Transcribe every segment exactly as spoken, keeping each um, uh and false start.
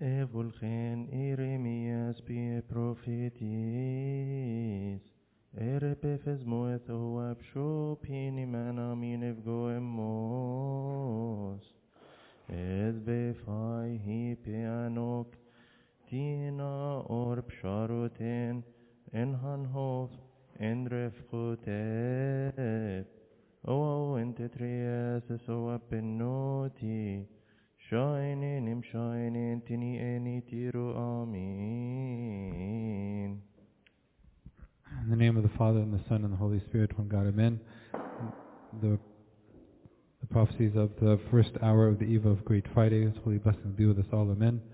Evulgen Iremias pie prophetis, Erepefes moeth oab shopini manamin evgoemos, Ez befai hi pianok, Tina orb sharoten, Enhanhof, Enrefkotet, O entetrias so apennoti, Shining, im shining, tini eni tiru, amen. In the name of the Father, and the Son, and the Holy Spirit, one God, amen. The, the prophecies of the first hour of the eve of Great Friday, His holy blessings be with us all, amen.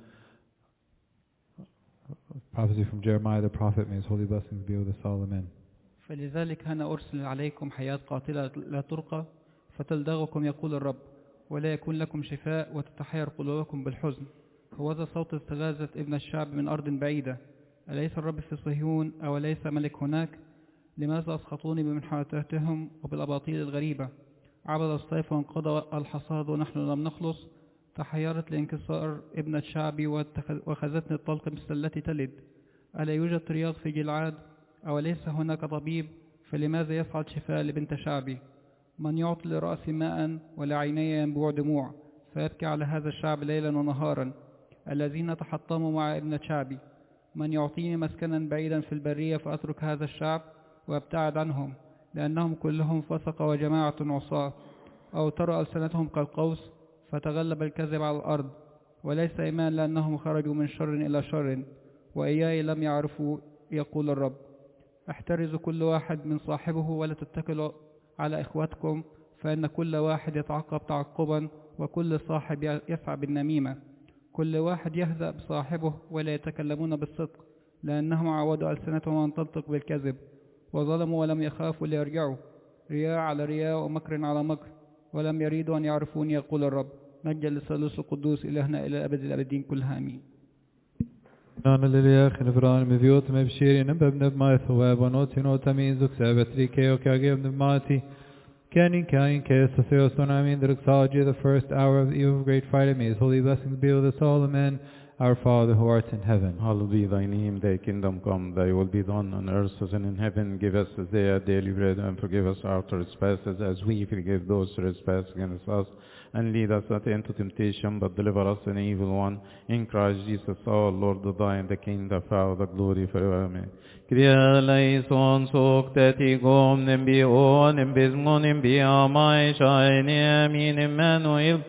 Prophecy from Jeremiah the prophet, may His holy blessings be with us all, amen. فلذلك أنا أرسل عليكم حياة قاتلة لا ترقى فتلدغكم يقول الرب ولا يكون لكم شفاء وتتحير قلوبكم بالحزن. هوذا صوت استغاثة ابن الشعب من أرض بعيدة. أليس الرب في صهيون أو ليس ملك هناك؟ لماذا أسخطوني بمنحوتاتهم وبالأباطيل الغريبة؟ عبد الصيف وانقضى الحصاد ونحن لم نخلص. تحيرت لانكسار ابن الشعب وخذتني الطلق مثل التي تلد. ألا يوجد رياض في جلعاد؟ أو ليس هناك طبيب؟ فلماذا يصعد شفاء لبنت شعبي؟ من يعطي لرأسي ماء ولعيني ينبوع دموع فيبكي على هذا الشعب ليلا ونهارا الذين تحطموا مع ابن شعبي. من يعطيني مسكنا بعيدا في البرية فأترك هذا الشعب وابتعد عنهم لأنهم كلهم فسق وجماعة عصاة. أو ترى ألسنتهم كالقوس فتغلب الكذب على الأرض وليس إيمان لأنهم خرجوا من شر إلى شر وإياي لم يعرفوا يقول الرب. احترزوا كل واحد من صاحبه ولا تتكلوا على إخوتكم فإن كل واحد يتعقب تعقبا وكل صاحب يسعى بالنميمة. كل واحد يهزأ بصاحبه ولا يتكلمون بالصدق لأنهم عودوا ألسنتهم أن تنطق بالكذب وظلموا ولم يخافوا ليرجعوا. رياء على رياء ومكر على مكر ولم يريدوا أن يعرفوني يقول الرب. مجد للثالوث القدوس إلهنا إلى أبد الأبدين كلها آمين. نان للياخ نفران مذيوت مبشيري نبب نبما ثواب ونوتي نوتامين زك سابتري كيو كاجيب نبماتي كانين كاين كيس سيوسون آمين درك ساجي the first hour of the eve of Great Friday. May His holy blessings be with us all, amen. Our Father who art in heaven, Hallowed be thy name, thy kingdom come, thy will be done on earth as in heaven. Give us this day our daily bread, and forgive us our trespasses as we forgive those who trespass against us. And lead us not into temptation, but deliver us from the evil one. In Christ Jesus our Lord, the thine, the kingdom, the power, the glory forever. Amen. Kyrie eleison soctetigum nembion embismon embiamai shaini amin Emmanuel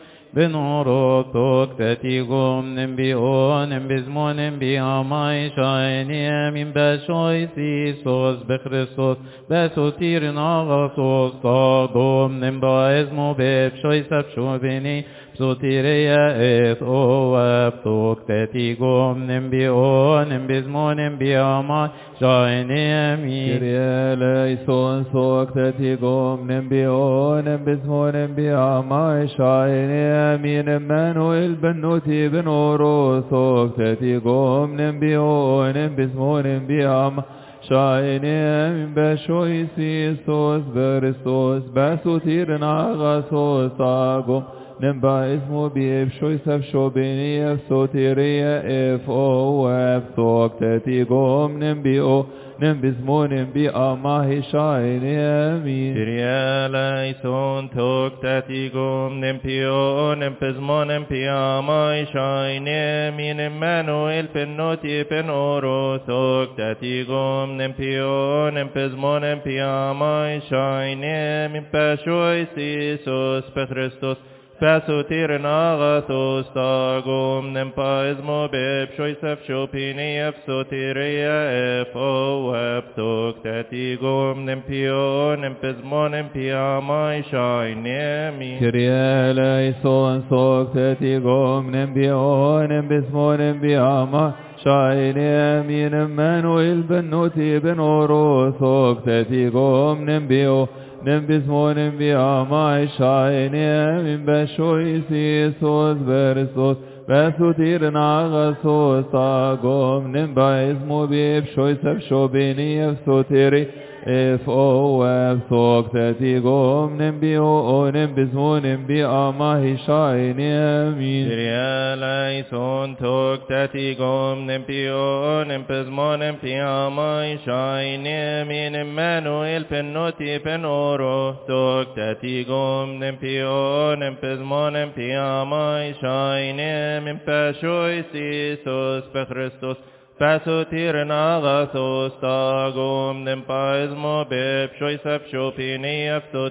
بنورك تكتتيكم نبيون بزمون بياماي شايني من بشوي سيسوس بخريستوس بسوتيرنا غصوص تاغدوم نبايزمو ببشوي سبشو بني بسوتيريا إث أواب تكتتيكم نبيون بزمون بياماي شايني أمين كريا ليسون سوكتتيكم نبيون بزمون بياماي شايني أمين إمانويل بنوتي بنورو سوكتتيكم نبيون بزمون بياماي شايني أمين بشوي سيسوس برستوس بسوتيرنا غصوص تاغم نبا اسمو بيبشوي سبشو بني افسوتيريا اف او افسوك تتيقوم نبيو نبزمو نبي اماهي شايني امين كريا ليسون توك تتيقوم نبيو نبزمو نبي اماهي شايني امين امانويل بنوتي بنورو توك تتيقوم نبيو نبزمو نبي اماهي شايني امين بشوي سيسوس بخريستوس فسوتيرنا غثوس تاغوم نمبايزمو ببشوي سفشو بيني افسوتيريا اف او ابتوك تاتيغوم نمبيو نمبزمو نمبيا ماي شاينيمي كريا ليسون سوك تاتيغوم نمبيو نمبزمو نمبيا ماي شاينيمي نمانويل بنوتي بنورو سوك تاتيغوم نمبيو نبزمو نبيا ماي شايني من بشوي سيسوس برسوس بسوتيرنا غسوس تاغوم نبا اسمو بيبشوي سبشو بيني افسوتيري if o web thok tati gom nimbi o nimbi zmo nimbi amahi shaini amin. Kyrie eleison tok tati gom nimbi o nimbi zmo nimbi amahi shaini amin. Emmanuel penoti penoro tok tati gom nimbi o nimbi zmo nimbi amahi shaini amin. Pashois Isus pe Christus Pasotir nagathos tagum nimpaismo beb shoisap shopini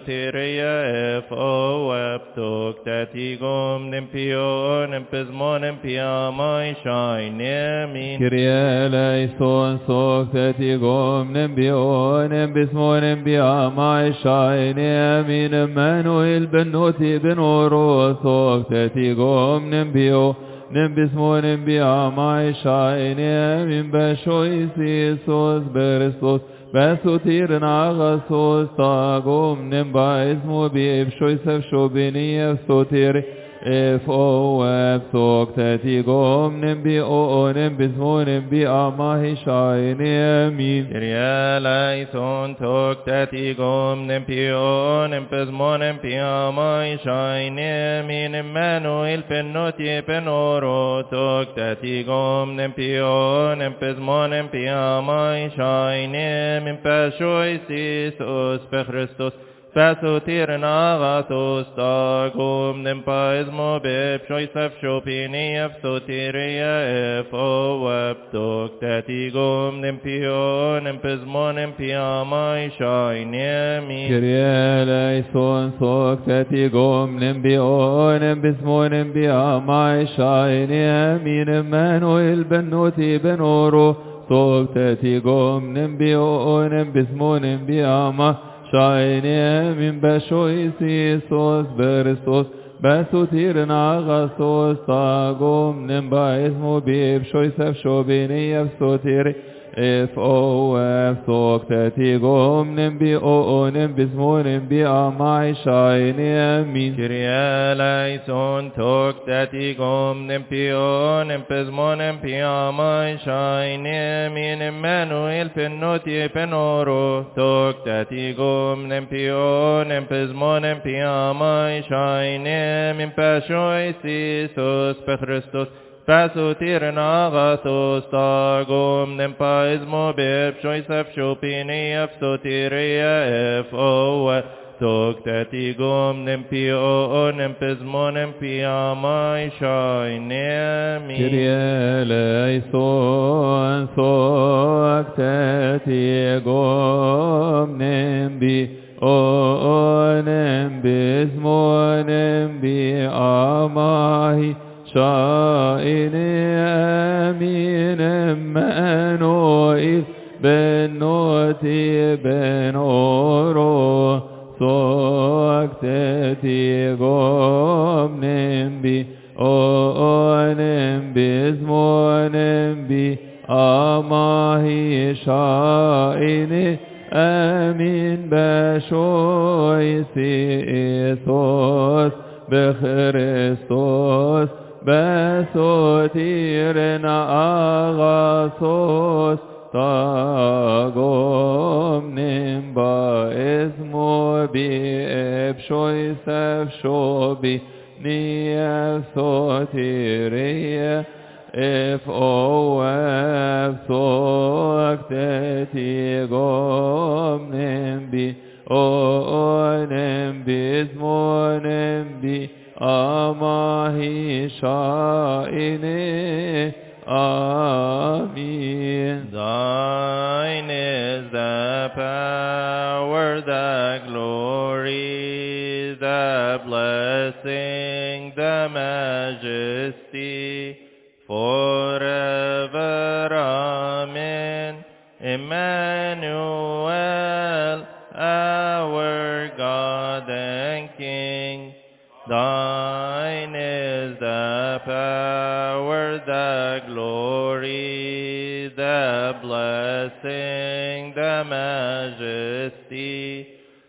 aftotiria ef o eptok tatigum nimpio nimpismo nimpiamai shainemi. Kyrie eleison sok tatigum nimpio nimpismo nimpiamai shainemi. Emmanuel benoti benoro sok tatigum nimpio nimbismo nimbiamai shaini min bashois Isus beristos basotir nagasos tagum nimbaismo biebshois shobini sotir if o web tok tatigum nimbi o nimbismo nimbiamai shaini amin. Kyrie eleison tok tatigum nimpio nimbismo nimbiamai shaini amin. Emmanuel penoti penoro tok tatigum nimpio nimbismo nimbiamai shaini amin. Pashois Isus pe Christus Pasotir nagathos tagum nimpaismo beb shoisaf shopini afsotiria ef o webtok tatigum nimpio nimpismo nimpiamai shainemi. Kyrie eleison sok tatigum nimpio nimpismo nimpiamai shainemi. Emmanuel benoti benoro sok tatigum nimpio nimpismo nimpiamai shaini min bashois Isus beristos basotir nagasos tagum nimbaismo bib shoisaf shobini afsotir if o f tok tatigum nimbi o nimbismo nimbi amai shaini amin. Kyrie eleison tok tatigum nimpio nimbismo nimbi amai shaini amin. Emmanuel penoti penoro tok tatigum nimpio nimbismo nimbi amai shaini amin. Pashois Isus pe Christus Pasotir nagathos tagum nimpaismo beb shoisaf shopini afsotiria ef o tok tatigum nimpio nimpismo nimpiamai shainemi. Kyrie eleison sok tatigum nimbi o nimbismo nimbi amahi shaini amin. Emmanuel benoti benoro sok tatigum nimbi o nimbismo nimbi amahi shaini amin. bashois Isus bechristos basotir nagathos tagum nimbaismo biebshoisaf shobi niafsotiria if o f tok tatigum nimbi o nimbismo nimbi amahi shaini amin. Thine is the power, the glory, the blessing, the majesty, forever. Amen. Emmanuel, our God and King, thine is the power, the glory, the blessing, the majesty,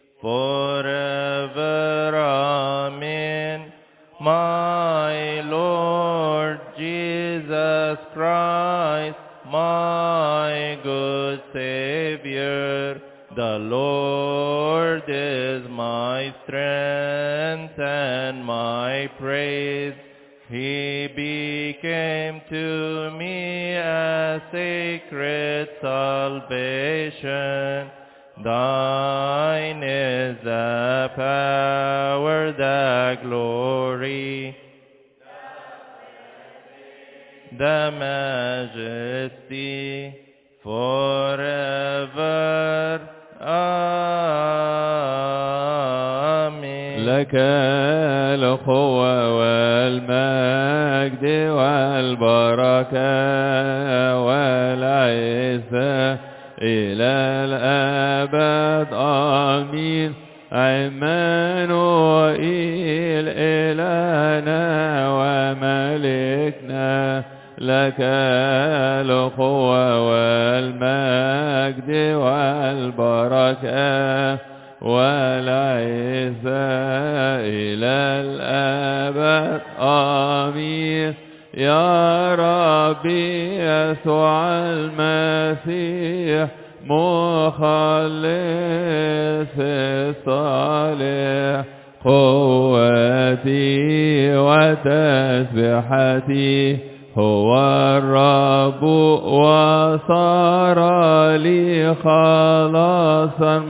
forever. Amen. My Lord Jesus Christ, my good Savior, the came to me a sacred salvation. Thine is the power, the glory, the majesty, forever. Amen. لك القوة والمجد والبركة والعزة إلى الأبد. آمين. عمانوئيل إلهنا وملكنا، لك القوة والمجد والبركة والعزة إلى الأبد. آمين. يا ربي يسوع المسيح مخلص الصالح، قوتي وتسبحتي، هو الرب وصار لي خلاصا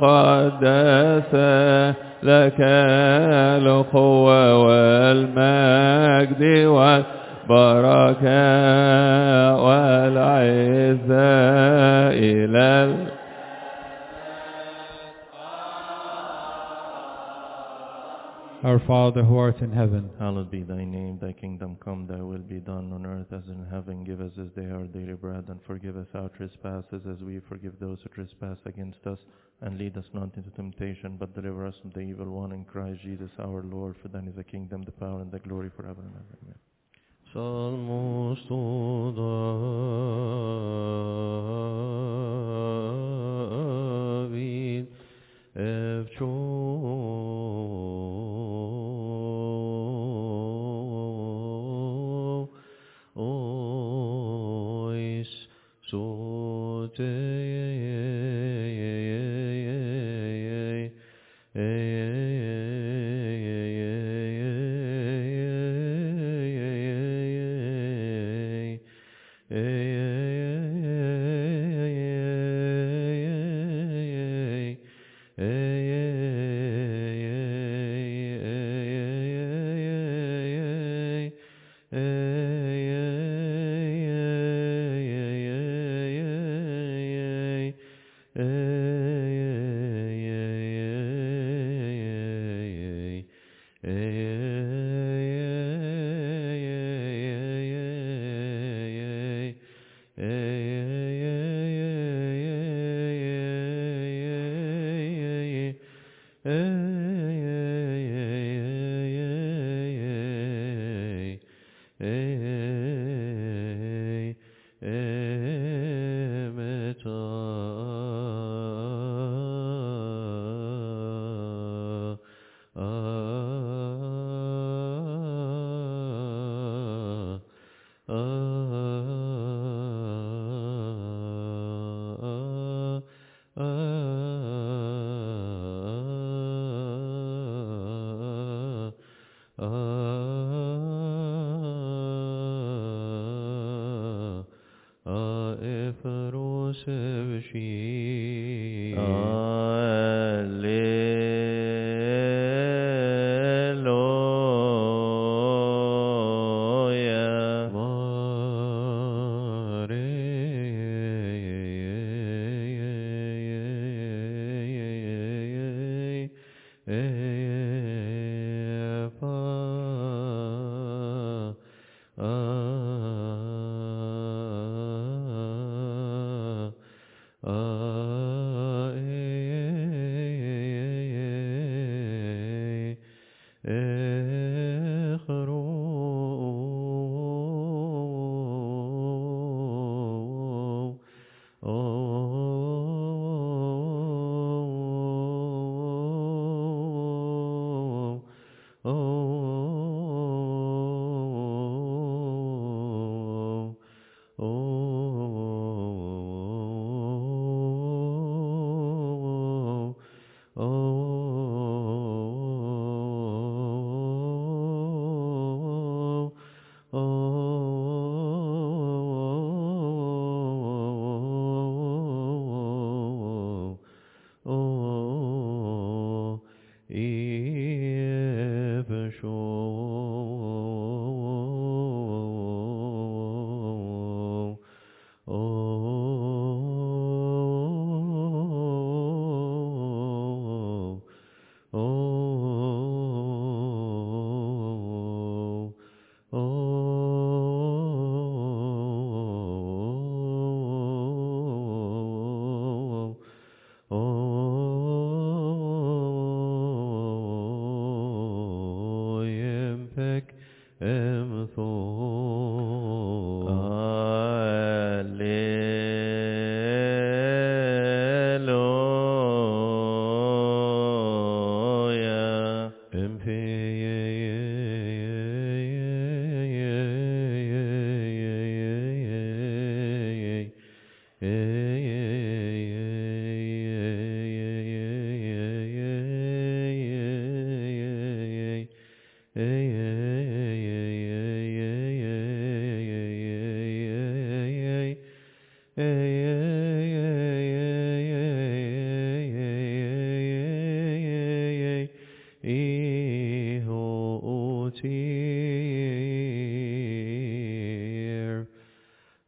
مقدسا. لك القوة والمجد والبركة والعزة إلى الأبد. Our Father who art in heaven, Hallowed be thy name, thy kingdom come, thy will be done on earth as in heaven. Give us this day our daily bread, and forgive us our trespasses as we forgive those who trespass against us. And lead us not into temptation, but deliver us from the evil one. In Christ Jesus our Lord, for thine is the kingdom, the power, and the glory forever and ever. Amen. Salmos to David, ois sote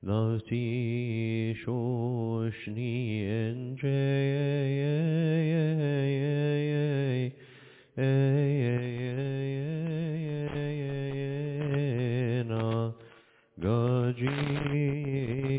Lauti shoshni enje na gaji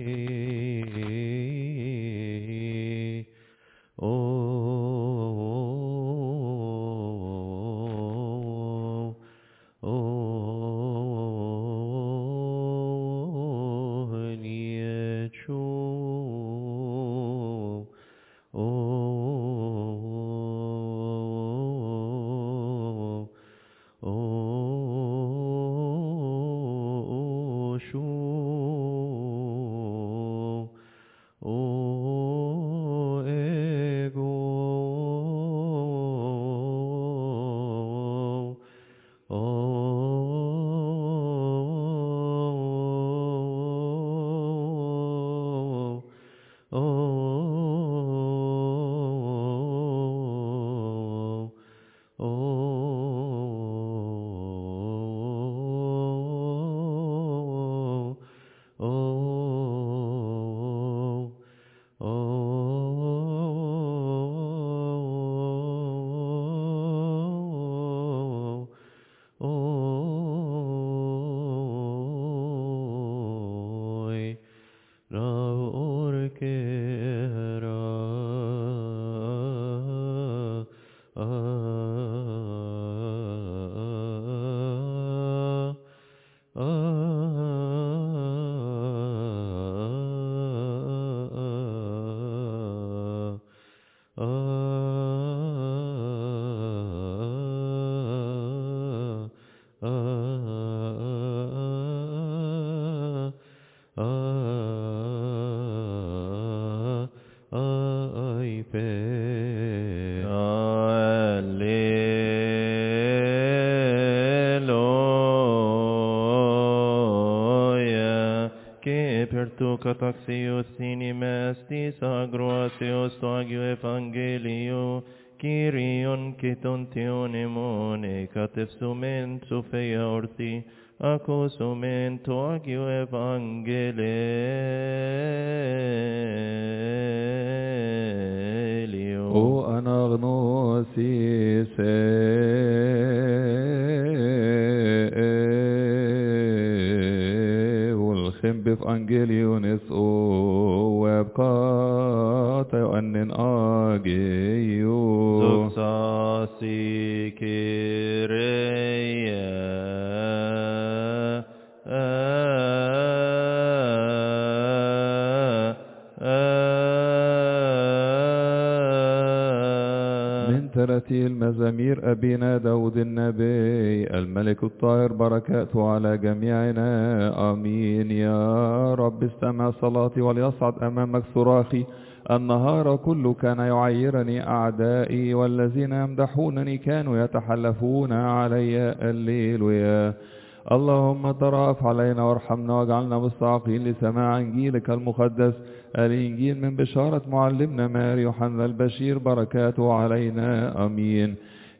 Taxios inimestis agroasios to agio evangelio Kyrion kitontionemon ekatefsumen sufeia orti acosumen to agio evangelio O anagnosis بف أنجليونس أو وابقى تيؤنن آجيو زوكساسي كيريا من ترتيل مزامير أبينا داود النبي الملك الطاهر بركاته على جميعنا آمين يا رب استمع صلاتي وليصعد أمامك صراخي النهار كله كان يعيرني أعدائي والذين يمدحونني كانوا يتحلفون علي الليل يا اللهم ترأف علينا وارحمنا واجعلنا مستحقين لسماع إنجيلك المقدس الإنجيل من بشارة معلمنا ماري يوحنا البشير بركاته علينا أمين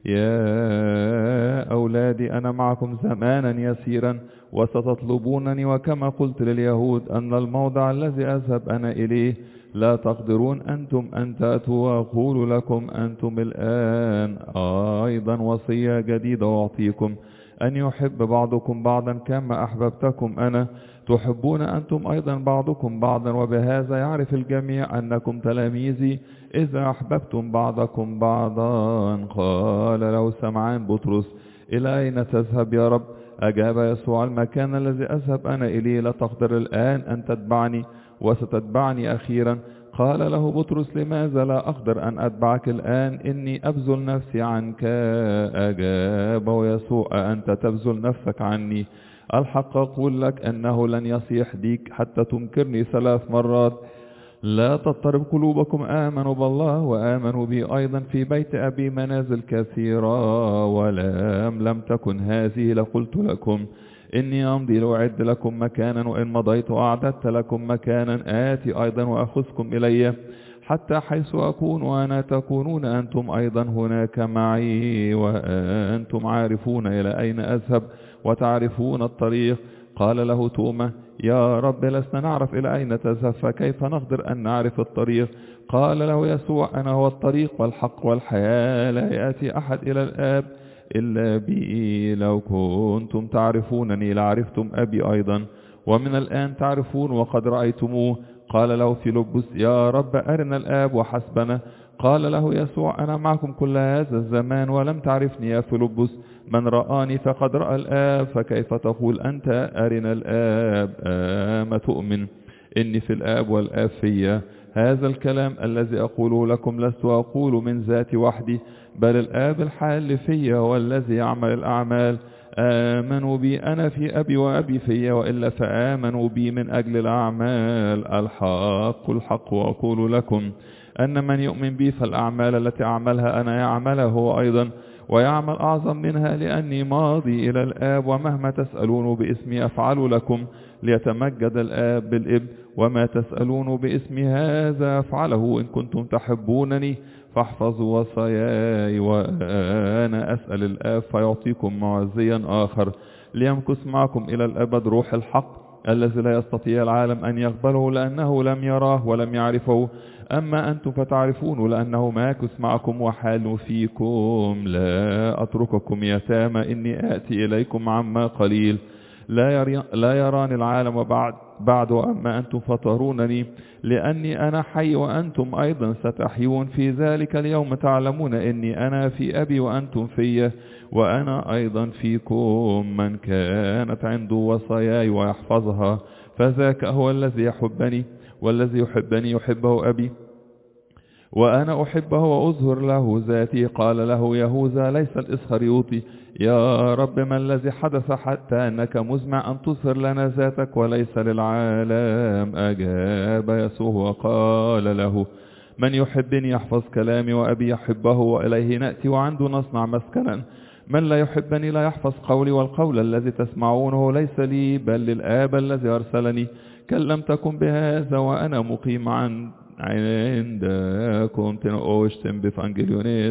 يا أولادي أنا معكم زمانا يسيرا وستطلبونني وكما قلت لليهود أن الموضع الذي أذهب أنا إليه لا تقدرون أنتم أن تأتوا وأقول لكم أنتم الآن أيضا وصية جديدة أعطيكم أن يحب بعضكم بعضا كما أحببتكم أنا تحبون أنتم أيضا بعضكم بعضا وبهذا يعرف الجميع أنكم تلاميذي إذا أحببتم بعضكم بعضا. قال له سمعان بطرس إلى أين تذهب يا رب؟ أجاب يسوع المكان الذي أذهب أنا إليه لا تقدر الآن أن تتبعني وستتبعني أخيرا. قال له بطرس لماذا لا أقدر أن أتبعك الآن إني أبذل نفسي عنك؟ أجاب يسوع أنت تبذل نفسك عني؟ الحق أقول لك أنه لن يصيح بيك حتى تنكرني ثلاث مرات. لا تضطرب قلوبكم آمنوا بالله وآمنوا بي أيضا في بيت أبي منازل كثيرة ولم لم تكن هذه لقلت لكم إني أمضي لأعد لكم مكانا وإن مضيت أعددت لكم مكانا آتي أيضا وأخذكم إلي حتى حيث أكون وأنا تكونون أنتم أيضا هناك معي وأنتم عارفون إلى أين أذهب وتعرفون الطريق. قال له توما يا رب لسنا نعرف إلى أين تذهب فكيف نقدر أن نعرف الطريق؟ قال له يسوع أنا هو الطريق والحق والحياة، لا يأتي أحد إلى الآب إلا بي. لو كنتم تعرفونني لعرفتم أبي أيضا، ومن الآن تعرفون وقد رأيتموه. قال له فيلبس يا رب أرنا الآب وحسبنا. قال له يسوع أنا معكم كل هذا الزمان ولم تعرفني يا فيلبس؟ من رآني فقد رأى الآب، فكيف تقول أنت أرنا الآب؟ آم تؤمن إني في الآب والآب فيا؟ هذا الكلام الذي أقوله لكم لست أقول من ذاتي وحدي، بل الآب الحال فيا هو الذي يعمل الأعمال. آمنوا بي أنا في أبي وأبي فيا، وإلا فآمنوا بي من أجل الأعمال. الحق الحق وأقول لكم أن من يؤمن بي فالأعمال التي أعملها أنا يعملها هو أيضا، ويعمل أعظم منها، لأني ماضي إلى الآب. ومهما تسألون باسمي أفعل لكم، ليتمجد الآب بالابن. وما تسألون باسمي هذا أفعله إن كنتم تحبونني، فاحفظوا وصاياي. وأنا أسأل الآب فيعطيكم معزيا آخر ليمكث معكم إلى الأبد، روح الحق الذي لا يستطيع العالم أن يقبله لأنه لم يراه ولم يعرفه، أما أنتم فتعرفون لأنه ماكث معكم وحال فيكم. لا أترككم يتامى، إني آتي إليكم عما قليل. لا, يري لا يراني العالم بعد, بعد أما أنتم فترونني، لأني أنا حي وأنتم أيضا ستحيون. في ذلك اليوم تعلمون إني أنا في أبي وأنتم في، وأنا أيضا فيكم. من كانت عنده وصاياي ويحفظها فذاك هو الذي يحبني، والذي يحبني يحبه أبي، وأنا أحبه وأظهر له ذاتي. قال له يهوذا ليس الإسخريوطي يا رب ما الذي حدث حتى أنك مزمع أن تظهر لنا ذاتك وليس للعالم؟ أجاب يسوع وقال له من يحبني يحفظ كلامي، وأبي يحبه وإليه نأتي وعنده نصنع مسكنا. من لا يحبني لا يحفظ قولي، والقول الذي تسمعونه ليس لي بل للآب الذي أرسلني. كلمتكم بهذا وأنا مقيم عن عندكم. تنقوشتم بفانجليونيس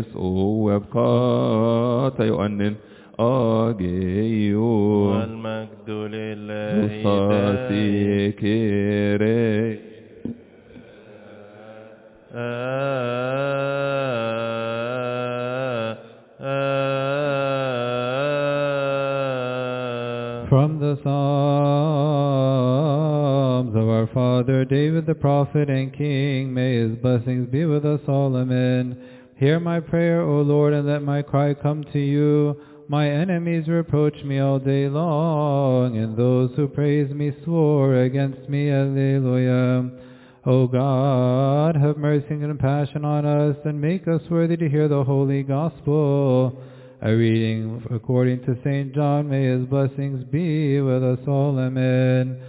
وبقات يؤنن آجيو والمجد لله نصاتي كيري From the Psalms of our father David the prophet and king, may his blessings be with us all. Amen. Hear my prayer, O Lord, and let my cry come to you. My enemies reproach me all day long, and those who praise me swore against me. Alleluia. O God, have mercy and compassion on us, and make us worthy to hear the holy gospel. A reading according to Saint John, may his blessings be with us all. Amen.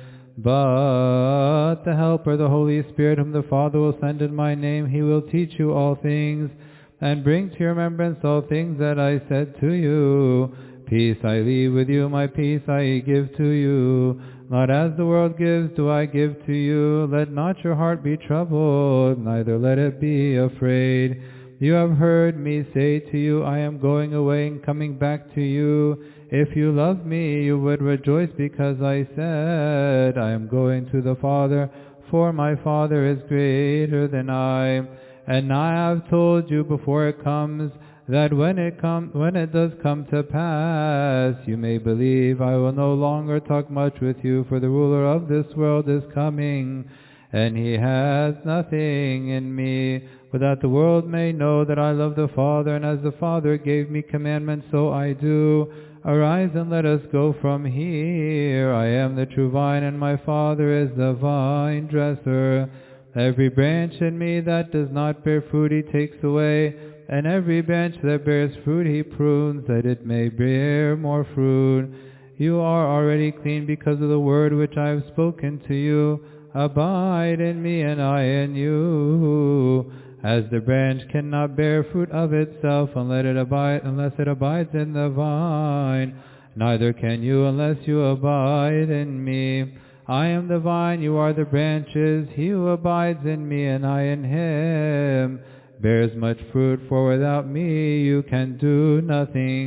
But the Helper, the Holy Spirit, whom the Father will send in my name, he will teach you all things, and bring to your remembrance all things that I said to you. Peace I leave with you, my peace I give to you. Not as the world gives do I give to you. Let not your heart be troubled, neither let it be afraid. You have heard me say to you, I am going away and coming back to you. If you loved me, you would rejoice because I said, I am going to the Father, for my Father is greater than I. And I have told you before it comes, that when it come, when it does come to pass, you may believe. I will no longer talk much with you, for the ruler of this world is coming, and he has nothing in me, but that the world may know that I love the Father, and as the Father gave me commandments, so I do. Arise and let us go from here. I am the true vine, and my Father is the vine dresser. Every branch in me that does not bear fruit he takes away, and every branch that bears fruit he prunes, that it may bear more fruit. You are already clean because of the word which I have spoken to you. Abide in me, and I in you. As the branch cannot bear fruit of itself unless it, abide, unless it abides in the vine, neither can you unless you abide in me. I am the vine, you are the branches. He who abides in me and I in him bears much fruit, for without me you can do nothing.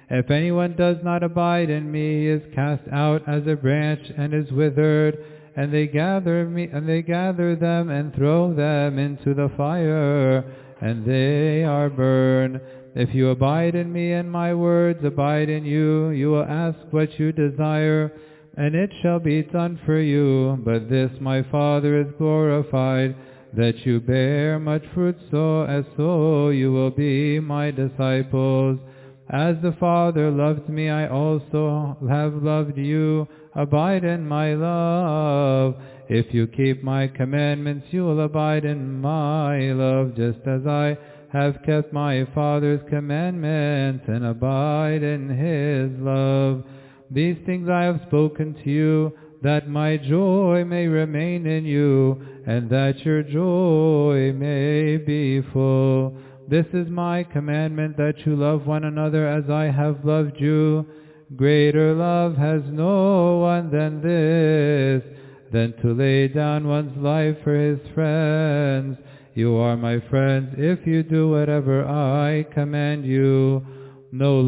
If anyone does not abide in me, he is cast out as a branch and is withered, and they gather me, and they gather them and throw them into the fire, and they are burned. If you abide in me and my words abide in you, you will ask what you desire, and it shall be done for you. But this my Father is glorified, that you bear much fruit, so as so you will be my disciples. As the Father loved me, I also have loved you. Abide in my love. If you keep my commandments, you will abide in my love, just as I have kept my Father's commandments and abide in his love. These things I have spoken to you, that my joy may remain in you, and that your joy may be full. This is my commandment, that you love one another as I have loved you. Greater love has no one than this, than to lay down one's life for his friends. You are my friends if you do whatever I command you. No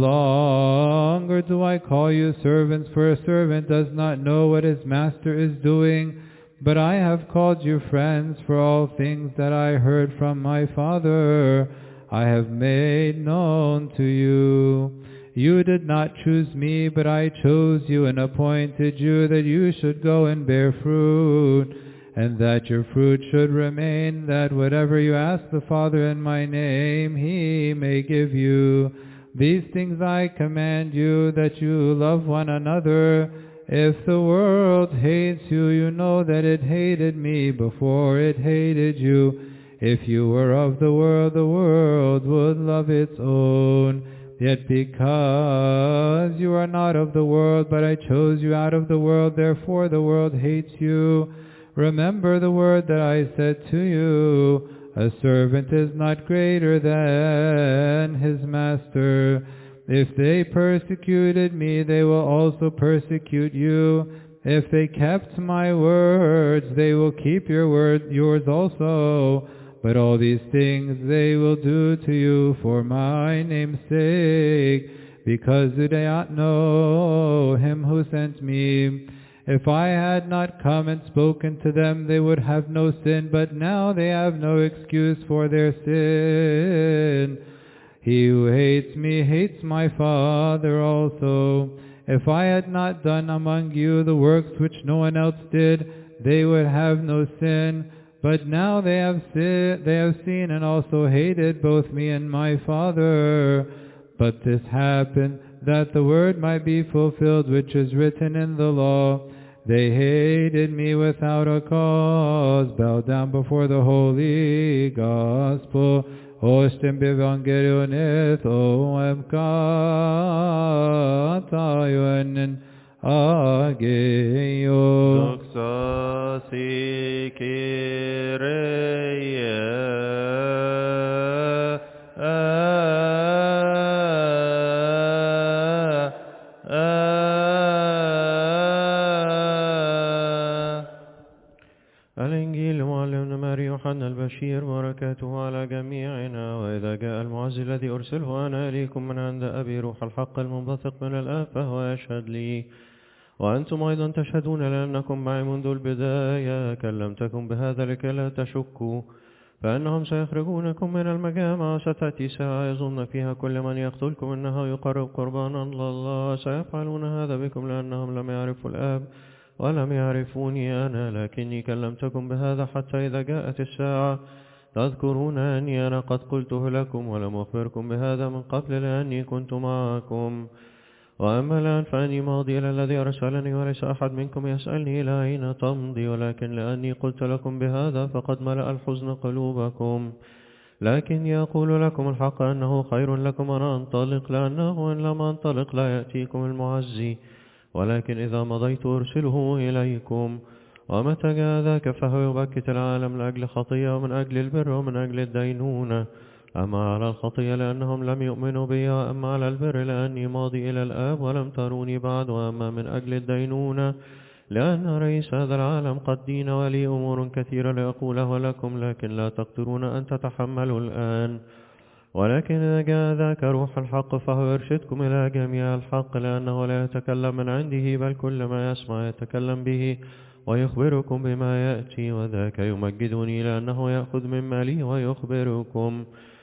longer do I call you servants, for a servant does not know what his master is doing, but I have called you friends, for all things that I heard from my Father I have made known to you. You did not choose me, but I chose you and appointed you that you should go and bear fruit, and that your fruit should remain, that whatever you ask the Father in my name, he may give you. These things I command you, that you love one another. If the world hates you, you know that it hated me before it hated you. If you were of the world, the world would love its own. Yet because you are not of the world, but I chose you out of the world, therefore the world hates you. Remember the word that I said to you, a servant is not greater than his master. If they persecuted me, they will also persecute you. If they kept my words, they will keep your word, yours also. But all these things they will do to you for my name's sake, because they do not know him who sent me. If I had not come and spoken to them, they would have no sin, but now they have no excuse for their sin. He who hates me hates my Father also. If I had not done among you the works which no one else did, they would have no sin. But now they have si- they have seen and also hated both me and my Father. But this happened, that the word might be fulfilled which is written in the law. They hated me without a cause. Bow down before the holy gospel. Ostem bevangelion oem katayonen ageyo. Doxa si Kyrie. الإنجيل معلمنا ماري يوحنا البشير بركاته على جميعنا. وإذا جاء المعزي الذي أرسله أنا إليكم من عند أبي روح الحق المنبثق من الآب فهو يشهد لي، وأنتم أيضا تشهدون لأنكم معي منذ البداية. كلمتكم بهذا لكي لا تشكوا، فإنهم سيخرجونكم من المجامع وستأتي ساعة يظن فيها كل من يقتلكم إنه يقرب قربانا لله. سيفعلون هذا بكم لأنهم لم يعرفوا الآب ولم يعرفوني أنا، لكني كلمتكم بهذا حتى إذا جاءت الساعة تذكرون أني أنا قد قلته لكم ولم أخبركم بهذا من قبل لأني كنت معكم. وأما الآن فأني ماضي إلى الذي أرسلني، وليس أحد منكم يسألني إلى أين تمضي، ولكن لأني قلت لكم بهذا فقد ملأ الحزن قلوبكم. لكن يقول لكم الحق أنه خير لكم أن أنطلق، لأنه إن لم أنطلق لا يأتيكم المعزي، ولكن إذا مضيت أرسله إليكم. ومتى جاء ذاك فهو يبكت العالم لأجل خطية ومن أجل البر ومن أجل الدينونة. أما على الخطية لأنهم لم يؤمنوا بي، وأما على البر لأني ماضي إلى الآب ولم تروني بعد، وأما من أجل الدينونة لأن رئيس هذا العالم قد دين ولي أمور كثيرة لأقولها لكم، لكن لا تقدرون أن تتحملوا الآن. ولكن إذا جاء ذاك روح الحق فهو يرشدكم إلى جميع الحق، لأنه لا يتكلم من عنده بل كل ما يسمع يتكلم به ويخبركم بما يأتي، وذاك يمجدني لأنه يأخذ مما لي ويخبركم.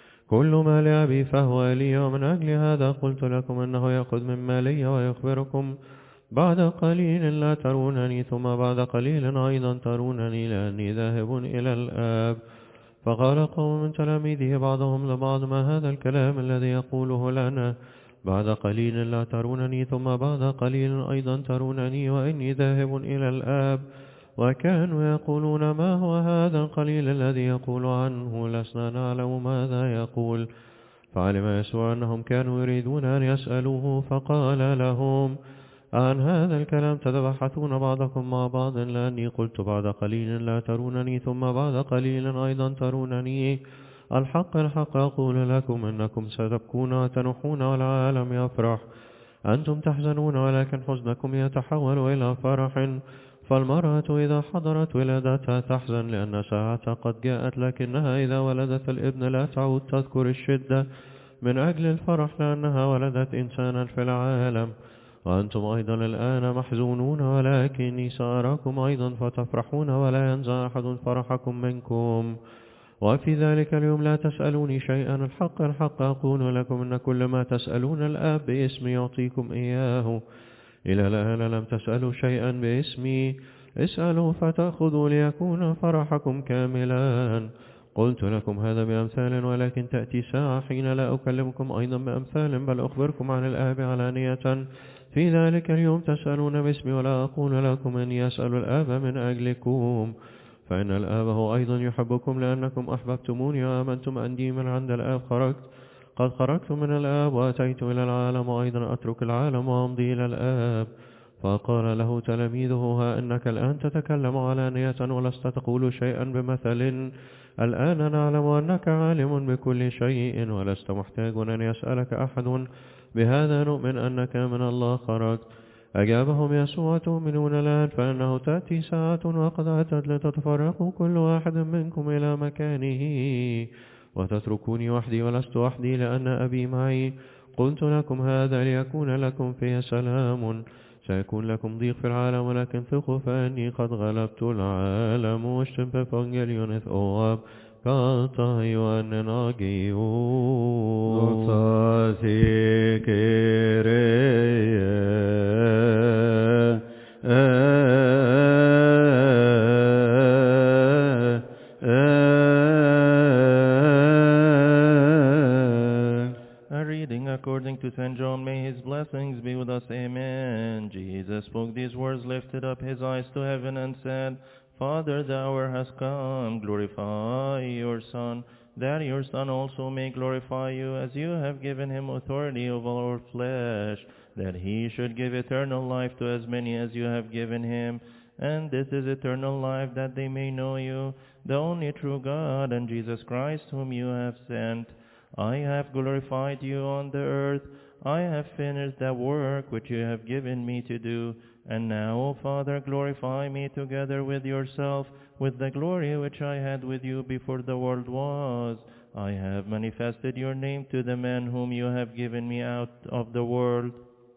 كل ما لأبي فهو لي، ومن أجل هذا قلت لكم أنه يأخذ مما لي ويخبركم. بعد قليل لا ترونني، ثم بعد قليل أيضا ترونني، لأني ذاهب إلى الآب. فقال قوم من تلاميذه بعضهم لبعض: ما هذا الكلام الذي يقوله لنا؟ بعد قليل لا ترونني، ثم بعد قليل أيضا ترونني، وإني ذاهب إلى الآب. وكانوا يقولون: ما هو هذا القليل الذي يقول عنه؟ لسنا نعلم ماذا يقول. فعلم يسوع أنهم كانوا يريدون أن يسألوه، فقال لهم: عن هذا الكلام تتبحثون بعضكم مع بعض، لأني قلت بعد قليل لا ترونني، ثم بعد قليل أيضا ترونني. الحق الحق أقول لكم إنكم ستبكون وتنوحون والعالم يفرح. أنتم تحزنون ولكن حزنكم يتحول إلى فرح. فالمرأة إذا حضرت ولادتها تحزن لأن ساعتها قد جاءت، لكنها إذا ولدت الابن لا تعود تذكر الشدة من أجل الفرح لأنها ولدت إنسانا في العالم. وأنتم أيضا الآن محزونون، ولكني سأراكم أيضا فتفرحون ولا ينزع أحد فرحكم منكم. وفي ذلك اليوم لا تسألوني شيئا. الحق الحق أقول لكم إن كل ما تسألون الآب باسمي يعطيكم إياه. إلى الآن لم تسألوا شيئا باسمي. اسألوا فتأخذوا ليكون فرحكم كاملا. قلت لكم هذا بأمثال، ولكن تأتي ساعة حين لا أكلمكم أيضا بأمثال، بل أخبركم عن الآب علانية. في ذلك اليوم تسألون باسمي، ولا أقول لكم أني أسأل الآب من أجلكم، فإن الآب هو أيضا يحبكم، لأنكم أحببتموني وآمنتم أني من عند الآب خرجت. قد خرجت من الآب وأتيت إلى العالم، وأيضا أترك العالم وأمضي إلى الآب. فقال له تلاميذه: ها إنك الآن تتكلم علانية ولست تقول شيئا بمثل. الآن نعلم أنك عالم بكل شيء ولست محتاج أن يسألك أحد. بهذا نؤمن أنك من الله خرجت. أجابهم يسوع: تؤمنون الآن؟ فإنه تأتي ساعة وقد أتت لتتفرقوا كل واحد منكم إلى مكانه وتتركوني وحدي، ولست وحدي لأن أبي معي. قلت لكم هذا ليكون لكم في سلام. سيكون لكم ضيق في العالم، ولكن ثقوا فأني قد غلبت العالم. واشتم بفانجليون ثواب كالطه يوان ناجيو دوساسي كيريه According to Saint John, may his blessings be with us. Amen. Jesus spoke these words, lifted up his eyes to heaven and said, Father, the hour has come. Glorify your Son, that your Son also may glorify you, as you have given him authority over all flesh, that he should give eternal life to as many as you have given him. And this is eternal life, that they may know you, the only true God, and Jesus Christ, whom you have sent. I have glorified you on the earth. I have finished the work which you have given me to do. And now, O Father, glorify me together with yourself, with the glory which I had with you before the world was. I have manifested your name to the men whom you have given me out of the world.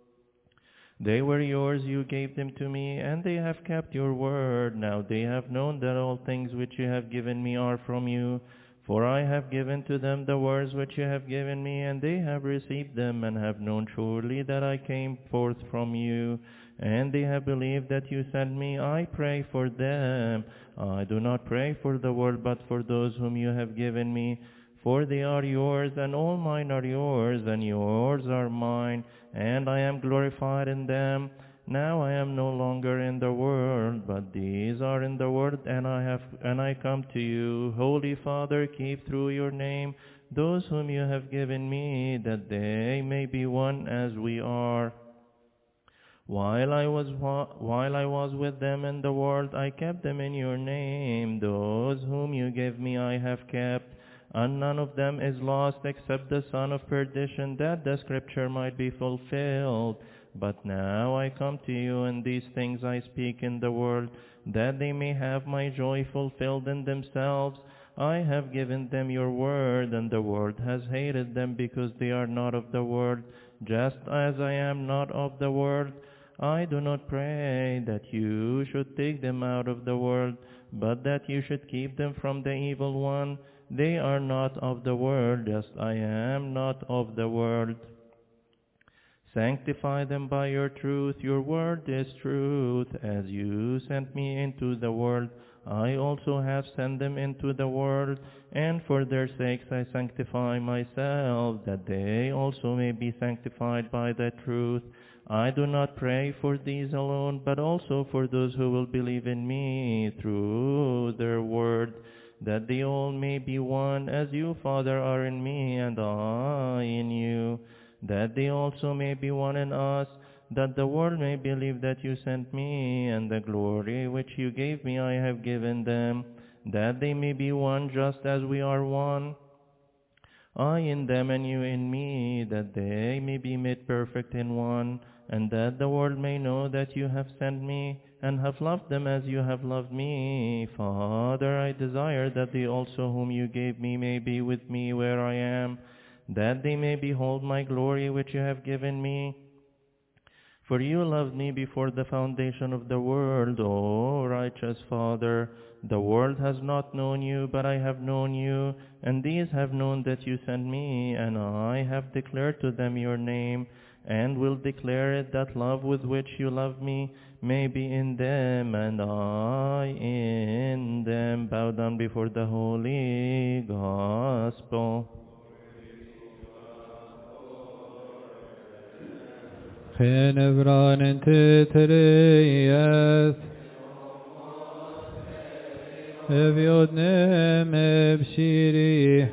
They were yours, you gave them to me, and they have kept your word. Now they have known that all things which you have given me are from you. For I have given to them the words which you have given me, and they have received them, and have known surely that I came forth from you. And they have believed that you sent me. I pray for them. I do not pray for the world, but for those whom you have given me. For they are yours, and all mine are yours, and yours are mine, and I am glorified in them. Now I am no longer in the world, but these are in the world, and I have and I come to you. Holy Father, keep through your name those whom you have given me, that they may be one as we are. While I was while I was with them in the world, I kept them in your name. Those whom you gave me I have kept, and none of them is lost except the son of perdition, that the scripture might be fulfilled. But now I come to you, and these things I speak in the world, that they may have my joy fulfilled in themselves. I have given them your word, and the world has hated them because they are not of the world, just as I am not of the world. I do not pray that you should take them out of the world, but that you should keep them from the evil one. They are not of the world, just I am not of the world. Sanctify them by your truth. Your word is truth. As you sent me into the world, I also have sent them into the world, and for their sakes I sanctify myself, that they also may be sanctified by the truth. I do not pray for these alone, but also for those who will believe in me through their word, that they all may be one, as you, Father, are in me, and I in you, that they also may be one in us, that the world may believe that you sent me, and the glory which you gave me I have given them, that they may be one just as we are one. I in them and you in me, that they may be made perfect in one, and that the world may know that you have sent me, and have loved them as you have loved me. Father, I desire that they also whom you gave me may be with me where I am, that they may behold my glory which you have given me. For you loved me before the foundation of the world, O righteous Father. The world has not known you, but I have known you, and these have known that you sent me, and I have declared to them your name, and will declare it, that love with which you love me may be in them, and I in them. Bow down before the holy gospel. Genebran en teterias Eviod nem ebshiri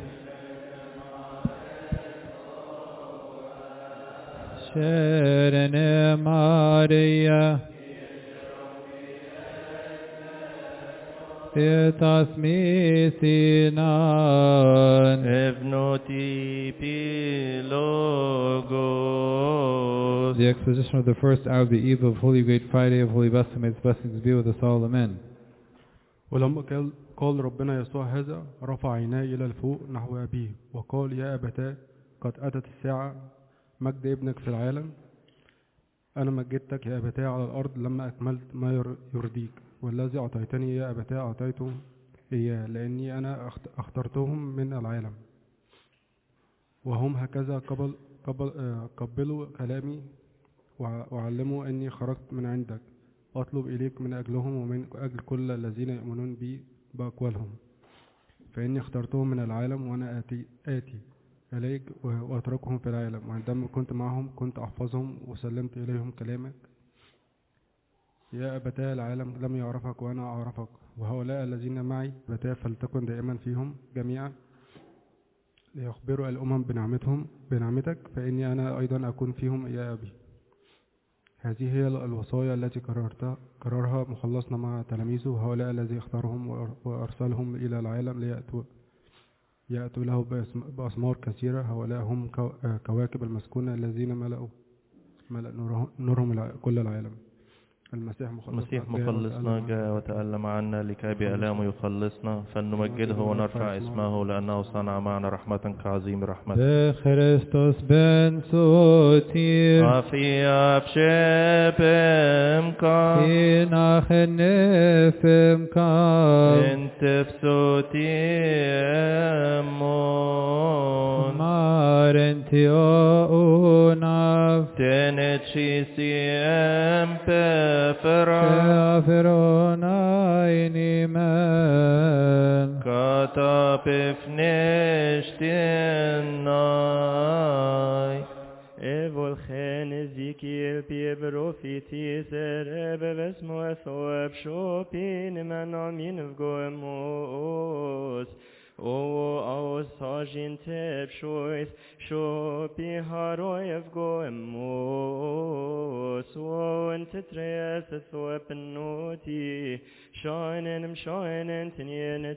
Sherene Maria Thetas misinan Evnoti pilogos. The exposition of the first hour of the eve of Holy Great Friday of Holy Baptism. May its blessings be with us all. Amen. ولما قال قال ربنا يسوع هذا رفع عيناه إلى الفوق نحو أبيه وقال يا أبتاه قد أتت الساعة مجد ابنك في العالم. أنا مجدتك يا أبتاه على الأرض لما أكملت ما يرضيك، والذي أعطيتني يا أبتاه أعطيته إياه، لأني أنا اخترتهم من العالم، وهم هكذا قبل قبل قبلوا كلامي وعلموا أني خرجت من عندك. أطلب إليك من أجلهم ومن أجل كل الذين يؤمنون بي بأقوالهم، فإني اخترتهم من العالم، وأنا آتي آتي إليك وأتركهم في العالم، وعندما كنت معهم كنت أحفظهم وسلمت إليهم كلامك. يا أبتاه العالم لم يعرفك وأنا أعرفك، وهؤلاء الذين معي أبتاه فلتكن دائما فيهم جميعا ليخبروا الأمم بنعمتهم بنعمتك، فإني أنا أيضا أكون فيهم يا أبي. هذه هي الوصايا التي قررتها قررها مخلصنا مع تلاميذه، وهؤلاء الذي اختارهم وأرسلهم إلى العالم ليأتوا يأتوا له بأثمار كثيرة. هؤلاء هم كواكب المسكونة الذين ملأوا ملأ نورهم كل العالم. المسيح المسيح مخلصنا جاء وتألم عنا لكي بألامه يخلصنا، فلنمجده ونرفع اسمه لأنه صنع معنا رحمة كعظيم رحمته. بخريستوس بن سوتير أفي أبشبمكا إناخ نفمكا انت بسوتيمون مارنتي أوناف تنتشيسي أمبر كافرون عيني من كتاب فنشتناي Evol chen Ezekiel biebrofiti serebe vesmo ethoeb shopin man amin of goemos o aus hajin teb shois shopi haroy of goemos o entetres ethoeb noti shinen shinen tinyen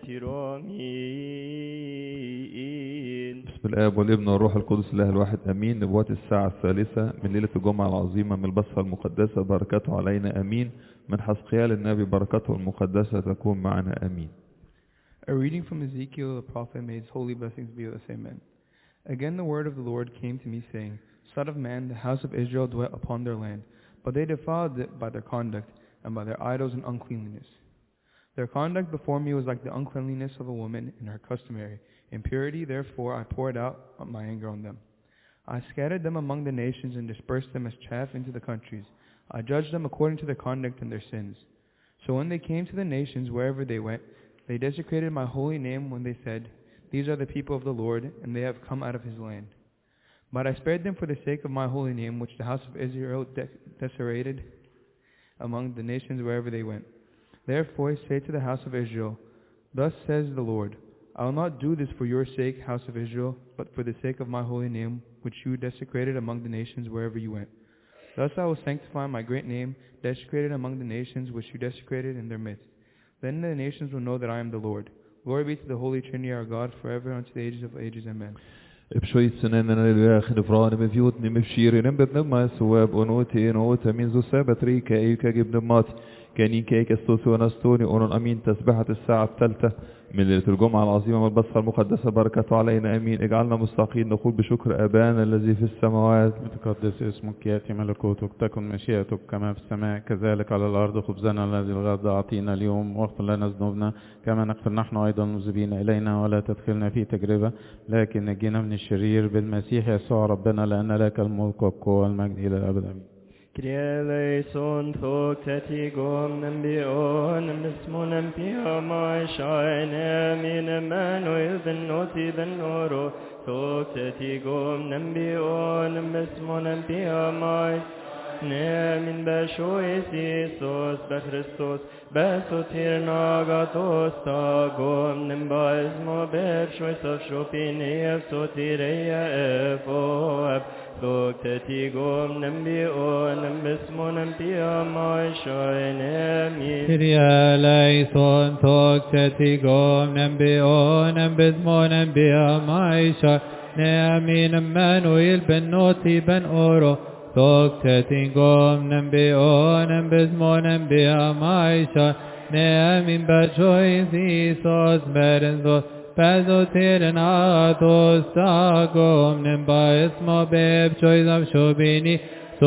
tiromin. بسم الآب والابن والروح القدس الله الواحد أمين. نبوات الساعة الثالثة من ليلة الجمعة العظيمة من البصرة المقدسة، بركته علينا أمين. من حزقيال النبي بركته المقدسة تكون معنا أمين. A reading from Ezekiel the prophet, may his holy blessings be with us. Amen. Again the word of the Lord came to me, saying, Son of man, the house of Israel dwelt upon their land, but they defiled it by their conduct, and by their idols and uncleanliness. Their conduct before me was like the uncleanliness of a woman in her customary impurity, therefore I poured out my anger on them. I scattered them among the nations and dispersed them as chaff into the countries. I judged them according to their conduct and their sins. So when they came to the nations wherever they went, they desecrated my holy name when they said, These are the people of the Lord, and they have come out of his land. But I spared them for the sake of my holy name, which the house of Israel de- desecrated among the nations wherever they went. Therefore say to the house of Israel, Thus says the Lord, I will not do this for your sake, house of Israel, but for the sake of my holy name, which you desecrated among the nations wherever you went. Thus I will sanctify my great name, desecrated among the nations, which you desecrated in their midst. Then the nations will know that I am the Lord. Glory be to the Holy Trinity our God, forever unto the ages of ages. Amen. Bshoit senenen lilach nefran bevjot ni mfshirin bebnma suwab onote note min zo sabatri كي كجب نمات كاني كي كستوس ونستوني أون أمين تسبحة الساعة الثالثة من ليلة الجمعة العظيمة والبصرة المقدسة بركة علينا أمين. اجعلنا مستقيم نقول بشكر أبانا الذي في السماوات. متقدس اسمك، يأتي ملكوتك، تكن مشيئتك كما في السماء كذلك على الأرض. خبزنا الذي الغد أعطينا اليوم، واغفر لنا ذنوبنا كما نغفر نحن أيضا المذنبين إلينا، ولا تدخلنا في تجربة لكن نجينا من الشرير بالمسيح يسوع ربنا، لأن لك الملك والقوة والمجد إلى الأبد. آمين. Kreleison thokti gom nambion mismon pia ma shine min Emmanuel ben noti ben oro thokti gom nambion mismon pia ma ne min bashois Isus be Christos besotir nagatos ta gom nambaz mo beshois of shopine sotireya efo Thokti gom nambion mismon pia ma shine min Kyrie eleison thokti gom nambion mismon pia ma shine min Emmanuel ben noti ben oro Thokti gom nambion mismon pia ma shine min bashois Isus berenzo Pazotir natos tagom nemba esmo beb choice of shobini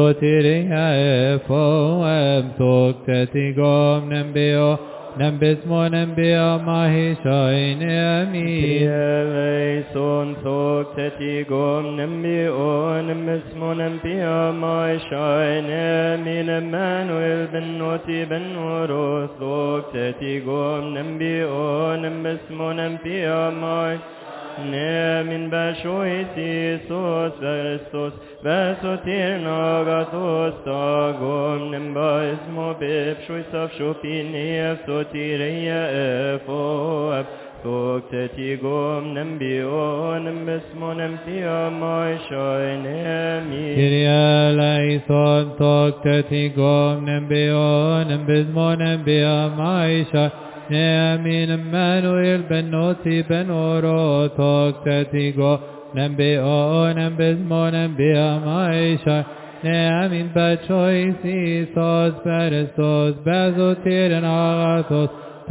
sotiria efoem thokti gom nembeo nembesmo nembea mahishaine amin. Eleison thokti gom nembeo nembesmo nembea mahishaine amin. Emmanuel ben noti ben oro thokti gom nembeo nembesmo nembea mahishaine Ne min bashois Isus Christos besotir nagatos tagom nemba esmo bebshois av shopine sotireya efo thokti gom nembio nembesmo nembia ma shine min. Kyrie eleison thokti gom nembio nembesmo nembia ma shine Amin. Emmanuel ben noti ben oro thokti go nembeo nembesmo nembea maisha Amin. Bachois Isus Christos besotir nagatos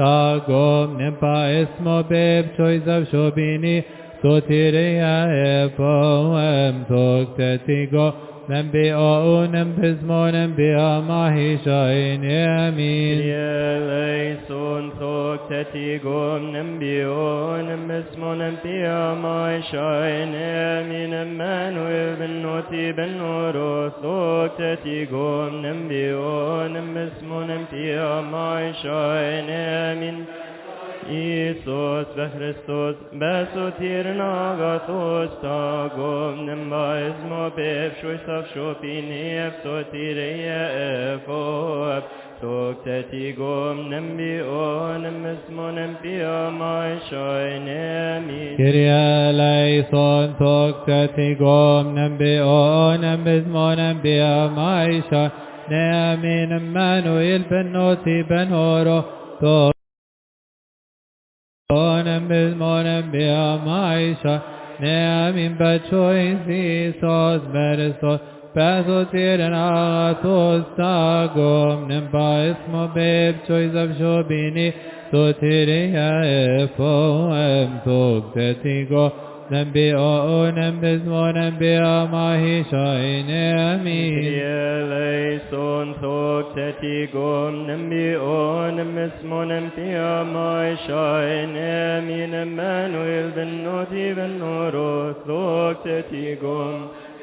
tagom nempa esmo beb choice of shobini sotireya efoem thokti go nembeo nembesmo nembea mahishaine amin. Eleison thokti gom nembeo nembesmo nembea mahishaine amin. Emmanuel ben noti ben oro thokti gom nembeo nembesmo nembea mahishaine amin. Isus be Christos besotir nagatos tagom nemba esmo bebshois av shopine sotireya efo thokti gom nembio nembesmo nembia ma shine min. Kyrie eleison thokti gom nembio nembesmo nembia ma shine amin. Emmanuel ben noti ben oro Onem bismonem bia maisha neamin bachois Isus berestos pasotir nagatos tagom nemba esmo beb choice of shobini soteria efoem toctetigo نبئ نبذ ونبئ معه شاين آمين eleison toctetigum نبئ نمسم نبئ معه شاين آمين Emmanuel بنوتي بنورو toctetigum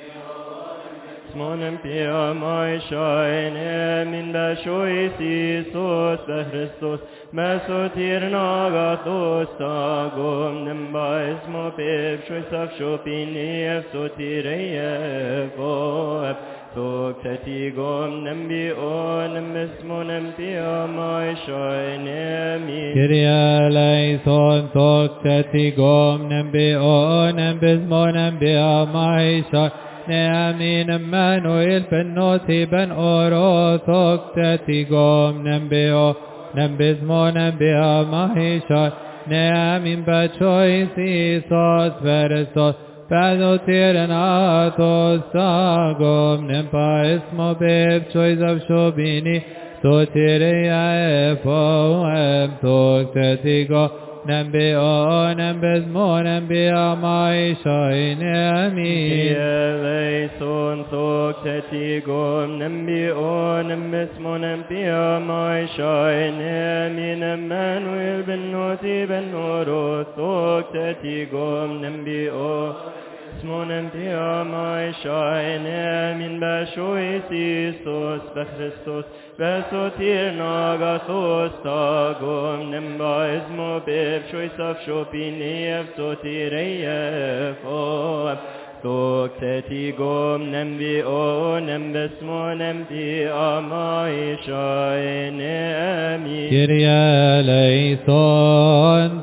Smonem pia mai shaine min da shois Iisus da Christus mesotir nagatos tagum nembais mo pep shois av shopini ev sotireyev oev toctetigum nembi o nembismo nempia mai shaine min Kyrie eleison toctetigum nembi o nembismo nembia mai shaine Amin Emmanuel Bennoti Ben Oro Toctetigom Nembeo Nembizmo Nembea Mahisha Neamin Bachois Isos Veresos Padotirenatos Sagom Nempaismo Beb Chois of Shobini Sotirea Efoem Toctetigom Nembeo Nembizmo Nembea Mahisha Neamin eleison toctetigum nembio nembismo nembia mai shaine min Emmanuel bennoti bennoro toctetigum nembio Smo nembia mai shaine min bashois Iisus be Christus besotir nagathos tagum nembaismo bev shois av shopini ev sotireyev oev Toctetigum nembio nembismo nembia mai shaine amin Kyrie eleison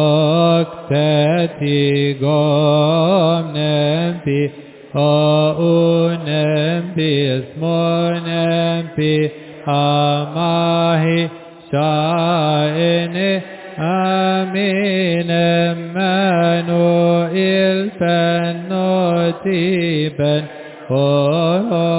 toctetigum nembi o nembi ismo nembi amahi shaine amin Emmanuel bennoti ben oro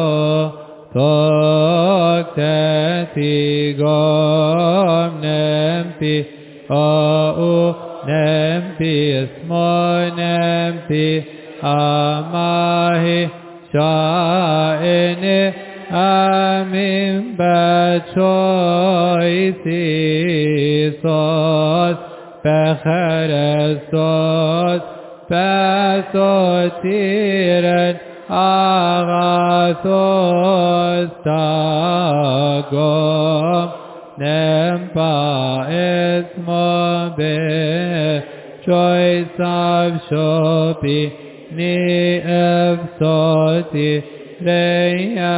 toctetigum nembi o nembi ismo nembi amahi shaine amin bachois Iisos becherestos besotiren agathos tagom nempa esmo be chois av shopi ni ev soti reia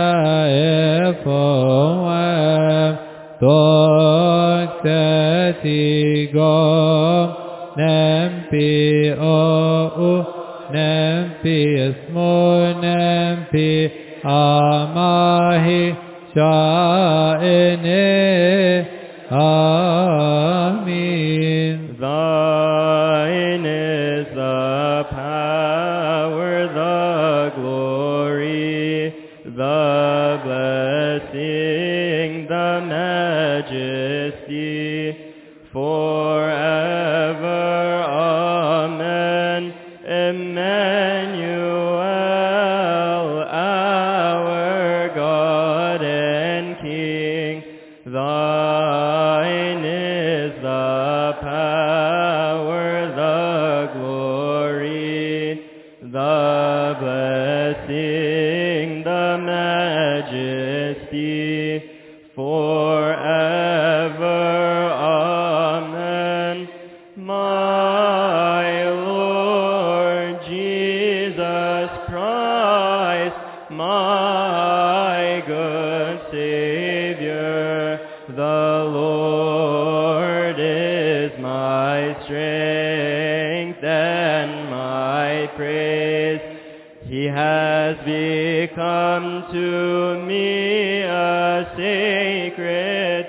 efoem toctetigum nempi o nempi esmo nempi amahi shaine amin Thine is the power, the glory, the blessing, the majesty, forever. Amen. Emmanuel, our God and King, thine is the power, the glory, the blessing, the majesty, forever. Amen. My Lord Jesus Christ, my good Savior, the Lord is my strength and my praise. He has become to me a sacred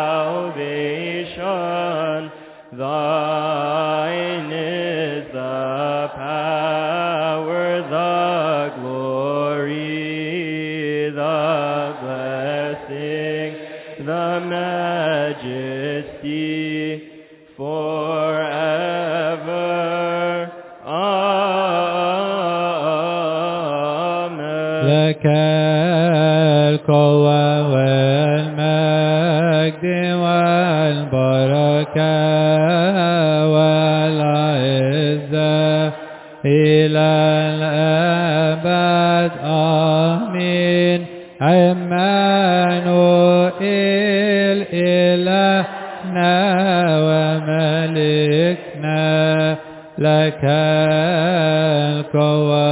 salvation. Thine is the power, the glory, the blessing, the majesty, majesty forever. Amen. لك القوة والمجد والبركة والعزة إلى الأبد. آمين. عمانوئيل إلهنا وملكنا، لك القوة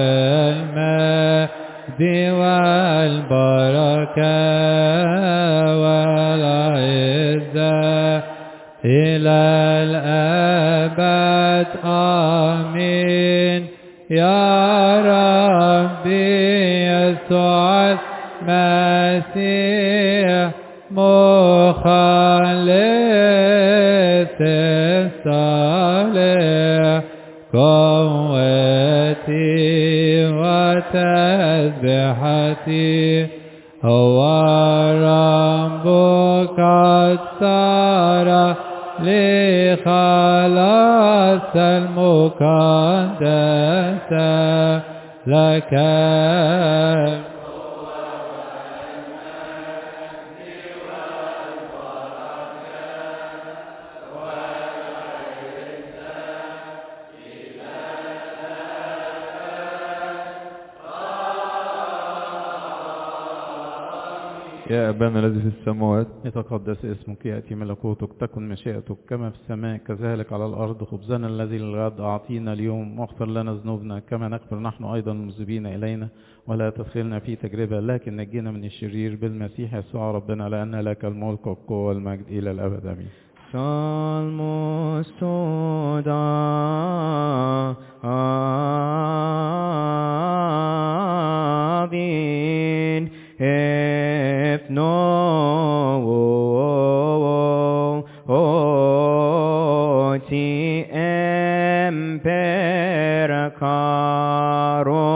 والمجد والبركة والعزة إلى الأبد. آمين. يا ربي يسوع المسيح مخلص الصالح، قوتي وتسبحتي، هو ربك قد صار لخلاص المقدس، لك يا أبانا الذي في السماوات، يتقدس اسمك، يأتي ملكوتك، تكن مشيئتك كما في السماء كذلك على الأرض. خبزنا الذي للغد أعطينا اليوم، واغفر لنا ذنوبنا كما نغفر نحن أيضا المذنبين إلينا، ولا تدخلنا في تجربة لكن نجينا من الشرير بالمسيح يسوع ربنا، لأن لك الملك والقوة والمجد إلى الأبد. آمين. Salmos toda avin if no ti empera caro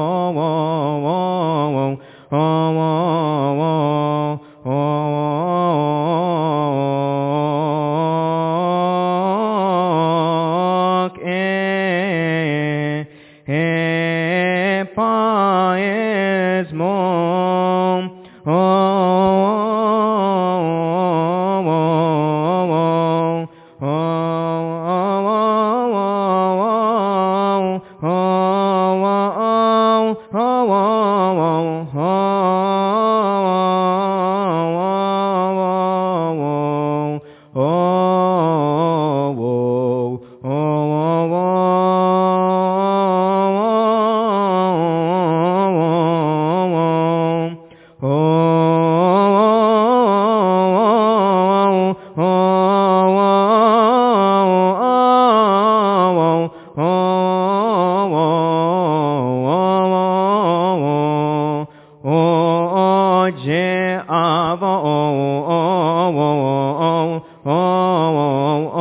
oh, oh, oh, oh, oh,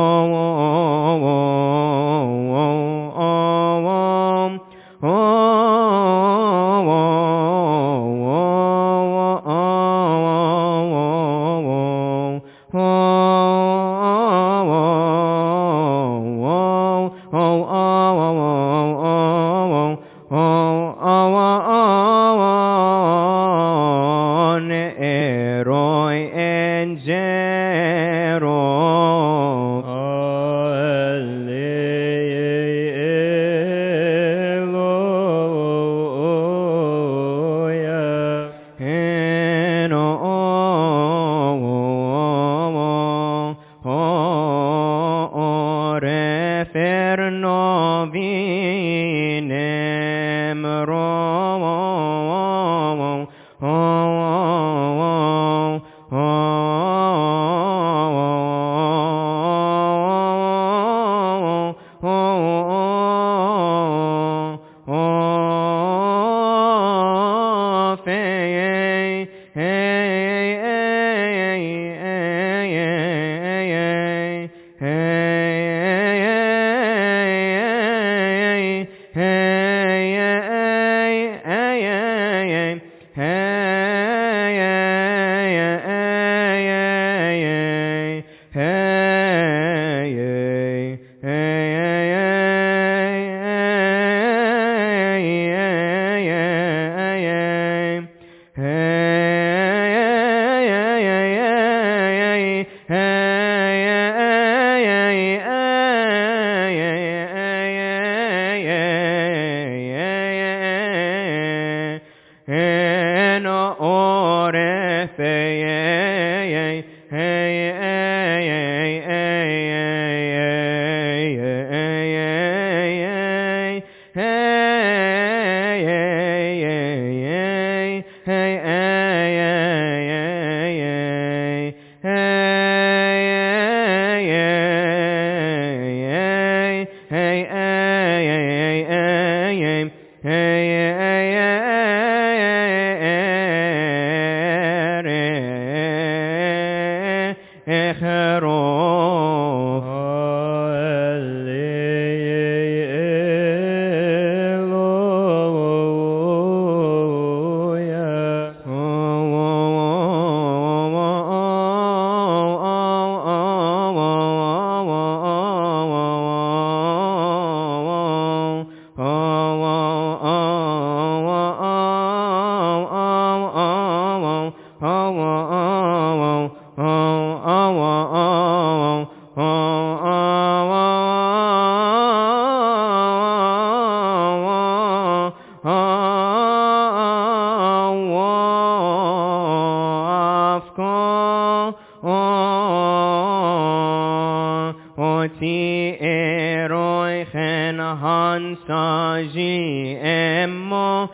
oti eroi chen hansaji emmo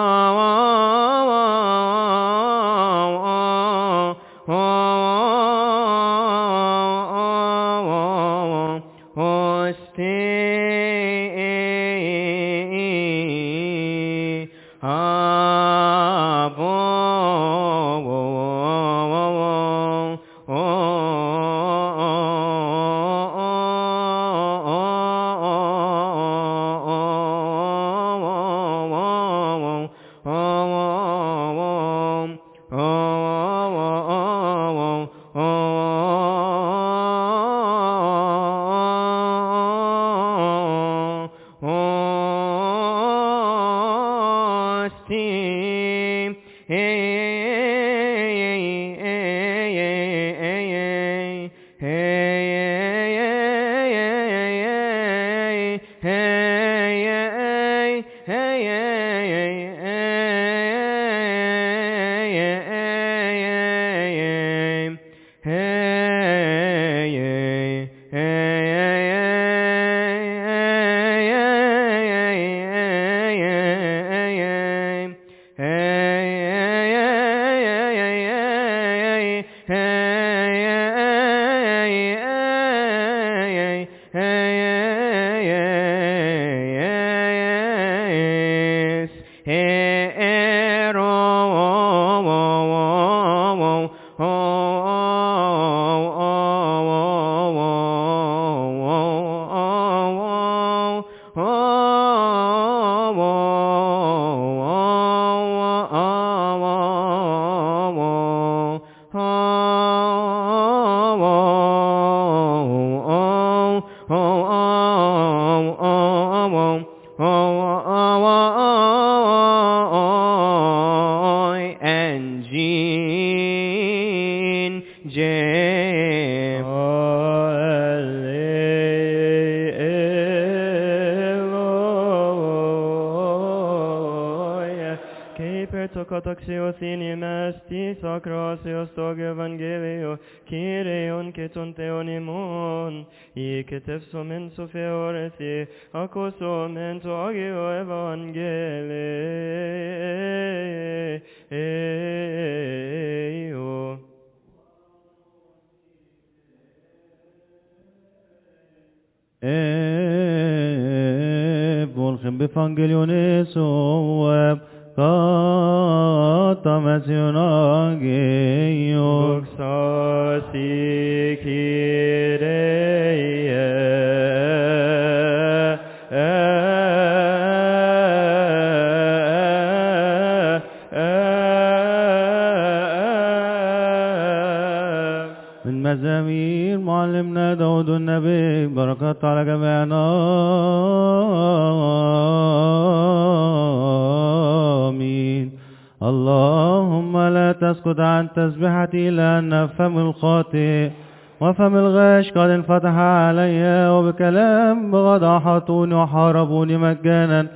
وفم الغاش قد انفتح علي وبكلام بغض أحاطوني وحاربوني مجانا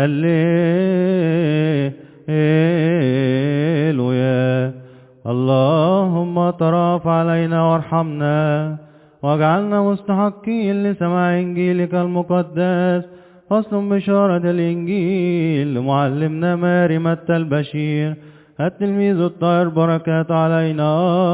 هللويا. اللهم تراف علينا وارحمنا واجعلنا مستحقين لسماع إنجيلك المقدس. فصل بشارة الإنجيل لمعلمنا ماري متى البشير التلميذ الطاهر بركات علينا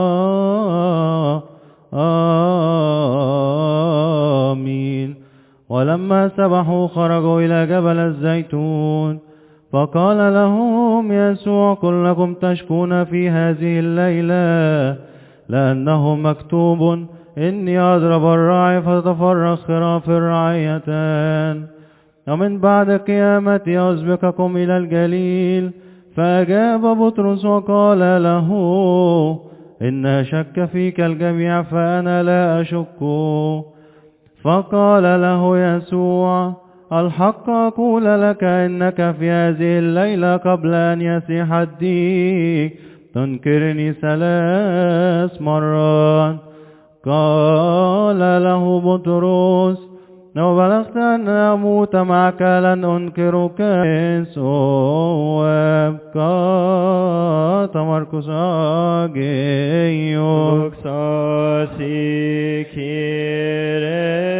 آمين. ولما سبحوا خرجوا إلى جبل الزيتون فقال لهم يسوع كلكم تشكون في هذه الليلة لأنه مكتوب إني أضرب الراعي فتتفرق خراف الرعيتان ومن بعد قيامتي أسبقكم إلى الجليل. فأجاب بطرس وقال له إن شك فيك الجميع فأنا لا أشك. فقال له يسوع الحق أقول لك إنك في هذه الليلة قبل أن يسيح الديك تنكرني ثلاث مرات. قال له بطرس لو بلغت أن أموت معك لن أنكرك. يسوع قال مركز أجيو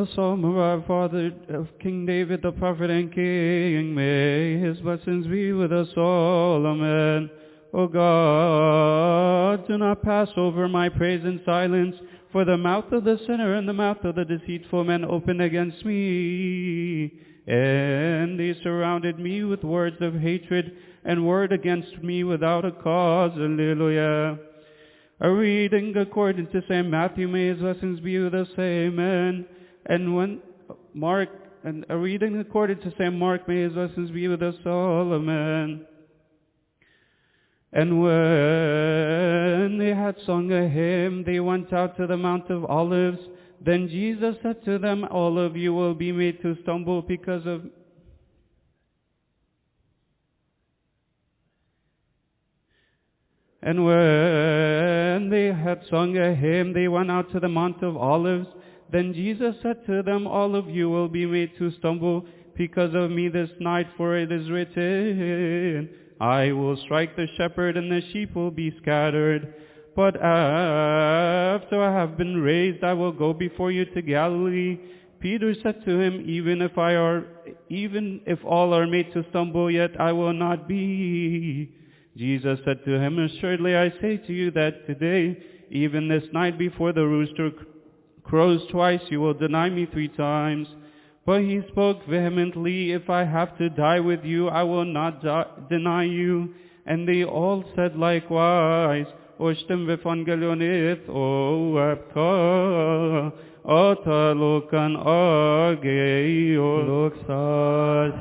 the psalm of our father, of King David, the prophet and king. May his blessings be with us all. Amen. O God, do not pass over my praise in silence, for the mouth of the sinner and the mouth of the deceitful man opened against me. And they surrounded me with words of hatred and word against me without a cause. Alleluia. A reading according to Saint Matthew, may his blessings be with us. Amen. And when Mark, and a reading according to Saint Mark, may his blessings be with us all. Amen. And when they had sung a hymn, they went out to the Mount of Olives. Then Jesus said to them, all of you will be made to stumble because of And when they had sung a hymn, they went out to the Mount of Olives. Then Jesus said to them, all of you will be made to stumble because of me this night, for it is written, I will strike the shepherd and the sheep will be scattered. But after I have been raised, I will go before you to Galilee. Peter said to him, even if I are, even if all are made to stumble, yet I will not be. Jesus said to him, assuredly I say to you that today, even this night before the rooster crows twice, you will deny me three times. But he spoke vehemently, if I have to die with you, I will not die, deny you. And they all said likewise, Oshtem v'fangelionith o apka, otalokan ageyo. Luxar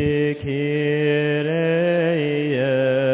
sikireye.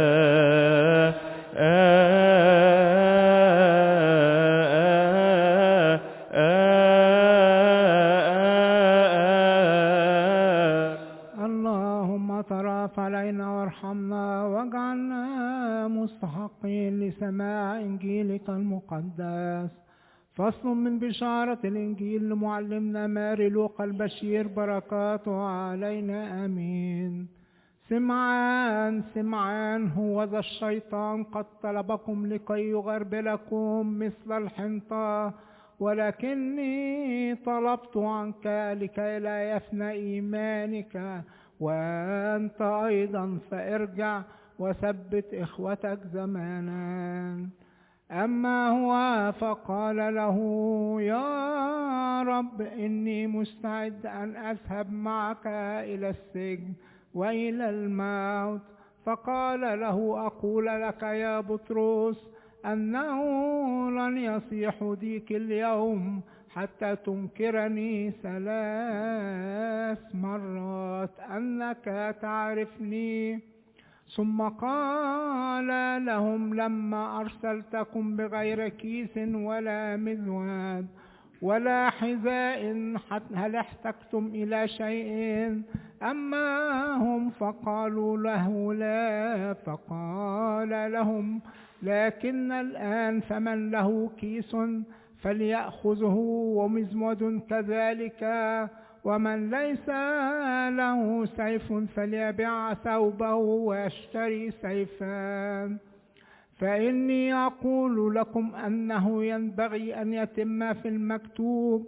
وارحمنا واجعلنا مستحقين لسماع إنجيلك المقدس. فصل من بشارة الإنجيل لمعلمنا ماري لوقا البشير، بركاته علينا آمين. سمعان سمعان هو ذا الشيطان قد طلبكم لكي يغربلكم مثل الحنطة، ولكني طلبت عنك لكي لا يفنى إيمانك، وأنت أيضا فارجع وثبت إخوتك زمانا. أما هو فقال له، يا رب إني مستعد أن أذهب معك إلى السجن وإلى الموت. فقال له، أقول لك يا بطرس أنه لن يصيح ديك اليوم حتى تنكرني ثلاث مرات أنك تعرفني. ثم قال لهم، لما أرسلتكم بغير كيس ولا مزود ولا حذاء هل احتجتم إلى شيء؟ أما هم فقالوا له لا. فقال لهم، لكن الآن فمن له كيس فليأخذه ومزمود كذلك، ومن ليس له سيف فليبيع ثوبه ويشتري سيفا. فإني أقول لكم أنه ينبغي أن يتم في المكتوب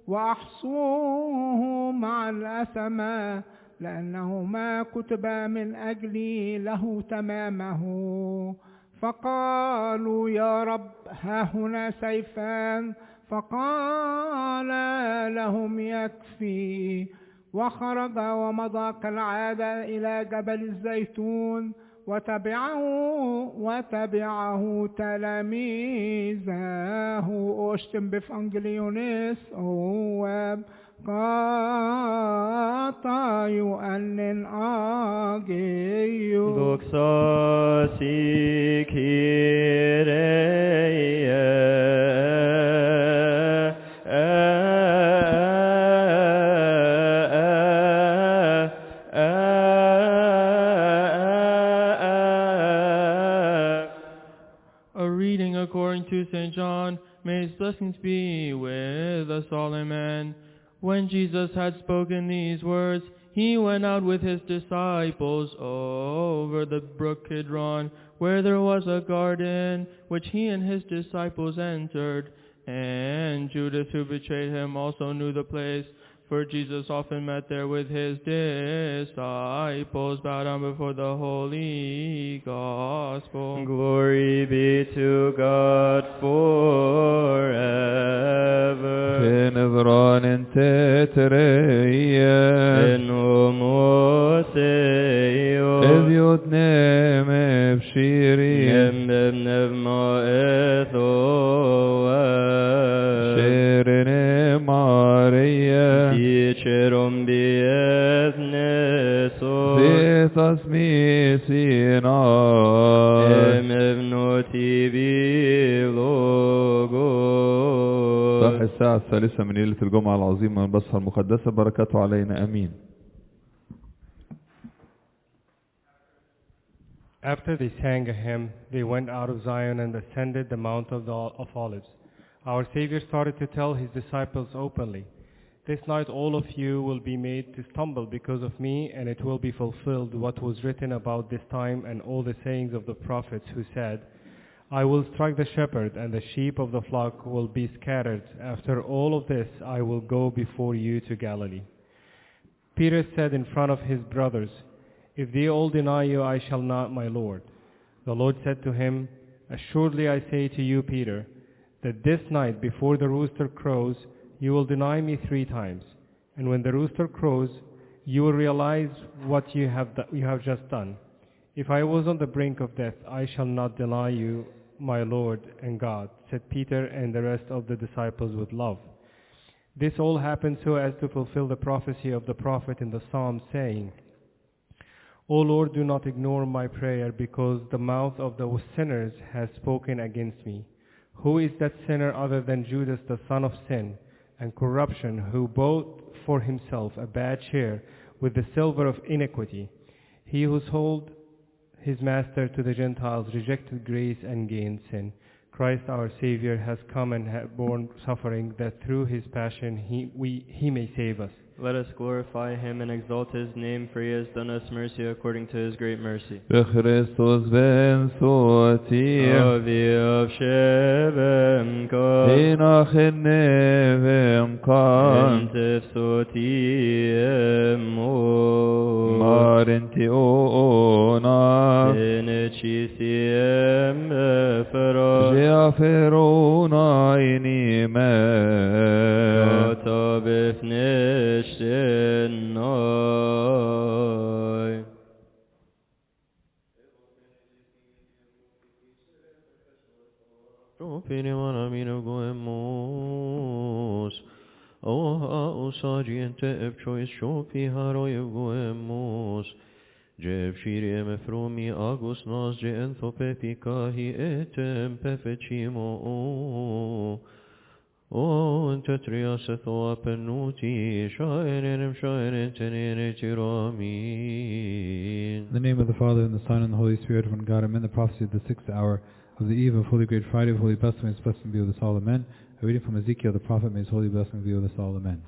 وأحصوه مع الأثمة، لأنه ما كتب من أجلي له تمامه. فقالوا، يا رب ها هنا سيفان. فقال لهم، يكفي. وخرج ومضى كالعادة إلى جبل الزيتون، وتبعه وتبعه تلاميذه. أشتم بفانجليونيس أواب قاطع يؤنن آجيو. دوكسا سيكيريا according to Saint John, may his blessings be with us all. Amen. When Jesus had spoken these words, he went out with his disciples over the brook Kidron, where there was a garden, which he and his disciples entered. And Judas, who betrayed him, also knew the place, for Jesus often met there with his disciples, bowed down before the holy gospel. Glory be to God forever. في نظران تتريا إن موسيو إذ يتنم بشيري نم نم ما إثوى شيرين ماريا يشرم بإذنسو في تصمي سيناء ام ابنتي بلوغو. صح الساعة الثالثة من ليلة الجمعة العظيمة من بصها المقدسة، بركاته علينا أمين. After they sang a hymn, they went out of Zion and ascended the Mount of, the, of Olives. Our Savior started to tell his disciples openly, "This night all of you will be made to stumble because of me, and it will be fulfilled what was written about this time and all the sayings of the prophets who said, I will strike the shepherd, and the sheep of the flock will be scattered. After all of this, I will go before you to Galilee." Peter said in front of his brothers, "If they all deny you, I shall not, my Lord." The Lord said to him, "Assuredly I say to you, Peter, that this night before the rooster crows, you will deny me three times. And when the rooster crows, you will realize what you have, you have just done. If I was on the brink of death, I shall not deny you, my Lord and God," said Peter and the rest of the disciples with love. This all happened so as to fulfill the prophecy of the prophet in the Psalm, saying, "O Lord, do not ignore my prayer, because the mouth of the sinners has spoken against me. Who is that sinner other than Judas, the son of sin and corruption, who bought for himself a bad share with the silver of iniquity? He who sold his master to the Gentiles rejected grace and gained sin. Christ our Savior has come and has borne suffering, that through his passion he, we, he may save us. Let us glorify him and exalt his name, for he has done us mercy according to his great mercy. بخريستوس بن صوتي أبي أبشبم كا إنا خنبم كان أنت بصوتي أمو مارنتي أونا إنتشي سيم فرا جافرونا إني ما أتابفنش الناي. Fini mana mino goemos. O sagiente ev choice shopi haroy goemos. Jev shiri em fromi agus nas je enthopepi kahi etem pefecimo. O entetrias etho apenuti shaerenem shaeren tenere tiramin. In the name of the Father, and the Son, and the Holy Spirit, one God, amen. The prophecy of the sixth hour of the eve of Holy Great Friday, of Holy Blessing, may His blessing be with us all, amen. A reading from Ezekiel the prophet, may His holy blessing be with us all, amen.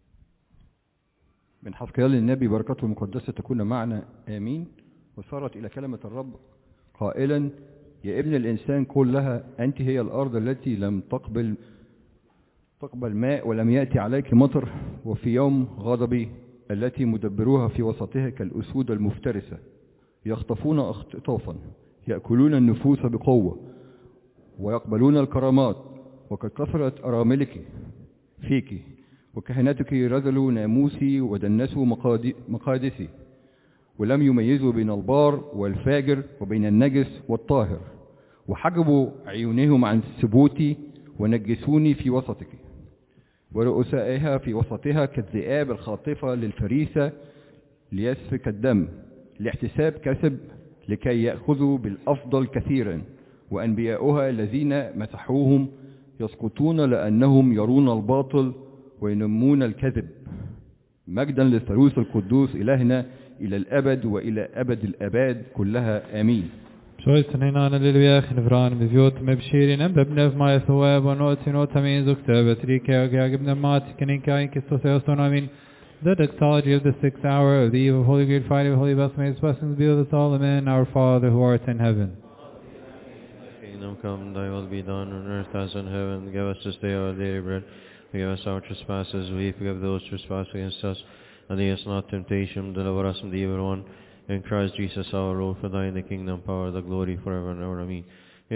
من حسقيال النبي بركته المقدسة تكون معنا آمين. وصارت إلى كلمة الرب قائلا: يا ابن الإنسان قل لها أنت هي الأرض التي لم تقبل تقبل ماء ولم يأتي عليك مطر، وفي يوم غضبي التي مدبروها في وسطها كالأسود المفترسة يخطفون اختطافا، يأكلون النفوس بقوة ويقبلون الكرامات، وقد كثرت أراملك فيك، وكهنتك رذلوا ناموسي ودنسوا مقادسي، ولم يميزوا بين البار والفاجر وبين النجس والطاهر، وحجبوا عيونهم عن ثبوتي ونجسوني في وسطك، ورؤسائها في وسطها كالذئاب الخاطفة للفريسة ليسفك الدم، لاحتساب كسب لكي يأخذوا بالأفضل كثيرا، وأنبياؤها الذين مسحوهم يسقطون لأنهم يرون الباطل وينمون الكذب. مجدا للثالوث القدوس إلهنا إلى الأبد وإلى أبد الأباد كلها آمين. Choice تنينا للويا خنفران بفيوت مبشيرين ببنف ما يثواب ونوتي نوتا من زكتابة ريكا وقاقبنا ماتي كنينكا إنكستو سيوستون آمين. The doxology of the sixth hour of the eve of Holy Great Friday of Holy Blessing, may His blessings be with us all, amen. Our Father who art in heaven. kingdom come, thy will be done on earth as in heaven. Give us this day our daily bread. Forgive us our trespasses, we forgive those who trespass against us. And lead us not to temptation, deliver us from the evil one. In Christ Jesus our Lord, for thine the kingdom, power, the glory, forever and ever. Amen.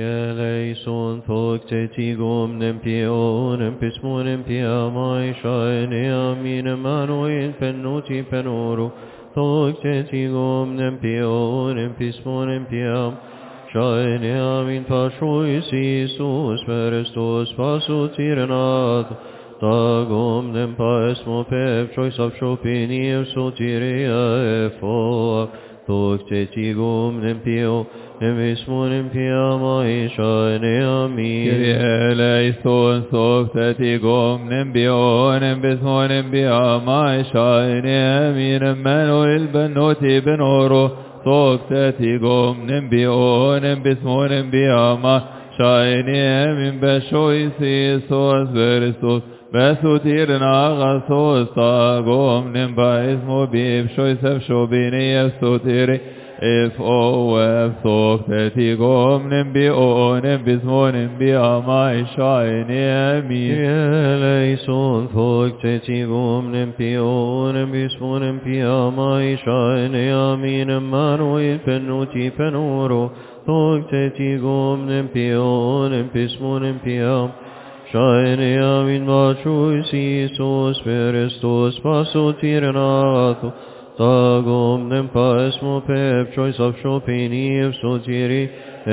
Eleison thok tetigom nempion empismon empia mai shaine amin Emmanuel penoti penoro thok tetigom nempion empismon empia shaine amin pashois Iisus perestos pasutirnat tagom nempaesmo pep choice of shopini of sotiria efo thok tetigom nempio Emismon impiama ishane ami Kyrie eleison soctetigom nembion embismon impiama ishane amin Emmanuel benoti benoro soctetigom nembion embismon impiama ishane amin beshois Iisus veristos besutirna gasos tagom nembaismo bib shoisef shobini efsotiri If O F thok tetigom nembion embismon embiama ishane amin Eleison thok tetigom nembion embismon embiama ishane amin Emmanuel penoti penoro thok tetigom nembion embismon embiama ishane amin vachuis Iisus perestos pasutirnato Tagom nempaesmo pep choice of shopini of sotiri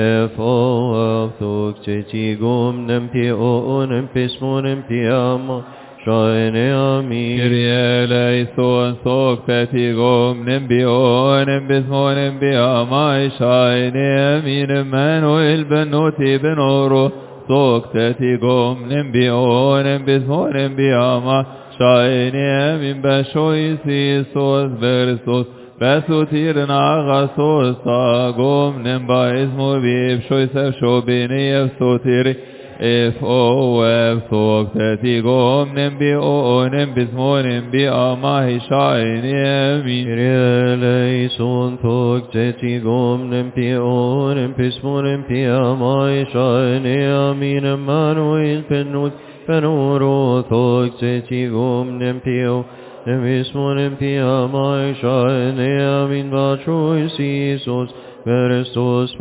Efo of thok tetigom nempio nempismo nempiama shaine amin Kyrie eleison thok tetigom nembio nempismo nempiama shaine amin Emmanuel benoti benoro thok tetigom nembio nempismo nempiama Shaine amin beshois Iisus veristos besutirna gasos tagom nembaismo bib shoisef shobini efsotiri If O F thok tetigom nembio nembismo nembiama hishaine amin Kyrie eleison thok tetigom nembio nempismo nembiama hishaine amin Emmanuel penut penoro thok tetigom nempio nemismo nempiama ishane amin vachois Iisus verestos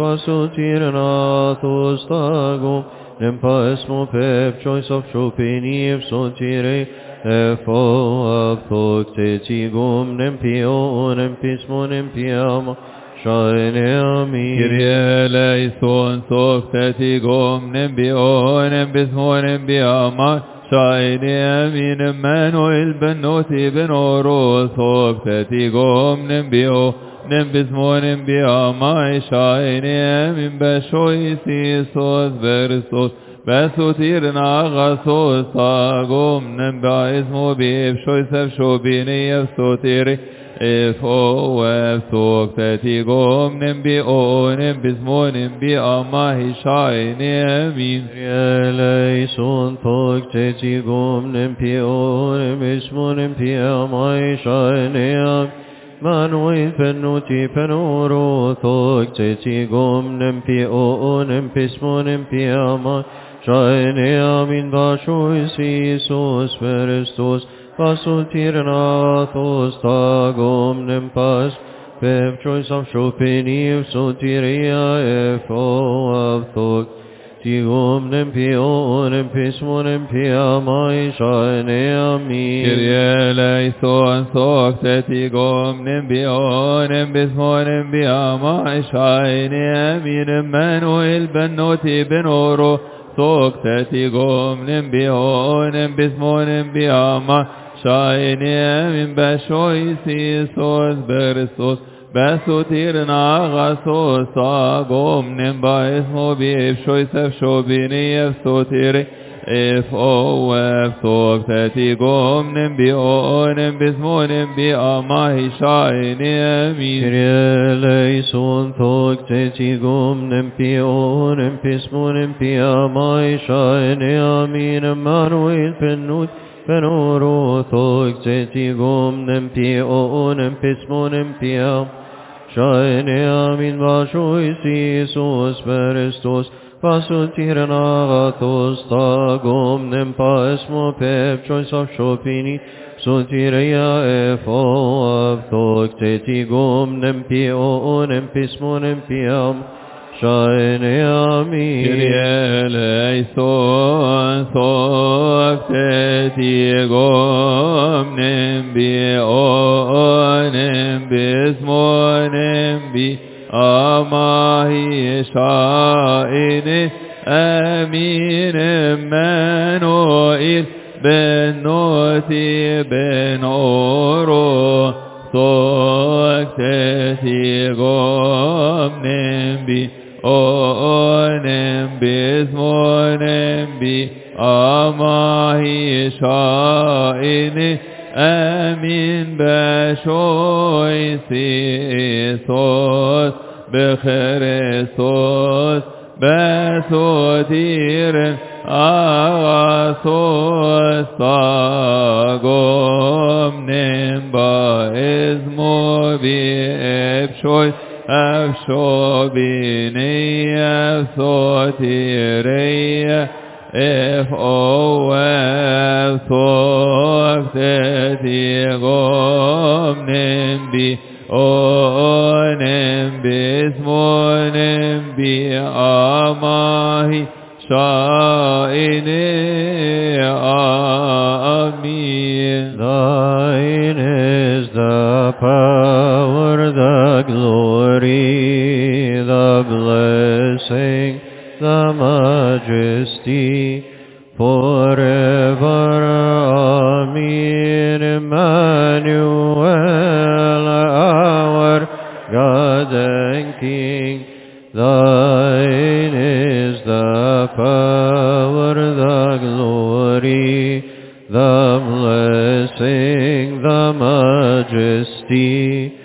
pasutirnatos tagom nempaesmo pep choice of shopini of sotire efo of thok tetigom nempio nempismo nempiama shaine amin Kyrie eleison thok tetigom nembion embismon embiama shaine amin Emmanuel benoti benoro thok tetigom nembio nembismon embiama shaine amin beshois Iisus veristos besutirna gasos tagom nembaismo bib shoisef shobini efsotiri If O F thok tetigom nembio nembismon embiama hishaine amin Eleison thok tetigom nembio nembismon embiama hishaine amin Emmanuel penoti penoro thok tetigom nembio nembismon embiama hishaine amin vachois Iisus veristos pasutirnatos tagom nempas pep choice of shopini of sotiria efo of thok tigom nempio nempismo nempiama ishane amin Kyrie eleison thok tetigom nembio nembismo nempiama ishane amin Emmanuel benoti benoro thok tetigom nembio nembismo nempiama shaine amin beshois Iisus veristos besutirna gasos tagom nembaismo bib shoisef shobini efsotiri If O F thok tetigom nembio nembismo nembiama hishaine amin Kyrie eleison thok tetigom nembio nempismo nempiama hishaine amin Emmanuel penut penoro thok tetigom nempio nempismo nempiama shaine amin vachois Iisus veristos Pasutirna gatos tagum nem paesmo pep choice of shopini Sotireia efo avtok tetigum nem pio nem pismo nem piam Shine amin Kyrie eleison thok tetigum nem pio nem pismo nem piam Amahi sha'ini amin Emmanuel ben noti ben oro Sok tetigom nembi o nembi smo nembi Amahi sha'ini amin bashoy sisos بخريستوس بسودير آسوس تاغم نمبا اسمو بيبشوي أفشو بني أفسوتيري اف او أفسوك تتيغم نمبي O nembis mo nembi amahi sha'ini amin. Thine is the power, the glory, the blessing, the majesty, forever. Amen. Emmanuel, our God and King, thine is the power, the glory, the blessing, the majesty,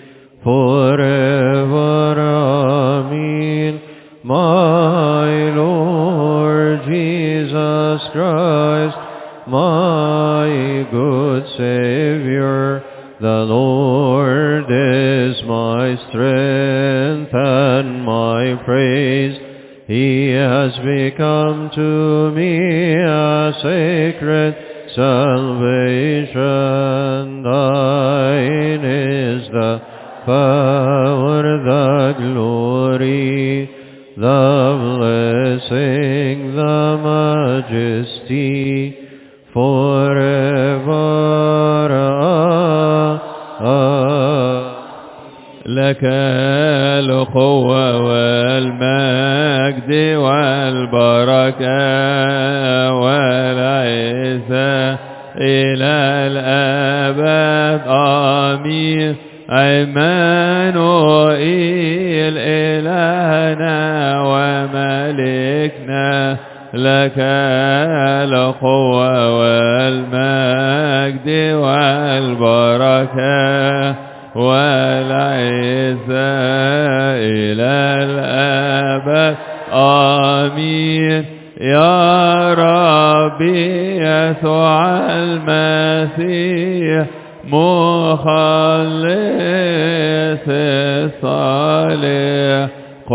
forever. Amen. My Lord Jesus Christ, my good Savior, the Lord is my strength and my praise. He has become to me a sacred salvation. Thine is the power, the glory, the blessing, the majesty, forever. لك القوة والمجد والبركة والعزة إلى الأبد آمين. عمانوئيل إلهنا وملكنا لك القوة والمجد والبركة والعزة إلى الأبد آمين. يا ربي يسوع المسيح مخلص الصالح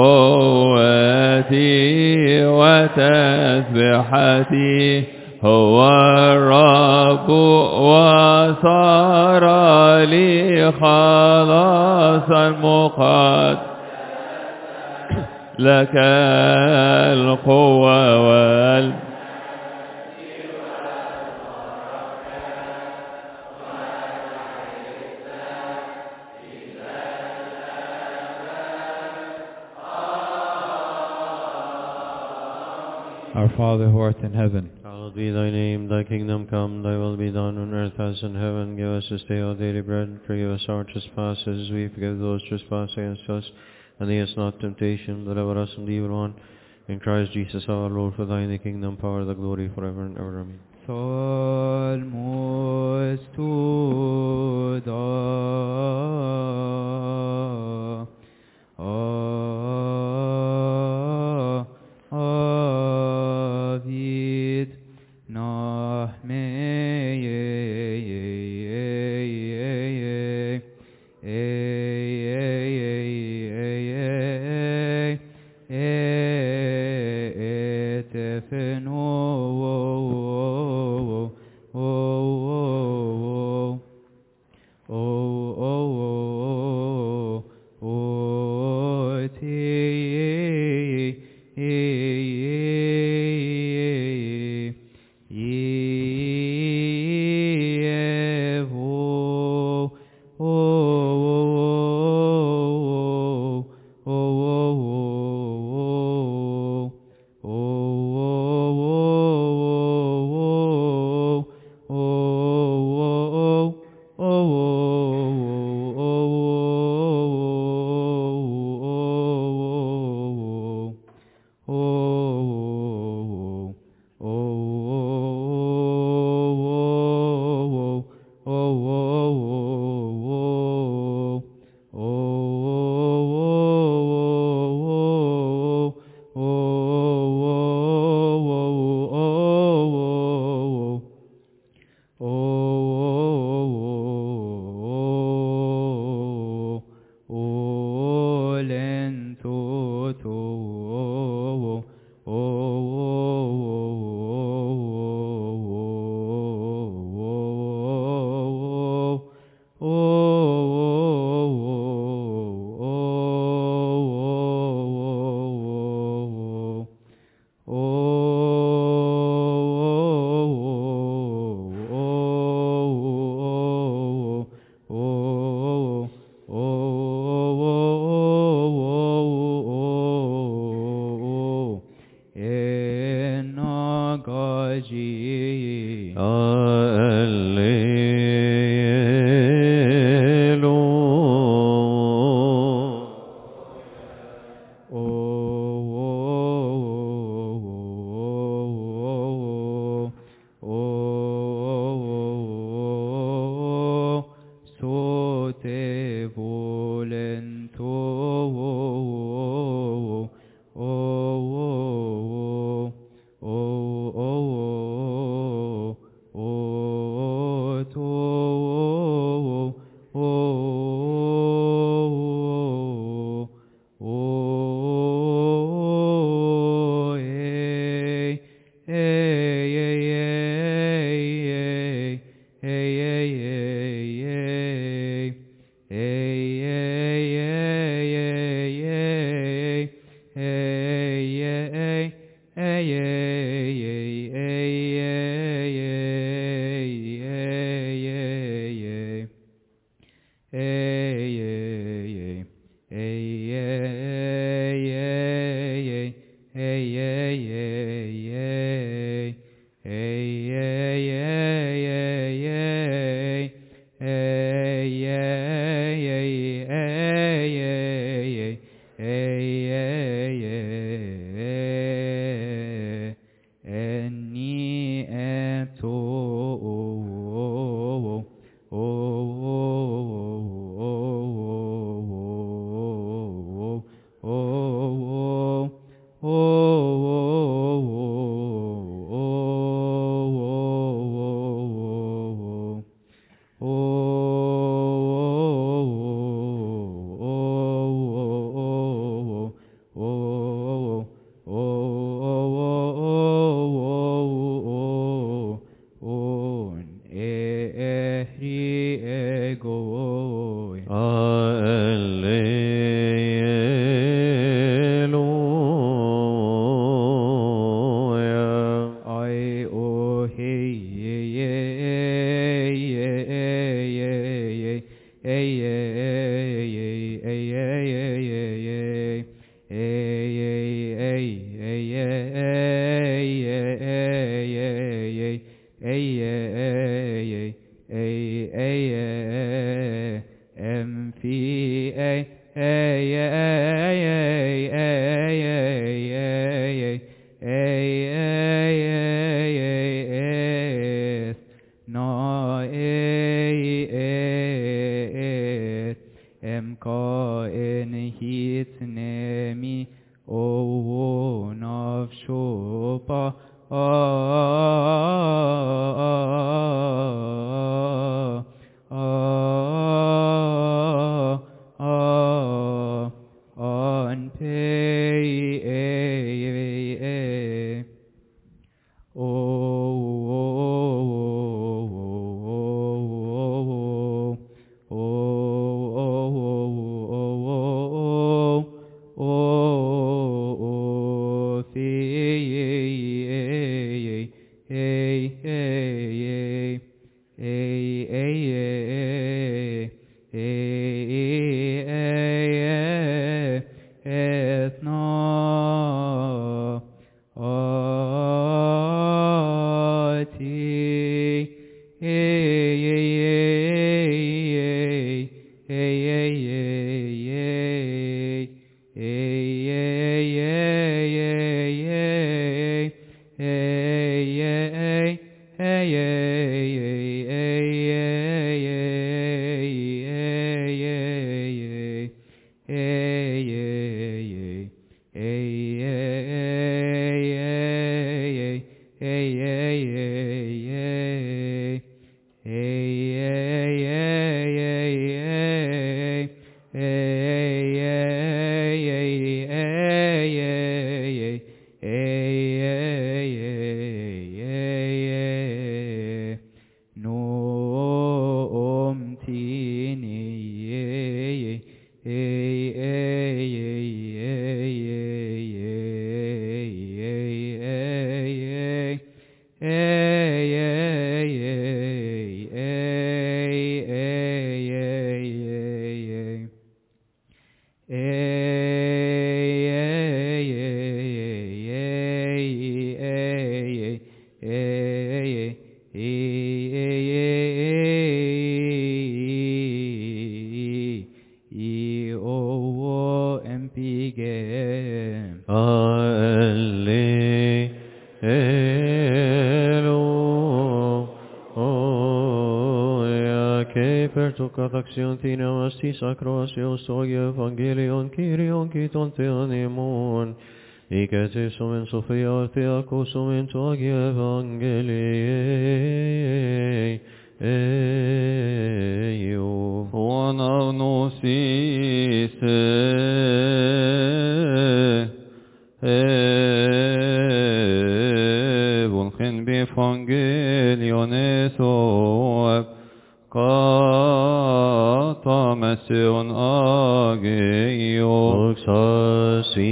قوتي وتسبحتي هو الرب وصار لي خلاصا مقدسا لك القوة وال Our Father who art in heaven, hallowed be thy name, thy kingdom come, thy will be done on earth as in heaven. Give us this day our daily bread, forgive us our trespasses, as we forgive those trespass against us, and lead us not temptation, deliver us from the evil one. In Christ Jesus our Lord, for thine the kingdom, power, the glory, forever and ever. Amen. Salmos tu da Avid Nahme Ay, ay, ay, ay, ay, que per tu catacción tine astis acroasios toi evangelion Kyrion kiton te animon, y que te sumen Sofia te acusum in tuagi evangelii eiu. ونغنوسيس Evangelion b'Evangeliones oab kata mesion ageio Oxasi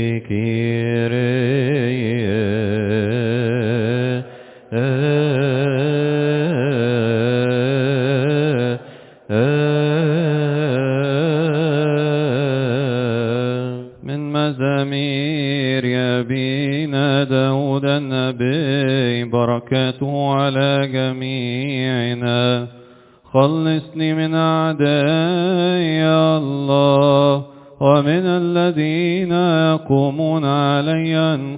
من مزامير يبينا داود النبي بركاته على جميعنا خلصني من أعدائي يا الله ومن الذين يقومون علي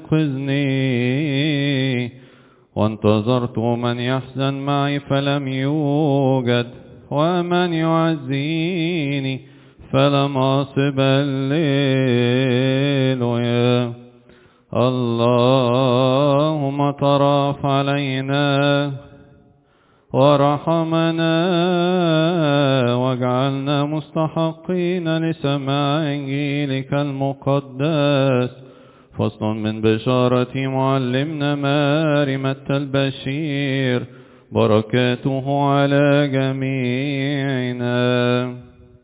انقذني وانتظرت من يحزن معي فلم يوجد ومن يعزيني فلم أصب الليل يا اللهم تراف علينا ورحمنا واجعلنا مستحقين لسماع إنجيلك المقدس. فصل من بشارة معلمنا مارمة البشير بركاته على جميعنا.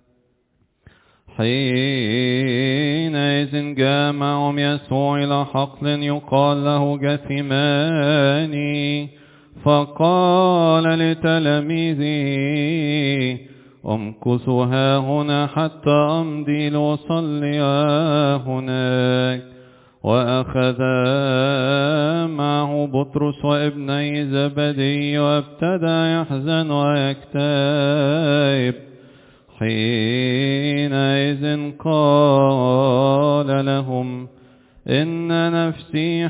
حينئذ جامعهم يسوع إلى حقل يقال له جثماني فقال لتلاميذه امكثوا ها هنا حتى أمضي لأصلي هناك. وأخذ معه بطرس وابني زبدي وابتدى يحزن ويكتئب. حينئذ قال لهم إن نفسي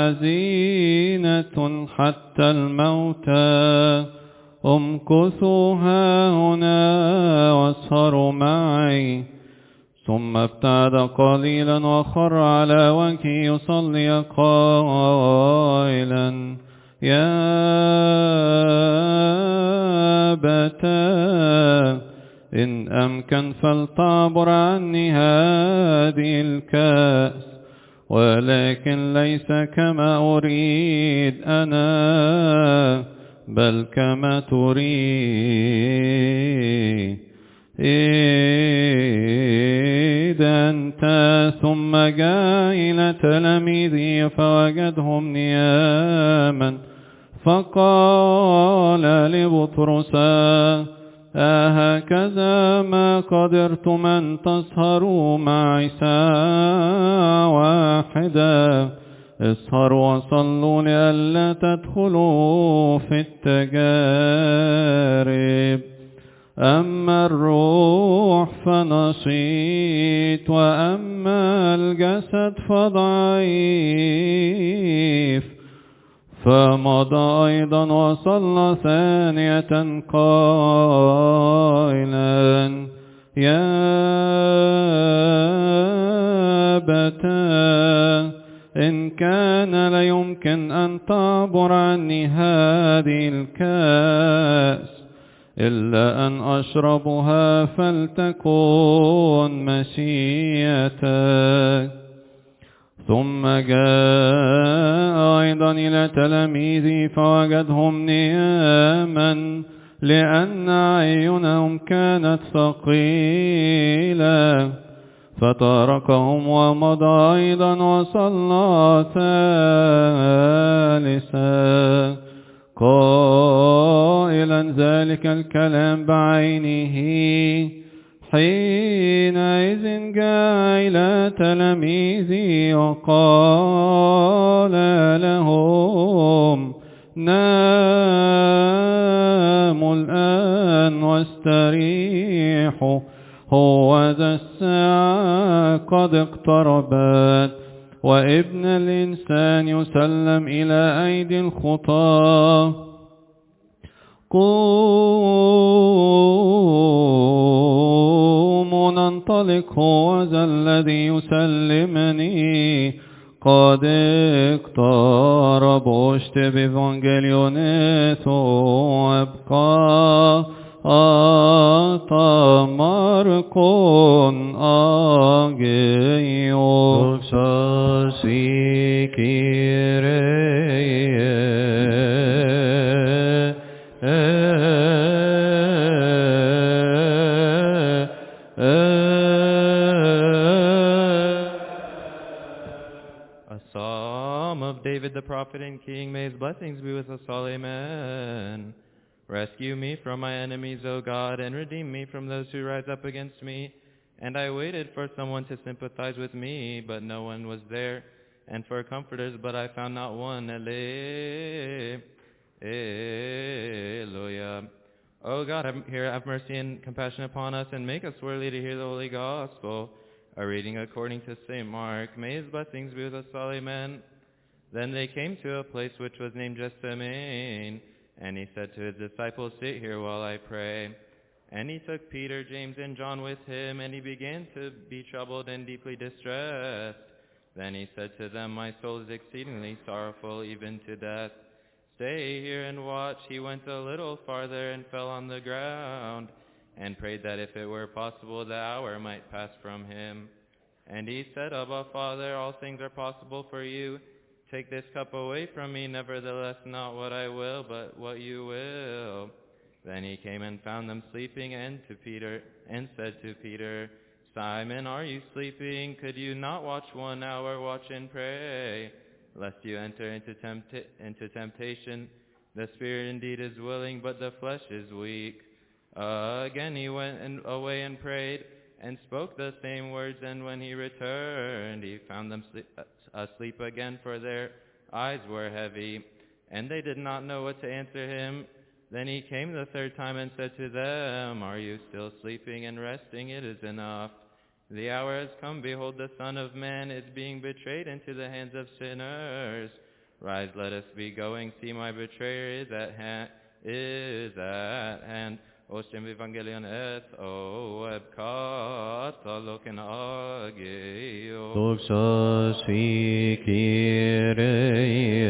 حزينة حتى الموتى امكثوا ها هنا واسهروا معي. ثم ابتعد قليلا وخر على وجهه يصلي قائلا يا أبتاه إن أمكن فلتعبر عني هذه الكأس ولكن ليس كما أريد أنا بل كما تريد إذا أنت. ثم جاء إلى تلاميذه فوجدهم نياما فقال لبطرس أهكذا ما قدرتم أن تسهروا معي ساعة واحدة؟ اسهروا وصلوا لئلا تدخلوا في التجارب. أما الروح فنشيط وأما الجسد فضعيف. فمضى أيضا وصلى ثانية قائلا يا أبتاه إن كان ليمكن أن تعبر عني هذه الكأس إلا أن أشربها فلتكن مشيئتك. ثم جاء أيضا إلى تلاميذه فوجدهم نياما لأن أعينهم كانت ثقيلة فتركهم ومضى أيضا وصلى ثالثا قائلا ذلك الكلام بعينه. حينئذ جاء إلى تلاميذه وقال لهم ناموا الآن واستريحوا هو ذا الساعة قد اقتربت وابن الإنسان يسلم إلى أيدي الخطاة. قوموا ننطلق، هو ذا الذي يسلمني قد اقترب. اشتب evangelion وابقى atamarkon ageio. Doxasi Kyrie, A psalm of David the prophet and king. May his blessings be with us all. Amen. Rescue me from my enemies, O God, and redeem me from those who rise up against me. And I waited for someone to sympathize with me, but no one was there, and for comforters, but I found not one. Alleluia. O God, have, hear, have mercy and compassion upon us, and make us worthy to hear the holy gospel. A reading according to Saint Mark. May his blessings be with us all. Amen. Then they came to a place which was named Gethsemane, and he said to his disciples, sit here while I pray. And he took Peter, James, and John with him, and he began to be troubled and deeply distressed. Then he said to them, my soul is exceedingly sorrowful, even to death. Stay here and watch. He went a little farther and fell on the ground, and prayed that if it were possible, the hour might pass from him. And he said, Abba, Father, all things are possible for you. Take this cup away from me, nevertheless not what I will, but what you will. Then he came and found them sleeping, and to Peter, and said to Peter, Simon, are you sleeping? Could you not watch one hour? Watch and pray, lest you enter into, tempt- into temptation. The spirit indeed is willing, but the flesh is weak. Uh, again he went and away and prayed, and spoke the same words, and when he returned, he found them sleep, uh, asleep again, for their eyes were heavy, and they did not know what to answer him. Then he came the third time and said to them, are you still sleeping and resting? It is enough. The hour has come. Behold, the Son of Man is being betrayed into the hands of sinners. Rise, let us be going. See, my betrayer is at hand. Is at hand. Ostem evangelion et o ebkata loken ageo. Doxa si Kyrie,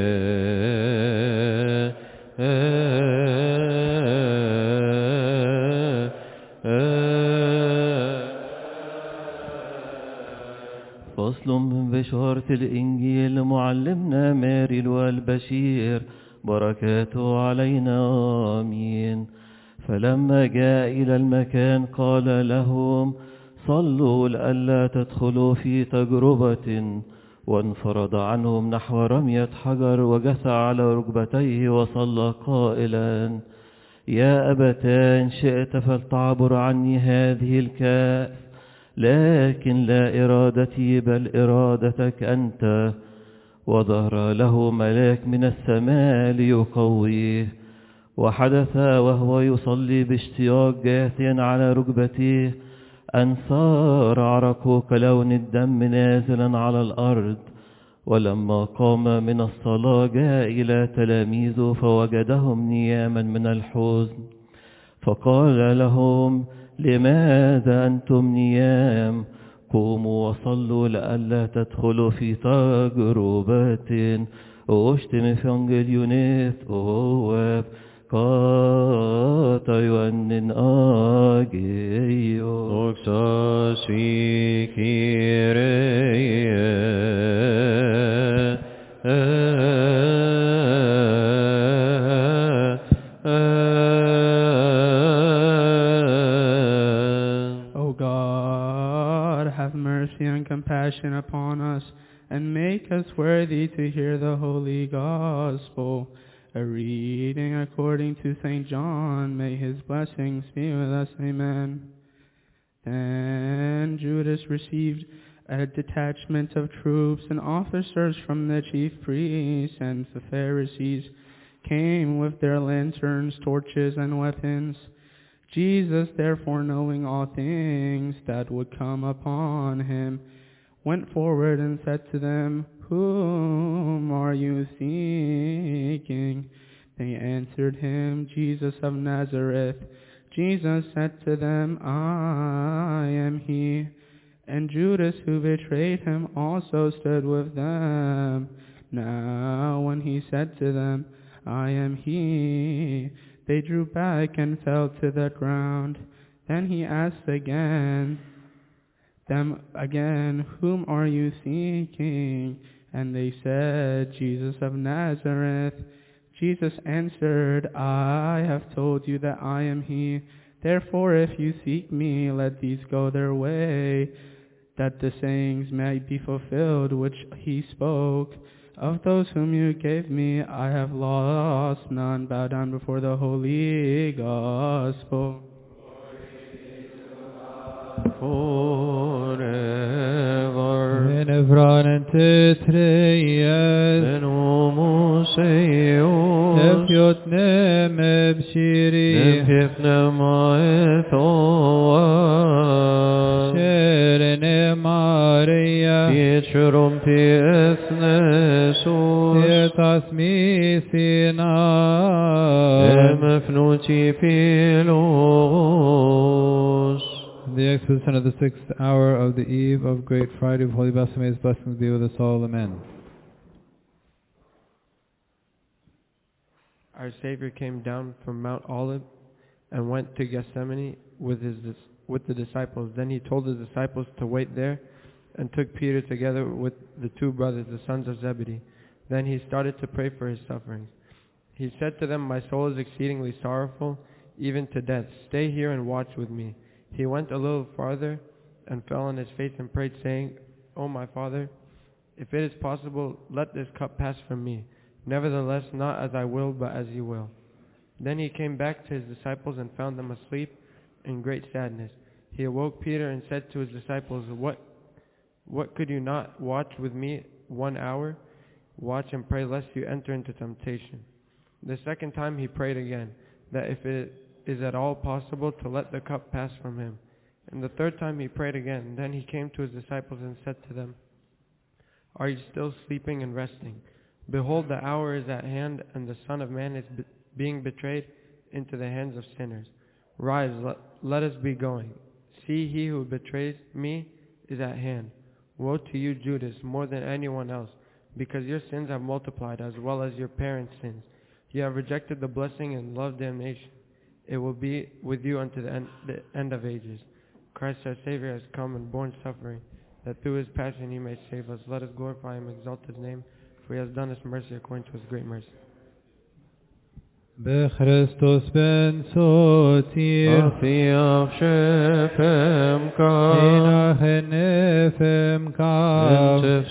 فصل من بشارة الإنجيل. معلمنا ماري والبشير بركاته علينا آمين. فلما جاء إلى المكان قال لهم صلوا لئلا تدخلوا في تجربة. وانفرض عنهم نحو رمية حجر، وجثى على ركبتيه وصلى قائلا يا أبتاه إن شئت فلتعبر عني هذه الكأس، لكن لا إرادتي بل إرادتك أنت. وظهر له ملاك من السماء ليقويه. وحدث وهو يصلي باشتياق جاثيا على ركبتيه أن صار عرقه كلون الدم نازلا على الأرض. ولما قام من الصلاة جاء إلى تلاميذه فوجدهم نياما من الحزن، فقال لهم لماذا أنتم نيام؟ قوموا وصلوا لئلا تدخلوا في تجربة. واشتم فانجليونيت أواب Kata yuannin ageo. Doxa si Kyrie, O God, have mercy and compassion upon us, and make us worthy to hear the holy gospel. A reading according to Saint John. May his blessings be with us. Amen. Then Judas received a detachment of troops and officers from the chief priests, and the Pharisees came with their lanterns, torches, and weapons. Jesus, therefore, knowing all things that would come upon him, went forward and said to them, Whom are you seeking? They answered him, Jesus of Nazareth. Jesus said to them, I am he. And Judas, who betrayed him, also stood with them. Now when he said to them, I am he, they drew back and fell to the ground. Then he asked again, them again, whom are you seeking? And they said, Jesus of Nazareth. Jesus answered, I have told you that I am he. Therefore, if you seek me, let these go their way, that the sayings may be fulfilled which he spoke. Of those whom you gave me, I have lost none. Bow down before the holy gospel. Forever. In Evran Tetreyes. En Homoseos. Nefyot Nemebshiri. Nefyot Nemaethoa. Sherene Maria. Pietrum Piethnesus. Pietas Misina. Emefnuti Pilos. The exposition of the sixth hour of the eve of Great Friday of Holy Baptism, blessings be with us all. Amen. Our Savior came down from Mount Olive and went to Gethsemane with his with the disciples. Then he told his disciples to wait there and took Peter together with the two brothers, the sons of Zebedee. Then he started to pray for his sufferings. He said to them, my soul is exceedingly sorrowful, even to death. Stay here and watch with me. He went a little farther and fell on his face and prayed, saying, O my Father, if it is possible, let this cup pass from me. Nevertheless, not as I will, but as you will. Then he came back to his disciples and found them asleep in great sadness. He awoke Peter and said to his disciples, What, what could you not watch with me one hour? Watch and pray lest you enter into temptation. The second time he prayed again, that if it is at all possible to let the cup pass from him. And the third time he prayed again. Then he came to his disciples and said to them, Are you still sleeping and resting? Behold, the hour is at hand, and the Son of Man is be- being betrayed into the hands of sinners. Rise, let, let us be going. See, he who betrays me is at hand. Woe to you, Judas, more than anyone else, because your sins have multiplied, as well as your parents' sins. You have rejected the blessing and loved damnation. It will be with you unto the end, the end of ages. Christ our Savior has come and borne suffering, that through his passion he may save us. Let us glorify him, exalt his name, for he has done us mercy according to his great mercy. Bechristos ben sotir Afiach shefem ka Inach nefem ka Entef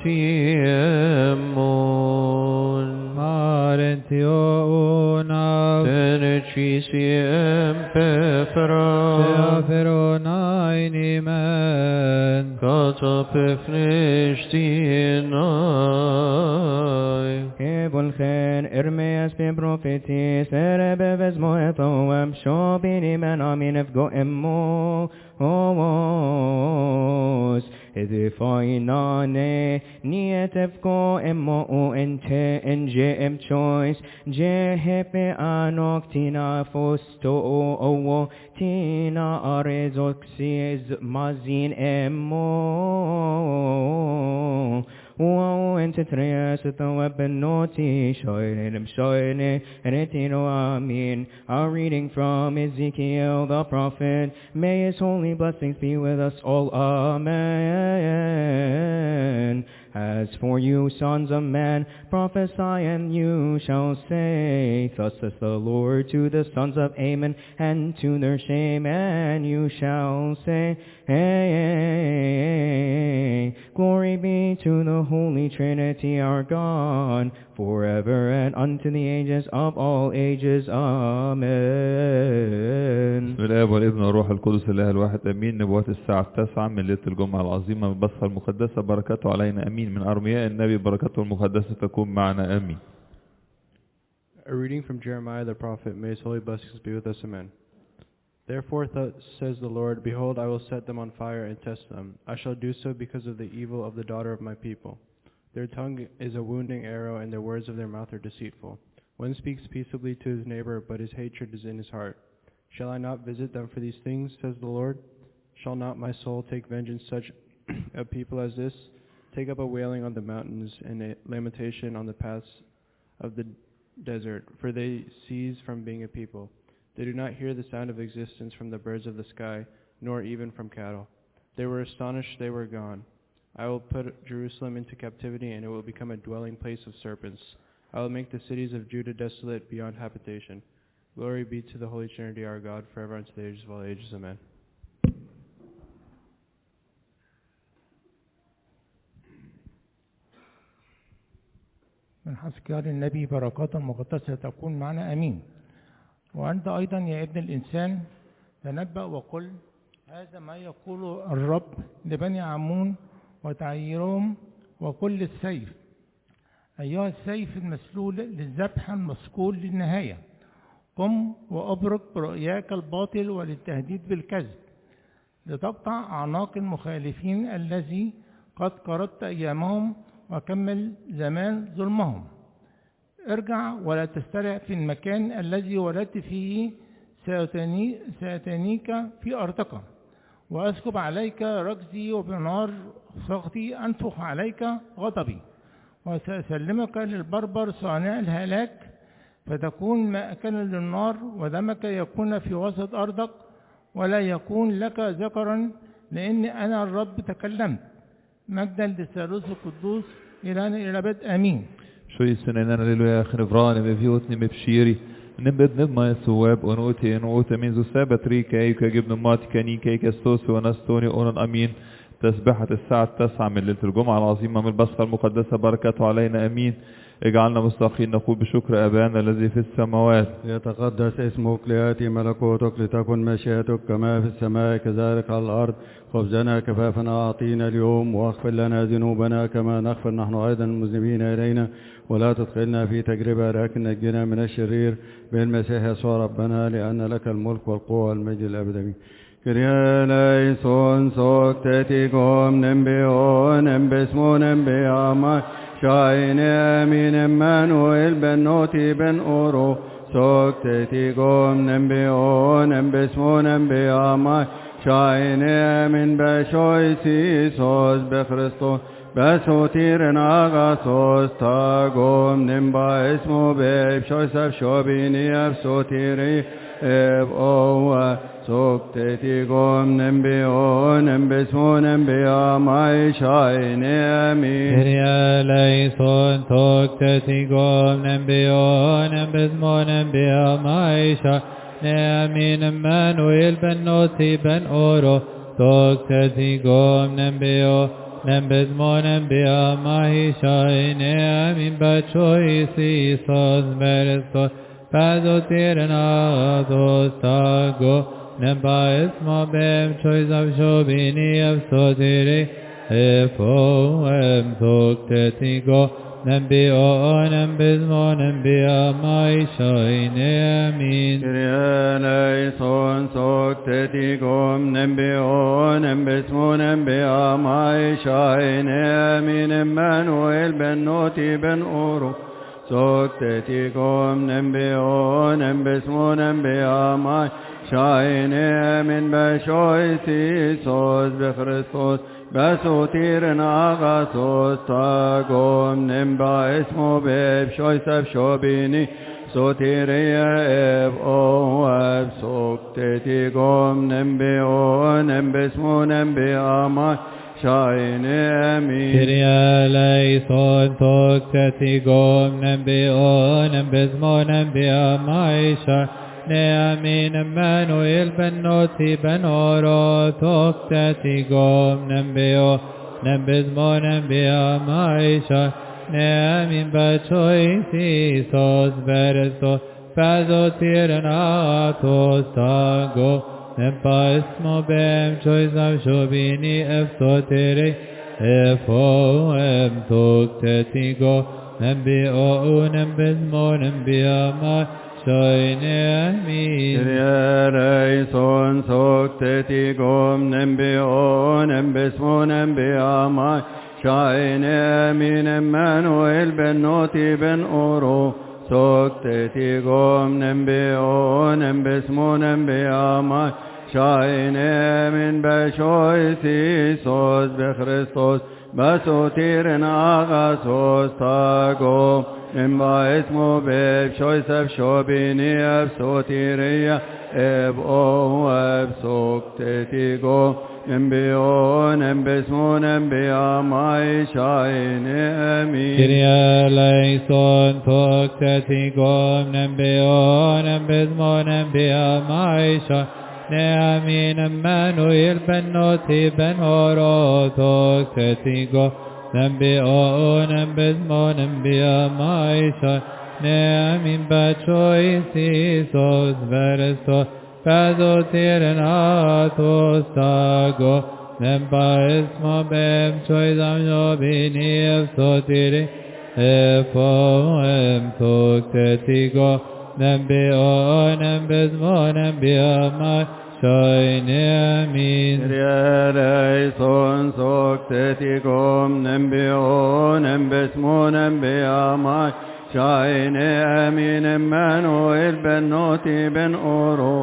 sotiemon Marentio unav Tenecisiem pefra Teaferonai nimen Kata pefnishtinai Kebulchen Ermeas ben profeti Serebe vezmo etoem Shobini men amin efgo emmo Os Edifainane Niet efgo emmo u ente enje em choice Jehepe anok tina fosto owo Tina arezoxies mazin emmo Wow, and Tetrias at the weapon noti, shine him shine, and etino amin. Our reading from Ezekiel the prophet. May his holy blessings be with us all. Amen. As for you, sons of man, prophesy and you shall say, Thus says the Lord to the sons of Ammon, and to their shame, and you shall say, Hey, hey, hey, glory be to the Holy Trinity our God, forever and unto the ages of all ages. Amen. بسم الله والابن والروح القدس الله الواحد امين. نبوات الساعة التاسعة من ليلة الجمعة العظيمة من البصرة المقدسة بركاته علينا امين. من ارمياء النبي بركاته المقدسة تكون معنا امين. A reading from Jeremiah the prophet. May his holy blessings be with us. Amen. Therefore thus says the Lord, Behold, I will set them on fire and test them. I shall do so because of the evil of the daughter of my people. Their tongue is a wounding arrow, and the words of their mouth are deceitful. One speaks peaceably to his neighbor, but his hatred is in his heart. Shall I not visit them for these things, says the Lord? Shall not my soul take vengeance such a people as this? Take up a wailing on the mountains and a lamentation on the paths of the desert, for they cease from being a people. They do not hear the sound of existence from the birds of the sky, nor even from cattle. They were astonished, they were gone. I will put Jerusalem into captivity, and it will become a dwelling place of serpents. I will make the cities of Judah desolate beyond habitation. Glory be to the Holy Trinity, our God, forever and to the ages of all ages. Amen. من حسكار النبي بركات المقدسة تكون معنا أمين. وأنت أيضا يا ابن الإنسان تنبأ وقل هذا ما يقول الرب لبني عمون وتعيرهم وكل السيف أيها السيف المسلول للذبح المسكول للنهاية قم وأبرك برؤياك الباطل وللتهديد بالكذب لتقطع أعناق المخالفين الذي قد قرضت أيامهم وكمل زمان ظلمهم ارجع ولا تسترع في المكان الذي ولدت فيه سأتنيك في أرضك وأسكب عليك ركزي وبنار سخطي أنفخ عليك غضبي وسأسلمك للبربر صانع الهلاك فتكون مأكلا للنار ودمك يكون في وسط أرضك ولا يكون لك ذكرا لأن أنا الرب تكلمت مجدا للثالوث القدوس إلى إلى بدء آمين. Skjøysen en halleluja, khrvrane me vjotni me pshiri, نبت نضمى الثواب ونؤتي نؤتي من زسابة ريكا ايكا جبن ماتي كانيكا ايكا ستوسي ونستوني اونن امين. تسبحة الساعة التاسعة من ليلة الجمعة العظيمة من البصخة المقدسة بركاته علينا امين. اجعلنا مستحقين نقول بشكر ابانا الذي في السماوات. يتقدس اسمك ليأتي ملكوتك لتكن مشيئتك كما في السماء كذلك على الارض. خبزنا كفافنا اعطينا اليوم واغفر لنا ذنوبنا كما نغفر نحن ايضا المذنبين الينا ولا تدخلنا في تجربة لكن نجنا من الشرير بالمسيح يسوع ربنا لأن لك الملك والقوة والمجد الأبدي. كريا ليسون سوك تتيكم نمبيون نمبسمون نمبياما شاين امين امانويل بن نوتي بن اورو سوك تتيكم نمبيون نمبسمون نمبياما شاين امين بشوي سيسوس بخريستوس بسوتيرن آغاسوس تاغوم نمبا اسمو بيب شويسف شوبيني افسوتيري اب اوه سوكتتيغوم نمبيو نمبسمو نمبيا ماي شايني امين. كريا ليسون سوكتتيغوم نمبيو نمبسمو نمبيا ماي شايني امين. امانويل بن نوتي بن اورو سوكتتيغوم نمبيو نمبسمو نمبيا ماي شايني امين. بچوي سيسوس برستوس فازوتيرنا دوستاغو نمبا اسمو بهم چويز افشوبيني افسوتيري افو ام سوكتتيغو نمبيو نمبسمو نمبيا ماي شايني امين. كريا ليسون سوكتتيغوم نمبيو نمبسمو نمبيا ماي شايني امين. امانويل بن نوتي بن اورو سوكتتيغوم نمبيو نمبسمو نمبيا ماي شايني من بشوي سيسوس بخريستوس بسوتيرن آغاسوس تاغوم نمبا اسمو بيب شويسف شوبيني سوتيريا اب او اب سوكتتيغوم نمبيو نمبسمو نمبيا ماي شايني امين. كريا ليسون سوكتتيغوم نمبيو نمبسمو نمبيا ماي شايني نامين. امانويل بن نوتي بن اورو سوكتتيغوم نمبيو نمبسمو نمبيا ماي شايني نامين. بچوي سيسوس برستوس فازوتيرنا توستاغو نمبا اسمو بهم چويز افشوبيني افسوتيري افو ام سوكتتيغو نمبيو نمبسمو نمبيا ماي شايني امين. كريا ليسون سوكتتيغوم نمبيو نمبسمو نمبيا ماي شايني امين. امانويل بن نوتي بن اورو سكتتكم نبيون بسمون بيامai شاينة من بشويسي سوس بخريستوس بسوتيرن آغاسوس تاغو نمبا اسمو بيب شويس بشوبيني بسوتيريا اب او اب سكتتكو نبيون بسمون بيامai شاينة امين Kyrie eleison سكتتكم نبيون بسمون بيامai شاينة Neamin Emmanuel ben noti ben orotok tetigo Nembi oonem bezmonem biamaisha Neamin bachoisi sos verestos Pazotiren atos tago Nemba esmo bem choizam jobini efsotiri Efoem tok tetigo Nembi oonem bezmonem biamai Shayne amin Realeison soktetikum Nembionem besmonem biamai Shayne amin Emmanuel ben noti ben oro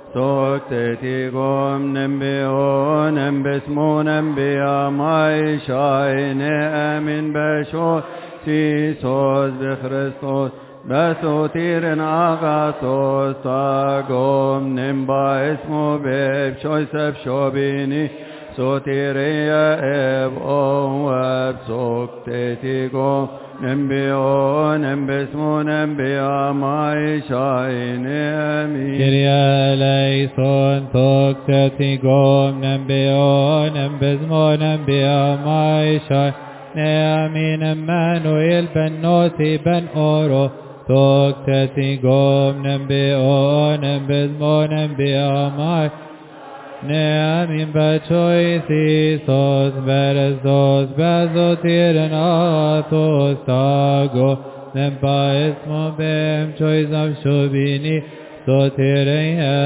Soktetikum Nembionem besmonem biamai Shayne amin Besho Sisos bechristos بسوتيرن آغاسوس تاغوم نمبا اسمو بيب شويسف شوبيني سوتيريا اب او اب سوكتتيغو نمبيو نمبسمو نمبيا ماي شايني امين Kyrie eleison سوكتتيغوم نمبيو نمبسمو نمبيا ماي شايني امين Emmanuel ben noti ben oro Soktetikum nembionem bezmonem biamai Neamin bachoisi sos verestos Bazotiren atos tago Nempa esmo bem choizam shubini Sotireya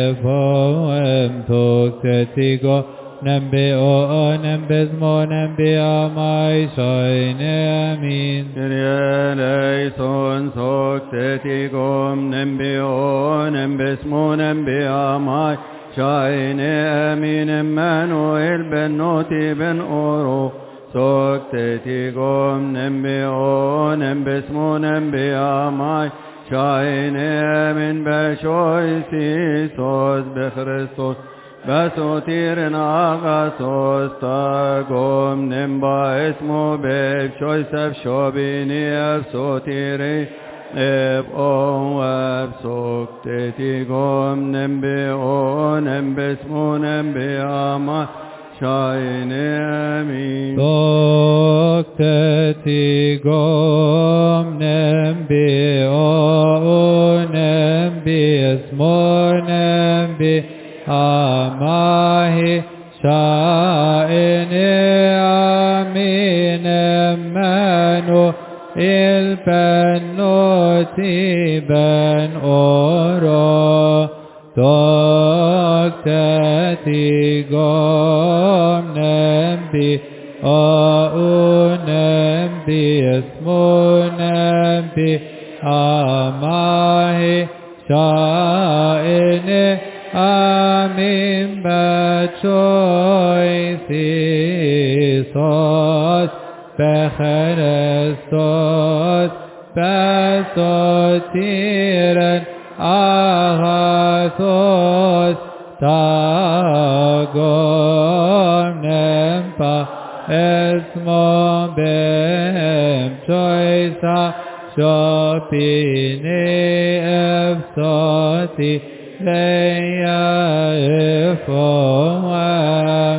efoem soktetikum Nembionem bezmonem biamai Shayne amin Kyrie eleison soktetikum Nembionem bezmonem biamai Shayne amin Emmanuel ben noti ben oro Soktetikum Nembionem bezmonem biamai Shayne amin Beshoisi sos bechristos بسوتيرن آغاسوس تاغوم نمبا اسمو بيب شويسف شوبيني افسوتيري اب او اب سوكتتيغوم نمبي او نمبسمو نمبي آما شايني امين سوكتتيغوم نمبي او نمبي اسمو نمبي Amahi Sha'ini Amin Emmanuel ben noti ben oro Soktetikum Nembi Au Nembi Esmu Nembi Amahi Sha'ini Amin bachoisi sos bechrestos basotiren agathos tagom nempa esmo bem choisa shopini efsoti Leia efoam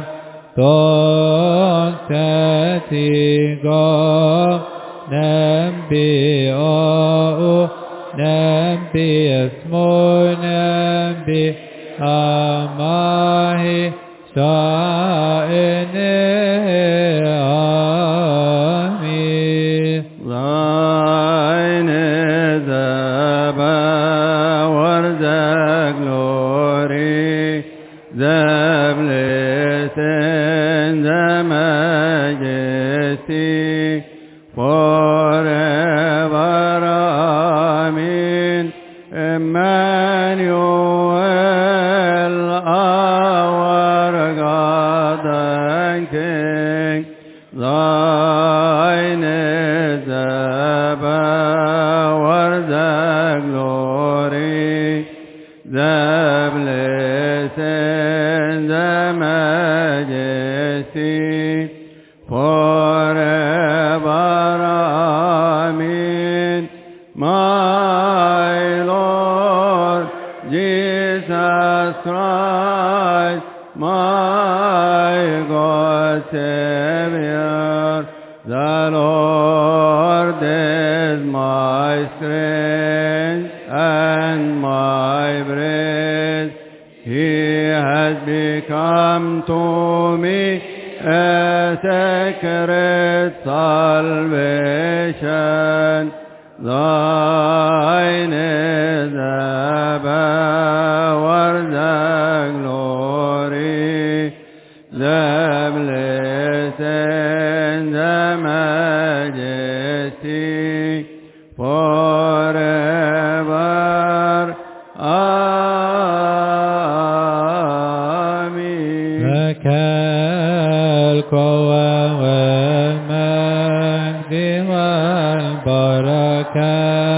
Soktetikum Nembi au Nembi esmo Nembi Amahi Sha'ini amin Thine is the power, the glory, the blessing, the majesty, forever our God and King. Thine is the power, the glory, the blessing, the majesty, forever. Amen. My Lord Jesus Christ, my God, Savior, the Lord is my strength and my praise. He has become to me a sacred salvation. Thine is the power, the glory, the blessing, the majesty, forever. Amen. لك القوة والمجد والبركة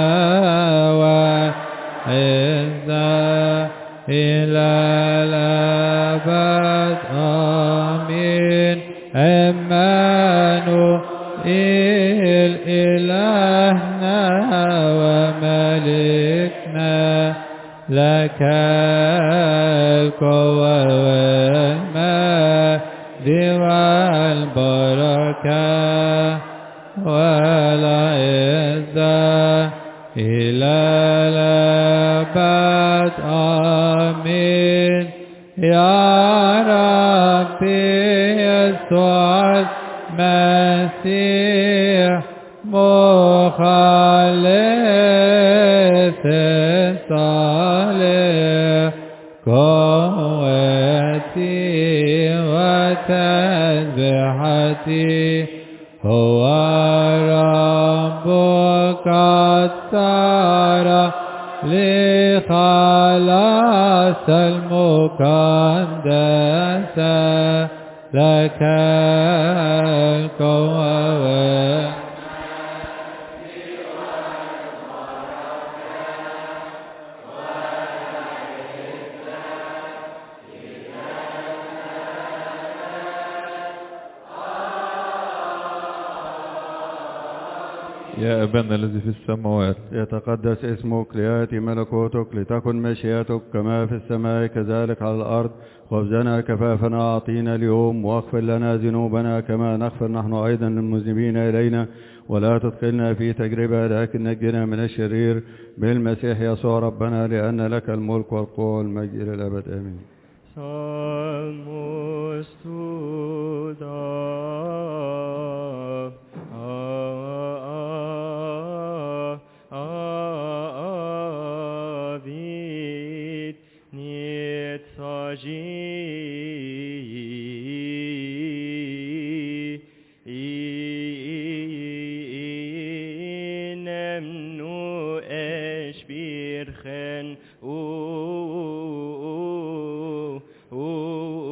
والعزة إلى الأبد. آمين. عمانوئيل إلهنا وملكنا، لك القوة والمجد والبركة والعزة إلى الأبد. آمين. يا ربي يسوع المسيح مخلص صالح، قوتي وتسبحتي، هو رب قد صار لخلاص المقدس، لك القوة. يا أبانا الذي في السماوات، يتقدس اسمك، ليأتي ملكوتك، لتكن مشيئتك كما في السماء كذلك على الأرض. خبزنا كفافنا أعطينا اليوم، واغفر لنا ذنوبنا كما نغفر نحن أيضا للمذنبين إلينا، ولا تدخلنا في تجربة لكن نجنا من الشرير، بالمسيح يسوع ربنا، لأن لك الملك والقوة والمجد إلى الأبد. آمين. Salmos David niet saji nemnu eshbirchen u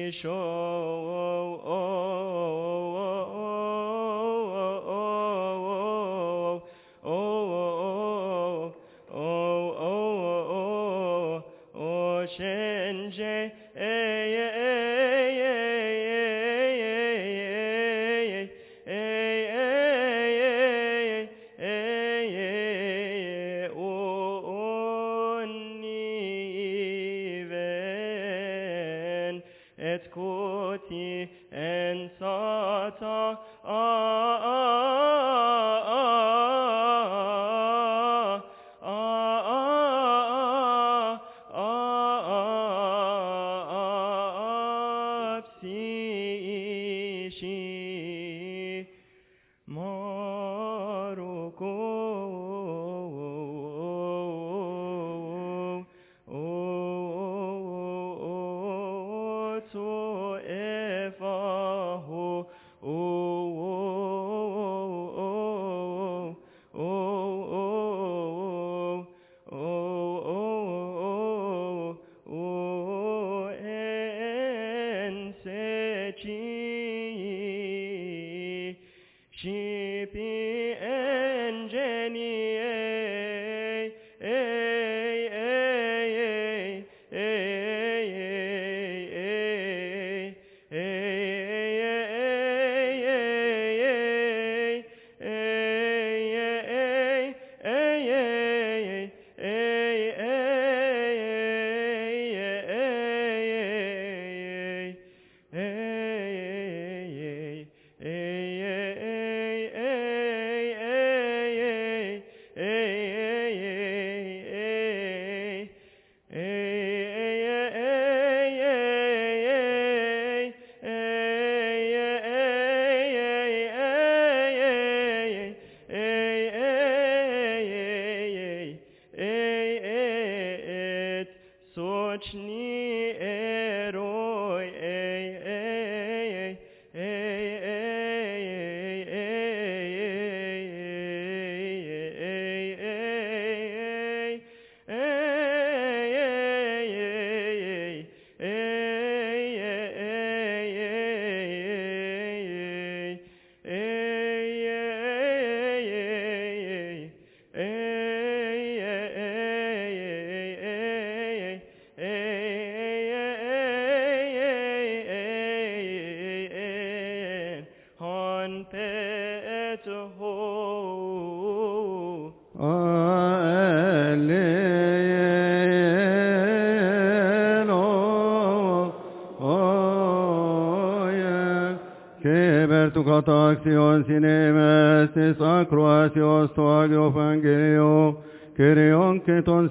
Acción cinemas, acroacios toagio evangelio, Kyrion keton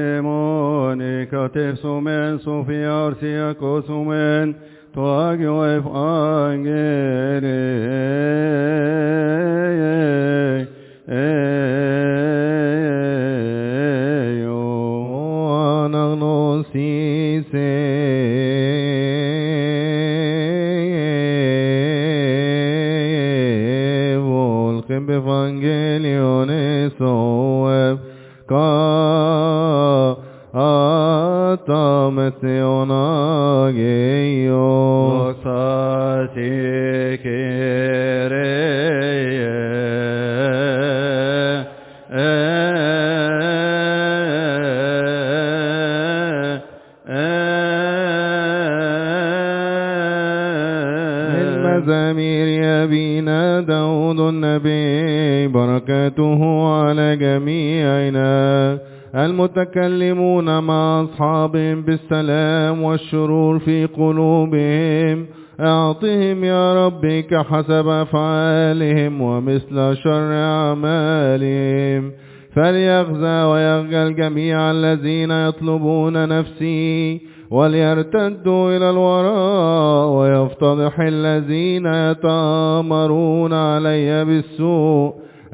sionemon, katepsumen, Sofia orsia kosumen, toagio evangelio, anagnosise. Evangelion soev ka atamesionageio sati kereye المزامير يبينا داود النبي بركاته على جميعنا المتكلمون مع أصحابهم بالسلام والشرور في قلوبهم أعطهم يا ربي كحسب أفعالهم ومثل شر أعمالهم فليغزى ويغزى الجميع الذين يطلبون نفسي وليرتدوا إلى الوراء ويفتضح الذين يتآمرون علي بالسوء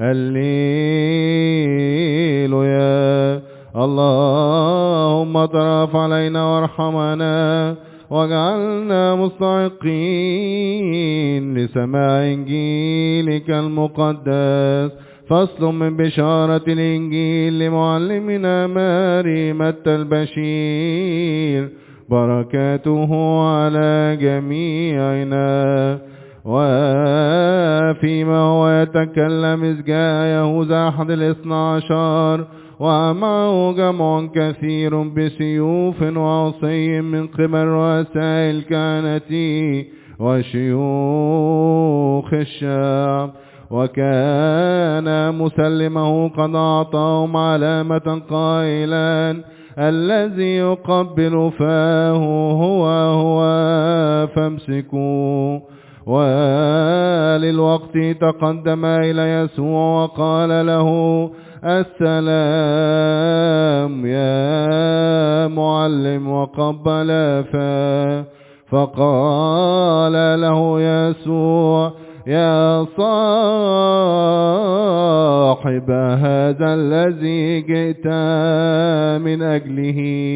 هللويا اللهم اطرف علينا وارحمنا واجعلنا مستحقين لسماع إنجيلك المقدس فصل من بشارة الإنجيل لمعلمنا ماري متى البشير بركاته على جميعنا. وفيما هو يتكلم إذ جاء يهوذا أحد الاثنى عشر ومعه جمع كثير بسيوف وعصي من قبل رؤساء الكهنة وشيوخ الشعب، وكان مسلمه قد أعطاهم علامة قائلا: الذي يقبل فاه هو هو فامسكوا. وللوقت تقدم إلى يسوع وقال له: السلام يا معلم، وقبل فاه. فقال له يسوع: يا صاحب هذا الذي جئت من أجله.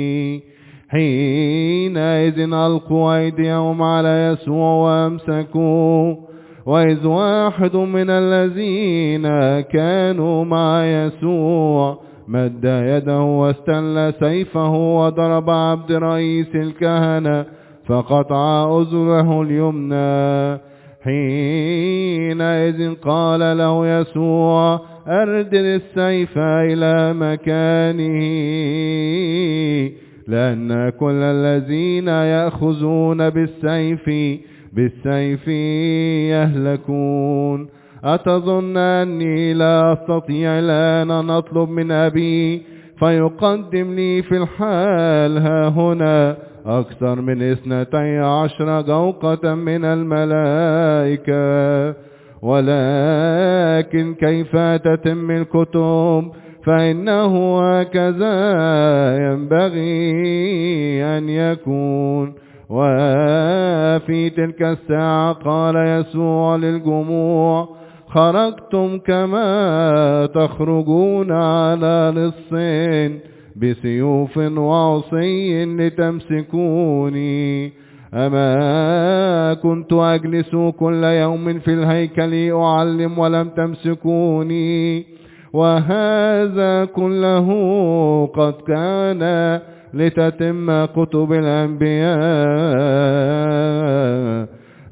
حينئذ ألقوا أيديهم على يسوع وأمسكوه. وإذ واحد من الذين كانوا مع يسوع مد يده واستل سيفه وضرب عبد رئيس الكهنة فقطع أذنه اليمنى. حينئذ قال له يسوع: أردد السيف إلى مكانه، لأن كل الذين يأخذون بالسيف بالسيف يهلكون. أتظن أني لا أستطيع الآن أن أطلب من أبي فيقدم لي في الحال ها هنا أكثر من اثنتي عشر جوقة من الملائكة؟ ولكن كيف تتم الكتب فإنه هكذا ينبغي أن يكون. وفي تلك الساعة قال يسوع للجموع: خرجتم كما تخرجون على لص بسيوف وعصي لتمسكوني. أما كنت أجلس كل يوم في الهيكل أعلم ولم تمسكوني؟ وهذا كله قد كان لتتم كتب الأنبياء.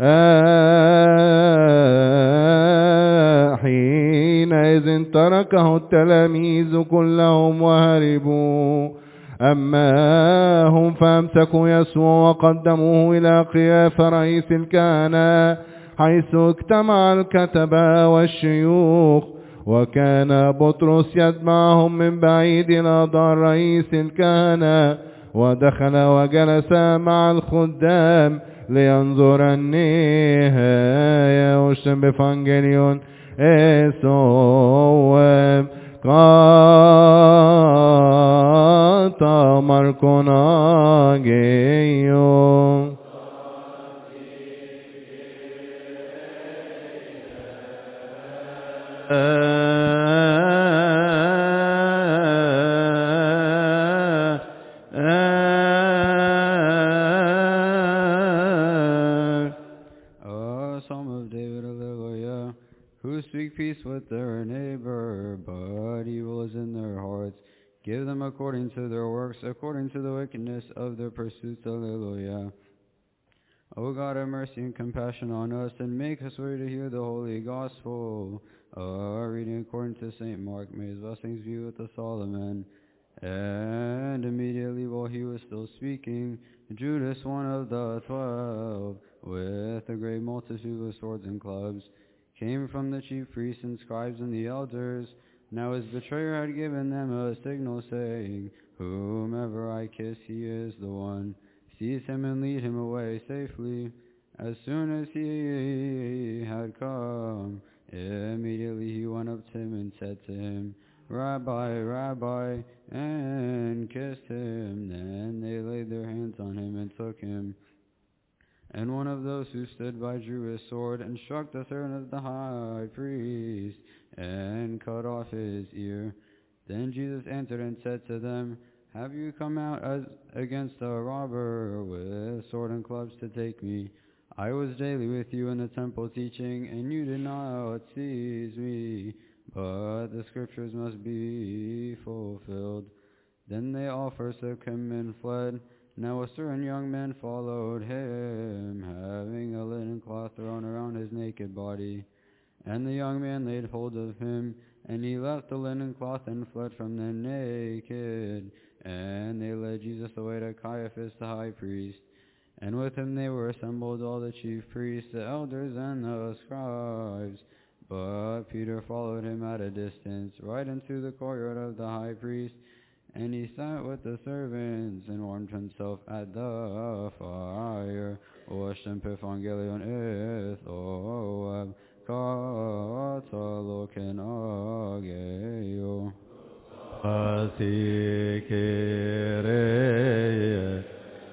حينئذ تركه التلاميذ كلهم وهربوا. أما هم فامسكوا يسوع وقدموه إلى قيافة رئيس الكهنة حيث اجتمع الكتبة والشيوخ. وكان بطرس يتبعهم من بعيد إلى دار رئيس الكهنة، ودخل وجلس مع الخدام لينظر النهاية. وشتم بفانجليون اسوام قاطع مركونا جيو. Peace with their neighbor, but evil is in their hearts. Give them according to their works, according to the wickedness of their pursuits. Alleluia. O God, have mercy and compassion on us, and make us ready to hear the holy gospel. A reading according to Saint Mark. May his blessings be with us all. Amen. And immediately while he was still speaking, Judas, one of the twelve, with a great multitude of swords and clubs, came from the chief priests and scribes and the elders. Now his betrayer had given them a signal, saying, whomever I kiss, he is the one. Seize him and lead him away safely. As soon as he had come, immediately he went up to him and said to him, Rabbi, Rabbi, and kissed him. Then they laid their hands on him and took him. And one of those who stood by drew his sword and struck the servant of the high priest and cut off his ear. Then Jesus answered and said to them, have you come out as against a robber with sword and clubs to take me? I was daily with you in the temple teaching, and you did not seize me, but the scriptures must be fulfilled. Then they all forsook him and fled, Now a certain young man followed him, having a linen cloth thrown around his naked body. And the young man laid hold of him, and he left the linen cloth and fled from them naked. And they led Jesus away to Caiaphas the high priest. And with him they were assembled all the chief priests, the elders, and the scribes. But Peter followed him at a distance, right into the courtyard of the high priest. And he sat with the servants, and warmed himself at the fire. Oashem pefangelion ethoab, kataloken ageo. Asikireye,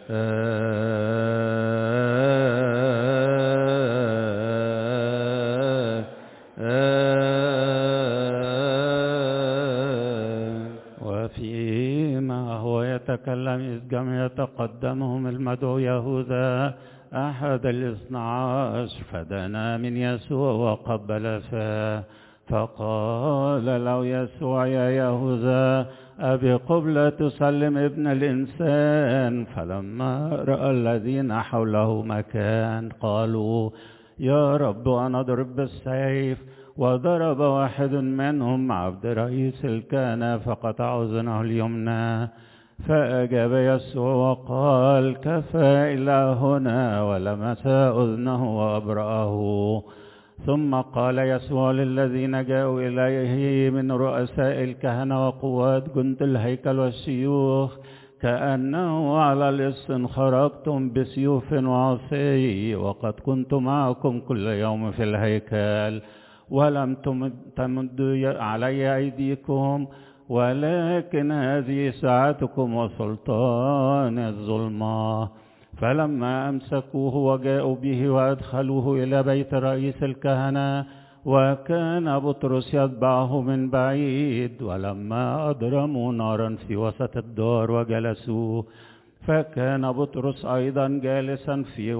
وفيما هو يتكلم إذ جمع يتقدمهم المدعو يهوذا أحد الاثنى عشر فدنا من يسوع وقبل فاه فقال له يسوع يا يهوذا أبي قبلة تسلم ابن الإنسان. فلما رأى الذين حوله مكان قالوا يا رب أنا أضرب بالسيف. وضرب واحد منهم عبد رئيس الكهنة فقطع أذنه اليمنى. فأجاب يسوع وقال كفى إلى هنا، ولمس أذنه وأبرأه. ثم قال يسوع للذين جاءوا إليه من رؤساء الكهنة وقوات جند الهيكل والشيوخ كأنه على لص خرجتم بسيوف وعصي، وقد كنت معكم كل يوم في الهيكل ولم تمدوا علي أيديكم، ولكن هذه ساعتكم وسلطان الظلمة. فلما أمسكوه وجاءوا به وأدخلوه إلى بيت رئيس الكهنة، وكان بطرس يتبعه من بعيد. ولما أضرموا نارا في وسط الدار وجلسوا، فكان بطرس أيضا جالسا في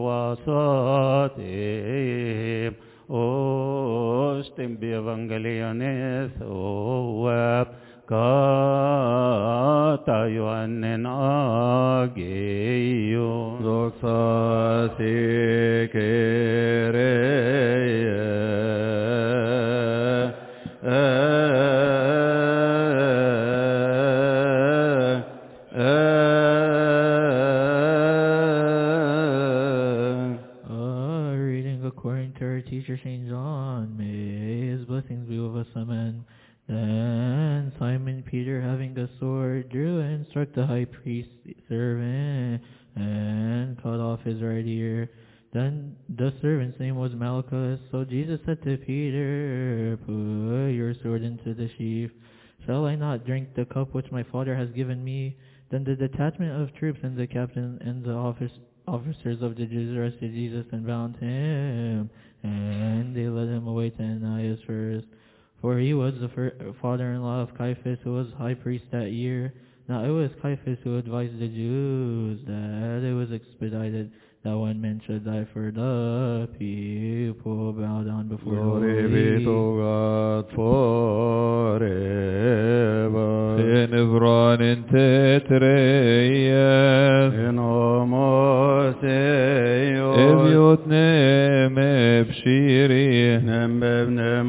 وسطهم. أوشتم بإفانجليونيس أواب كاتا يوانن آجيو دوكسا Teacher Saint John, may his blessings be with us, amen. Then Simon Peter, having a sword, drew and struck the high priest's servant and cut off his right ear. Then the servant's name was Malchus. So Jesus said to Peter, put your sword into the sheath. Shall I not drink the cup which my Father has given me? Then the detachment of troops and the captain and the office, officers of the Jews arrested Jesus and bound him. And they led him away to Ananias first, for he was the father-in-law of Caiaphas, who was high priest that year. Now it was Caiaphas who advised the Jews that it was expedited that one man should die for the people. Bow down before Glory the be to God forever. In Hebron in Tetreyes, in Homoseo, Eviot nem Ebshiri, nem Bev nem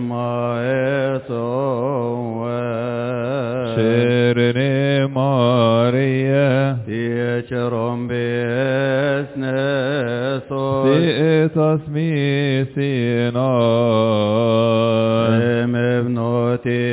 Maesoa, Sherene Maria, Tiecherom Besne, Si'etas misina, Em ebnoti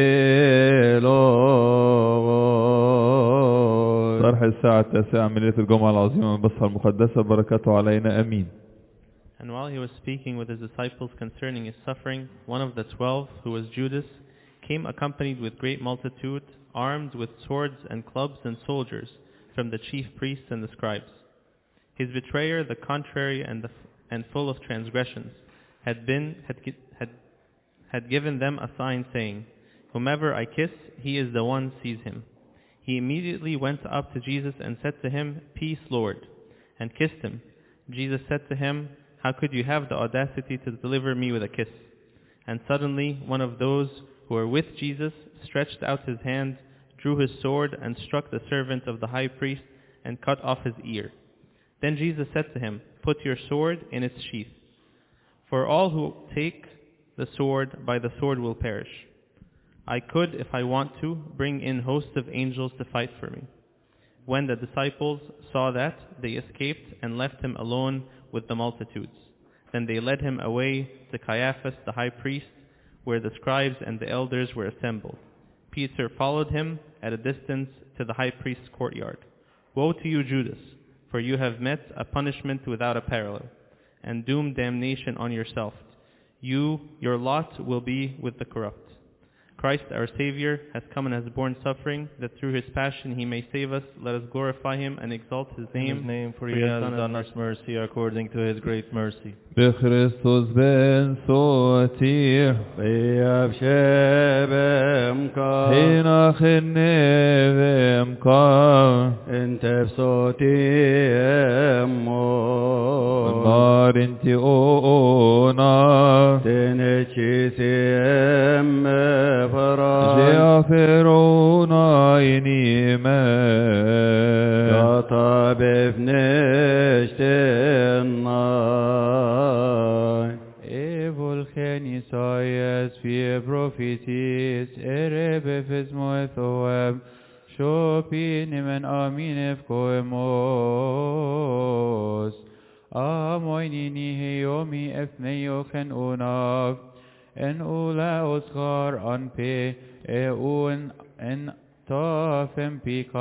بلغوت. صرح الساعة التاسعة من ليلة الجمعة العظيمة من البصرة المقدسة، بركاته علينا أمين. And while he was speaking with his disciples concerning his suffering, one of the twelve, who was Judas, came accompanied with great multitude, armed with swords and clubs and soldiers, from the chief priests and the scribes. His betrayer, the contrary and, the, and full of transgressions, had been had, had had given them a sign saying, "Whomever I kiss, he is the one, seize him." He immediately went up to Jesus and said to him, "Peace, Lord," and kissed him. Jesus said to him, "How could you have the audacity to deliver me with a kiss?" And suddenly one of those who were with Jesus stretched out his hand, drew his sword, and struck the servant of the high priest, and cut off his ear. Then Jesus said to him, "Put your sword in its sheath. For all who take the sword by the sword will perish. I could, if I want to, bring in hosts of angels to fight for me." When the disciples saw that, they escaped and left him alone with the multitudes. Then they led him away to Caiaphas the high priest, where the scribes and the elders were assembled. Peter followed him at a distance to the high priest's courtyard. "Woe to you, Judas, for you have met a punishment without a parallel, and doomed damnation on yourself. You, your lot will be with the corrupt. Christ our Savior has come and has borne suffering, that through his passion he may save us. Let us glorify him and exalt his name, his name for he has done us mercy according to his great mercy. بخريستوس بن صوتير بياب شبمكا حين خنبمكا انت بصوتي امو النار انت اونا تنشي سيم فرا جاء فرعون عيني ما قطع بفنشت النار Evil Genisaias via prophecies erebe fismo ethoem shopinim en aminef koemos amoinini heomi efneiochen unav en ula oscar anpe eun en tafem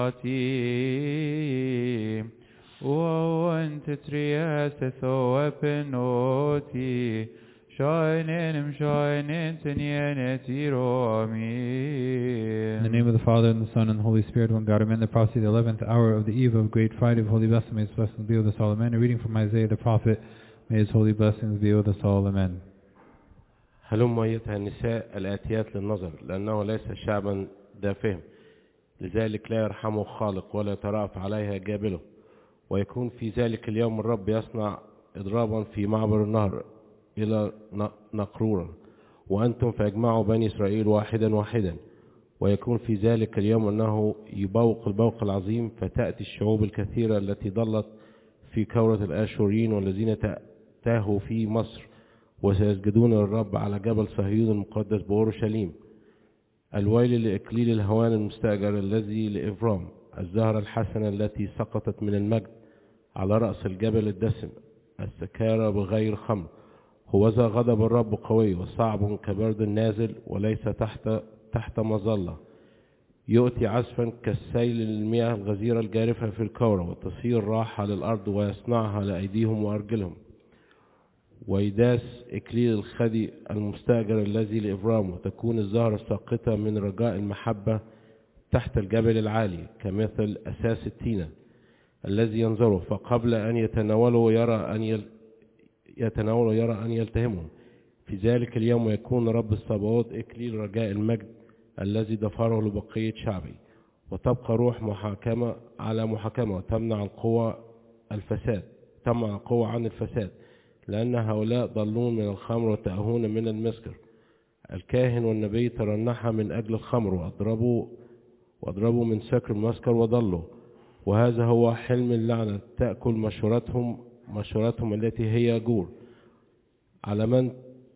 pikati وأنت ترياس ثواب نوتي شاينين مشاينين تنين تيرو آمين. In the name of the Father, and the Son, and the Holy Spirit, one God, amen. The prophecy, the eleventh hour of the eve of Great Friday of Holy Blessing, may his blessings be with us all, amen. A reading from Isaiah the prophet, may his holy blessings be with us all, amen. هلم أيتها النساء الآتيات للنظر لأنه ليس شعبا دافهم لذلك لا يرحمه خالق ولا يترأف عليها جابله. ويكون في ذلك اليوم الرب يصنع إضرابا في معبر النهر إلى نقرورا وأنتم فاجمعوا بني إسرائيل واحدا واحدا. ويكون في ذلك اليوم أنه يبوق البوق العظيم فتأتي الشعوب الكثيرة التي ضلت في كورة الآشوريين والذين تاهوا في مصر وسيسجدون للرب على جبل صهيون المقدس بأورشليم. الويل لإكليل الهوان المستأجر الذي لإفرام الزهرة الحسنة التي سقطت من المجد على رأس الجبل الدسم السكارى بغير خمر. هوذا غضب الرب قوي وصعب كبرد النازل وليس تحت تحت مظلة. يؤتي عزفا كالسيل المياه الغزيرة الجارفة في الكورة وتصير راحة للأرض ويصنعها لأيديهم وأرجلهم. ويداس إكليل الخدي المستأجر الذي لإبرام وتكون الزهرة الساقطة من رجاء المحبة تحت الجبل العالي كمثل أساس التينة الذي ينظره فقبل أن يتناوله يرى أن يل... يتناوله يرى أن يلتهمه. في ذلك اليوم يكون رب الصباوت إكليل رجاء المجد الذي ضفره لبقية شعبي. وتبقى روح محاكمة على محاكمة وتمنع القوة الفساد تمنع القوة عن الفساد لأن هؤلاء ضلون من الخمر وتأهون من المسكر. الكاهن والنبي ترنحا من أجل الخمر وأضربوا واضربوا من سكر المسكر وضلوا. وهذا هو حلم اللعنة تأكل مشورتهم مشورتهم التي هي جور. على من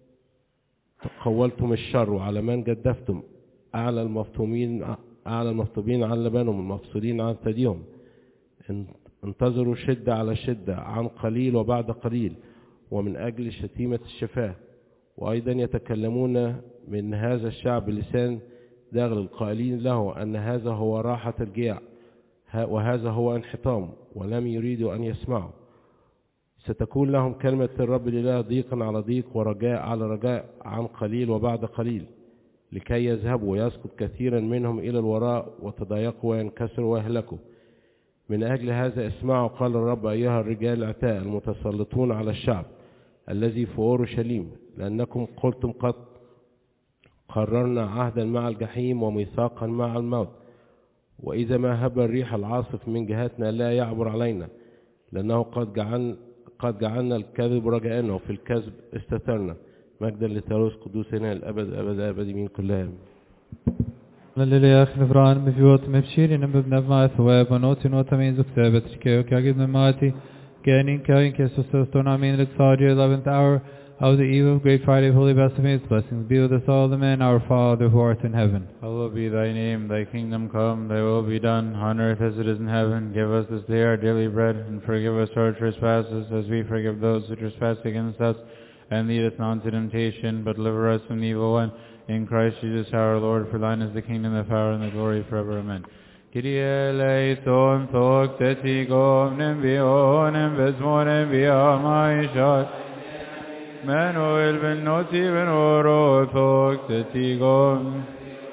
تقولتم الشر وعلى من جدفتم أعلى المفطومين أعلى المفطومين عن لبنهم المفصولين عن ثديهم. انتظروا شدة على شدة عن قليل وبعد قليل ومن أجل شتيمة الشفاه. وأيضا يتكلمون من هذا الشعب لسان داغل القائلين له أن هذا هو راحة الجياع وهذا هو انحطام ولم يريدوا أن يسمعوا. ستكون لهم كلمة الرب الإله ضيقا على ضيق ورجاء على رجاء عن قليل وبعد قليل لكي يذهبوا ويسقط كثيرا منهم إلى الوراء وتضايقوا وينكسروا ويهلكوا. من أجل هذا اسمعوا قال الرب أيها الرجال العتاء المتسلطون على الشعب الذي في أورشليم لأنكم قلتم قد قررنا عهدا مع الجحيم وميثاقا مع الموت. وإذا ما هب الريح العاصف من جهتنا لا يعبر علينا لأنه قد جعلنا قد جعلنا الكذب رجاءنا وفي الكذب استترنا. مجدا لثالوث قدوسنا الأبد أبد أبد من كلها. Lilja Gnevran Mivot Mepshirin and Bebnavmath Web and Otinotamins of Sabbath Kagib Mati, Ganin Kain Kesos Tonamin Lexadia eleventh hour of the eve of Great Friday, Holy Baptism, blessings be with us all, the men, our Father who art in heaven. Hallowed be thy name, thy kingdom come, thy will be done, on earth as it is in heaven. Give us this day our daily bread, and forgive us our trespasses, as we forgive those who trespass against us. And lead us not into temptation, but deliver us from the evil one. In Christ Jesus our Lord, for thine is the kingdom, the power, and the glory forever. Amen. Kyrie eleison, thok tetigom, nembionem, vesmonem, viamaishot. Manuel ben noti ben oro, thok tetigom.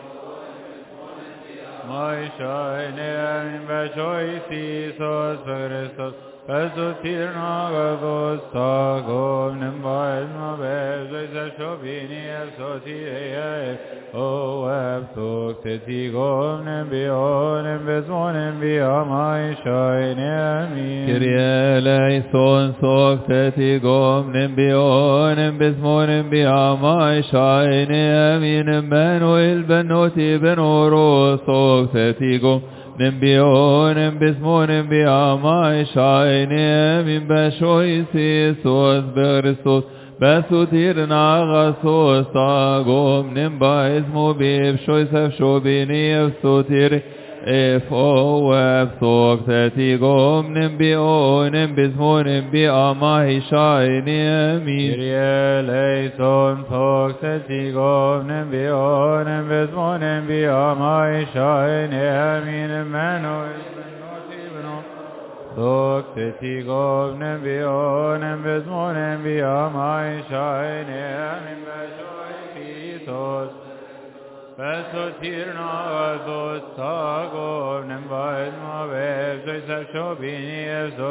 Maishai neam, vachoisi, sos, Christos. Pesutir nagavos tagom nembael mabez oisa shobini esotie o eptok tetigom nembion embezon embiamai shai neamin Kyrie eleison sok tetigom nembion embezon embiamai shai neamin Emmanuel ben noti ben oro sok tetigom Nembionem bismonem biamai shainem in bashoisi sos beristos basutir nagasos tagom nembais mobib shoisef shobini sotir efo websok tetigom nembionem bismonem biamai shainem Kyrie eleison tok tetigom nembionem bismonem biamai shainem Emmanuel ben noti ben tok tetigom nembionem bismonem biamai shainem in bashoisi sos Pesotir nagathos tagom nembais mabez oisef shobini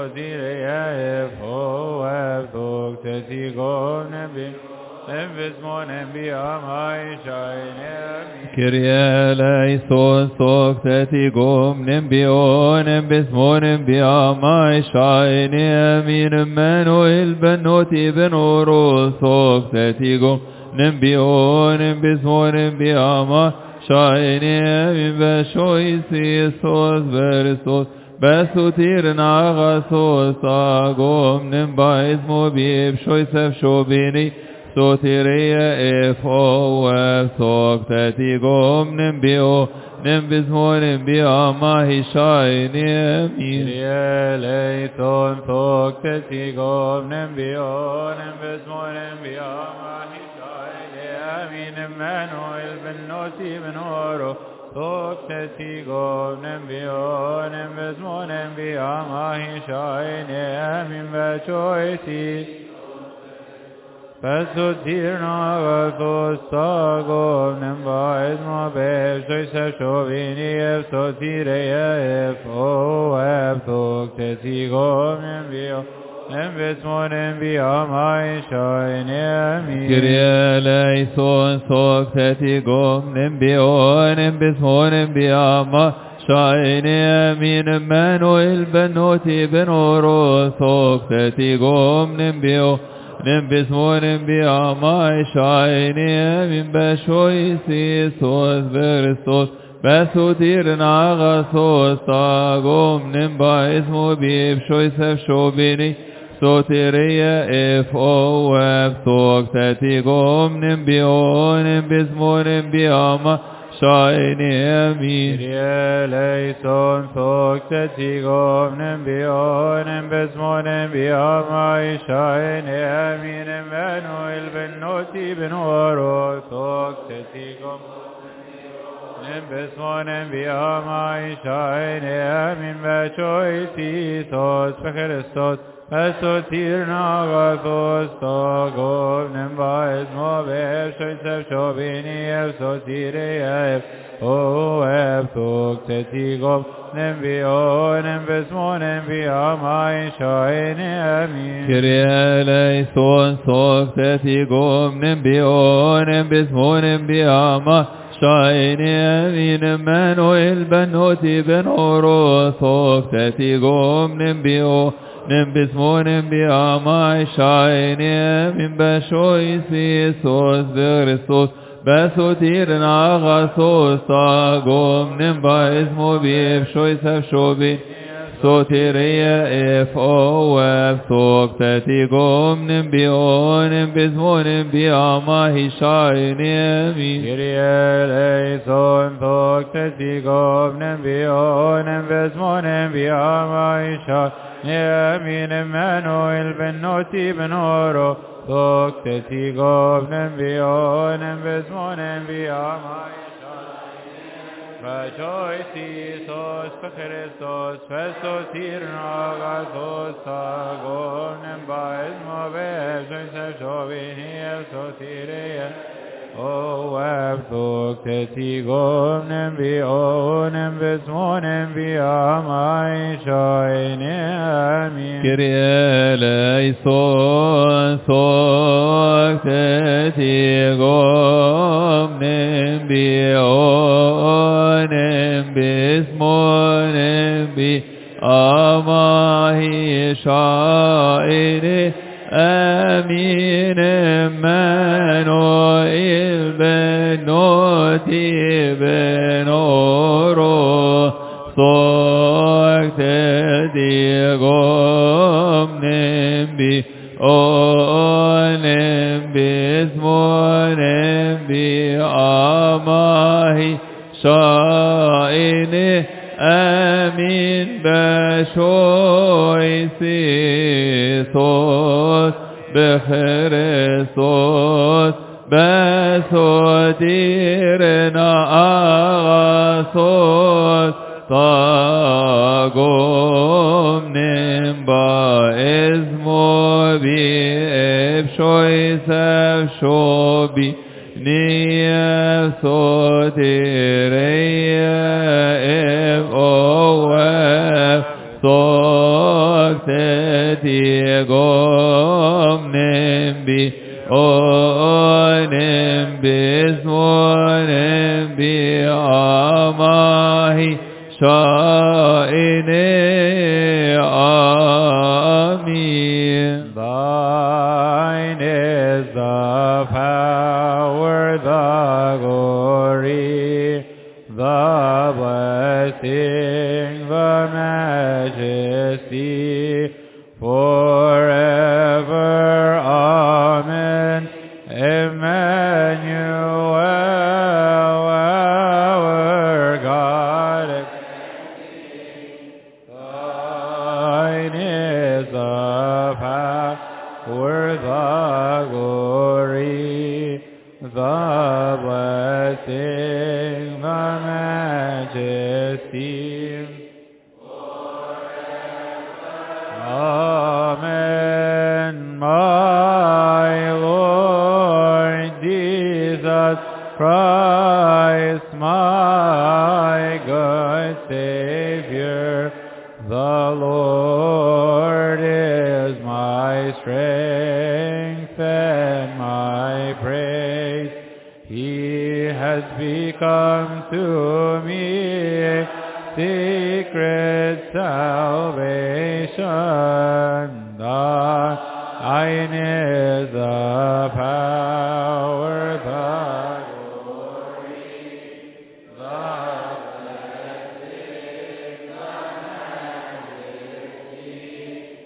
esotir efo eptok tetigom nembin Nembismonem biamai shainem Kyrie eleison sok tetigom nembionem bismonem biamai shainem Emmanuel ben noti ben oro sok tetigom Nembionem bismonem biamai shainem Vashoisi sos veristos Basutir nagasos tagom nembais mobib shoisef shobini Sotiria efo websok tetigom nembio nembismonem biamai shainem Kyrie eleison sok tetigom nembio nembismonem biamai shainem Emmanuel ben noti ben oro sok tetigom nembio nembismonem biamai shainem vachoisi Pesutir nagathos tagom nembais mabez oisef shobini esotireia efo eptok tetigom nembio nembismonem biamai shainem Kyrie eleison sok tetigom nembio nembismonem biamai shainem Emmanuel ben noti ben oro sok tetigom nembio Nembismonem biamai shainem in bashoisi sos veristos Basutir nagasos tagom nembais mobib shoisef shobini Sotiria efo websok tetigom nembio nembismonem biamai shainem Kyrie eleison sok tetigom nembio nembismonem biamai shainem Emmanuel ben noti ben oro sok tetigom nembismonem biamai shainem vachoisi sos Christos Pesotir nagathos tagom nembais mobib shoisef shobini esotireia o eptok tetigom nembio nembismonem biamai shainem Kyrie eleison sok tetigom nembio nembismonem biamai shainem Emmanuel ben noti ben oro sok tetigom nembio nembismonem biamai shainem in bashoisi sos veristos بسوتيرنا غسوس تاقوم نمبا اسمو بيف شوي سف شوبي سوتيريا اف او وف سوك تتيقوم نمبيون بزمون بياما هشاين يمين كريا ليسون سوك تتيقوم نمبيون بزمون بياما هشاين يمين منويل بنوتي بنورو سوك تتيقوم نمبيون بزمون بياما Rejoices for Christos, festotirna gatos agonem baismo vežois evžovinies sotireia. O webtuk tetigomnem bionem bezmonem biamai shoinem. Kyrie eleison sok tetigomnem bionem bezmonem biamai shoinem. Amin Emmanuel benoti benoro sokte digom nembi onem bizmonem bi amahi shaine amin bashoy sisos بخريستوس بسوديرنا أغاثوس تاقوم نمبا إزمو بإبشوي سفشوبي نيف سوديريا إب أوف صوك تتيقوم نمبي أونم بزمونم بأماهي شائني آمين. Thine is the power, the glory, the blessing, the majesty, forever. Amen. Emmanuel, our God. Thine is the power, the glory, the blessing, the majesty. Amen. My Lord Jesus Christ, my good Savior, the Lord is my strength and my praise. He has become to me secret salvation. Thine is the power, the glory, the blessing, the majesty,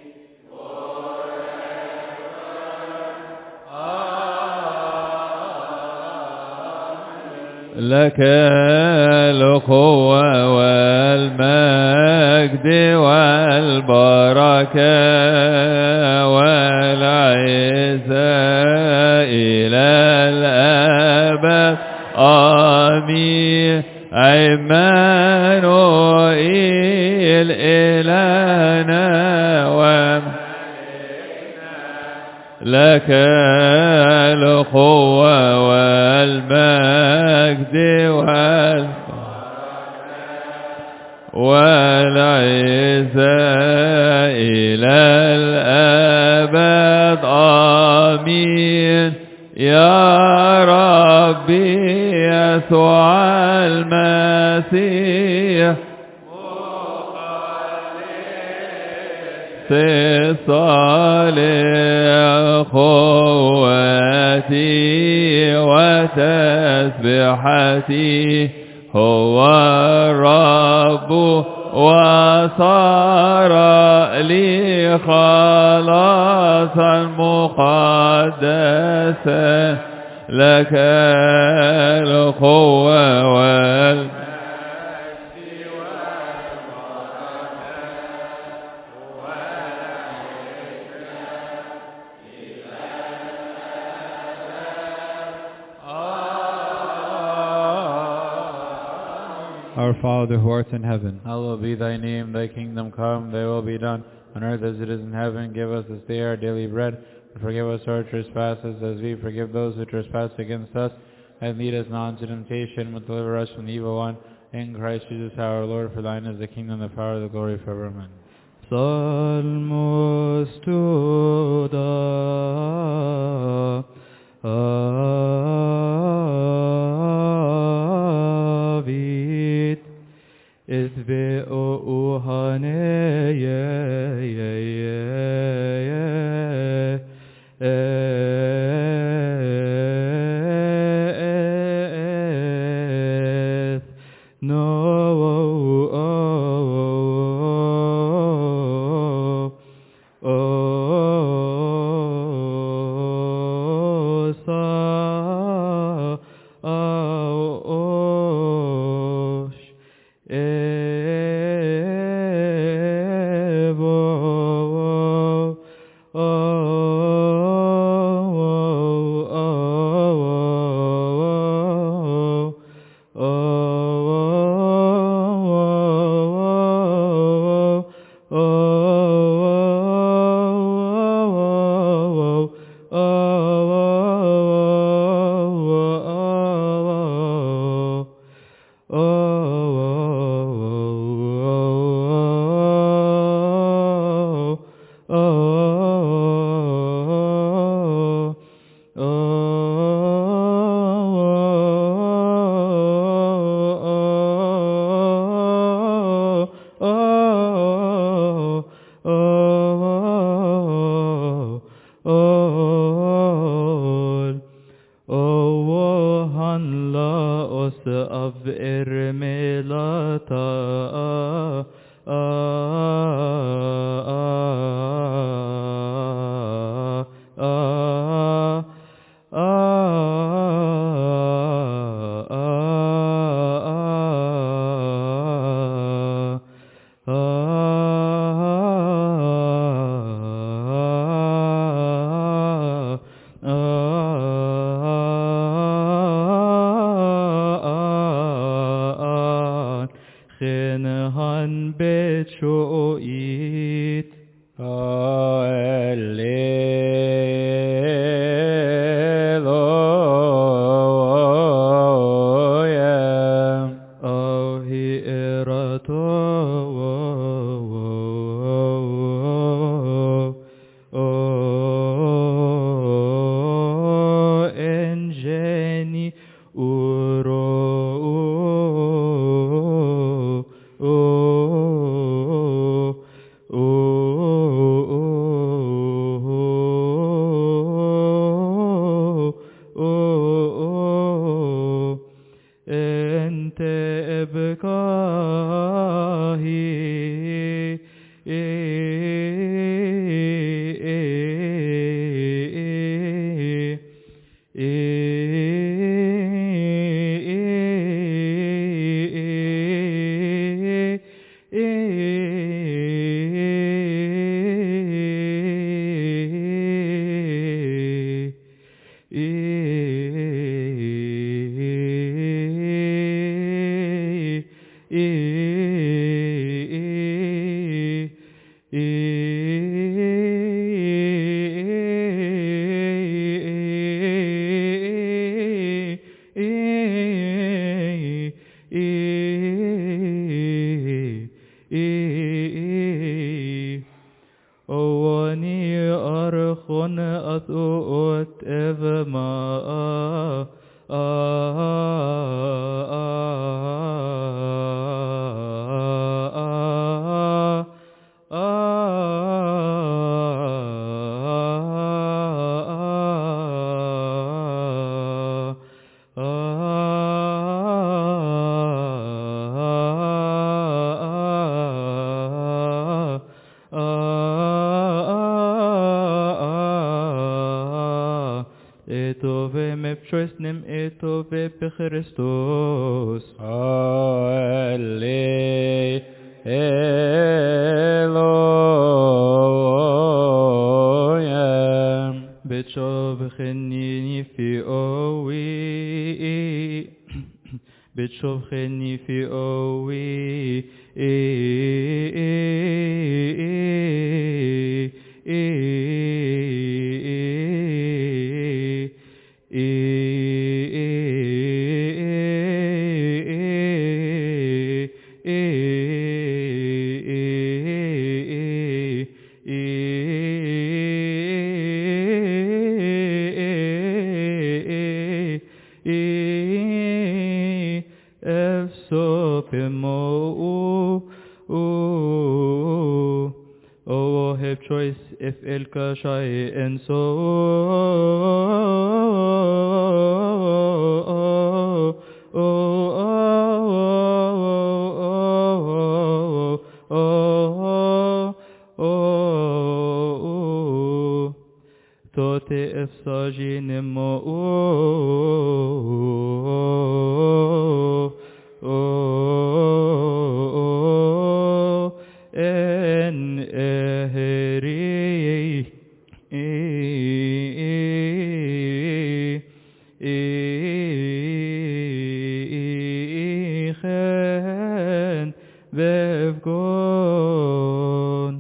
forever. Amen. لك القوة والمجد والبركة والعزة إلى الأبد آمين. عمانوئيل إلهنا وملكنا لك القوة والمجد والبركة والعزة إلى الأبد آمين. يا ربي يسوع المسيح صالح قوة وتسبحتي هو الرب وصار لي خلاصا مقدسا لك القوة وال Our Father who art in heaven, hallowed be thy name, thy kingdom come, thy will be done, on earth as it is in heaven. Give us this day our daily bread, and forgive us our trespasses as we forgive those who trespass against us. And lead us not into temptation, but deliver us from the evil one. In Christ Jesus our Lord, for thine is the kingdom, the power, the glory forever. Amen. Salmos tuda David Isbe'o uhane ye ye ye ye no heb choice nem eto ve pe Christos. Alleluia. Betshov chenini fi owi. Betshov chenini fi owi. Oh, have choice if el kashai and so tote if sajinemo en ehri ichen bevgon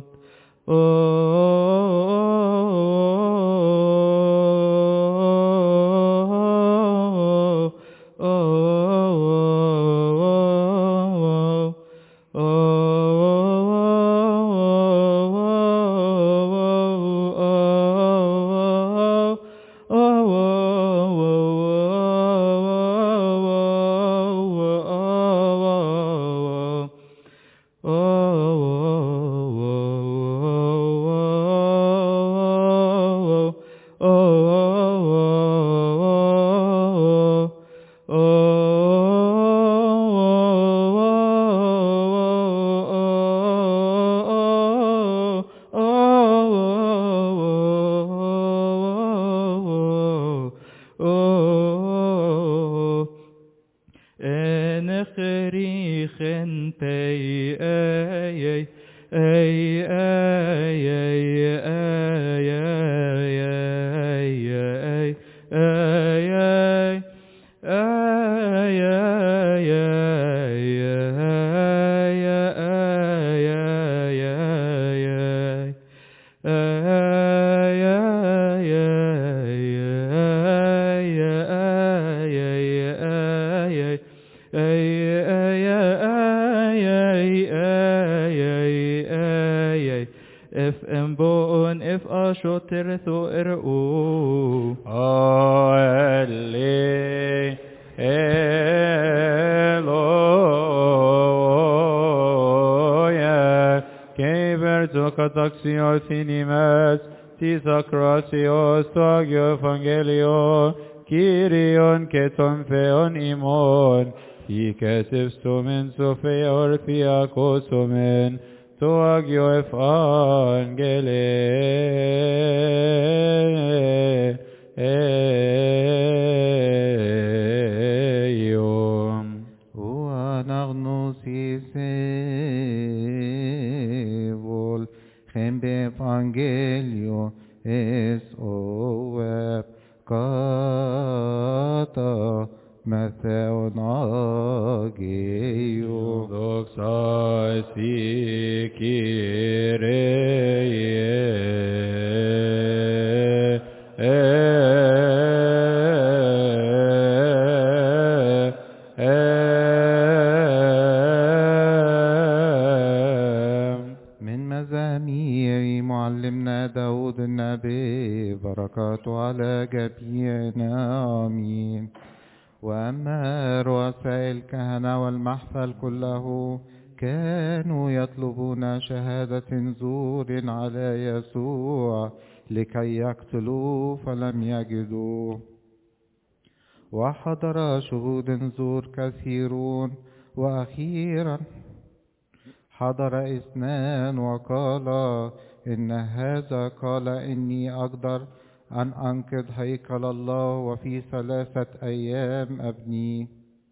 if embon if ashoter tho eru alle eloia keverto kataxios inimes tis akrasios to agio evangelio Kyrion keton theon imon ikesif stomen sofia orthia kosomen to agio evangele eium uanagnosisevol chembe evangelio es oeb kata Matheonageo doxa si من مزامير معلمنا داود النبي بركاته على جميعنا آمين. وأما رؤساء الكهنة والمحفل كله كانوا يطلبون شهادة زور على يسوع لكي يقتلوه فلم يجدوه. وحضر شهود زور كثيرون وأخيرا حضر اثنان وقال إن هذا قال إني أقدر أن أنقذ هيكل الله وفي ثلاثة أيام أبنيه.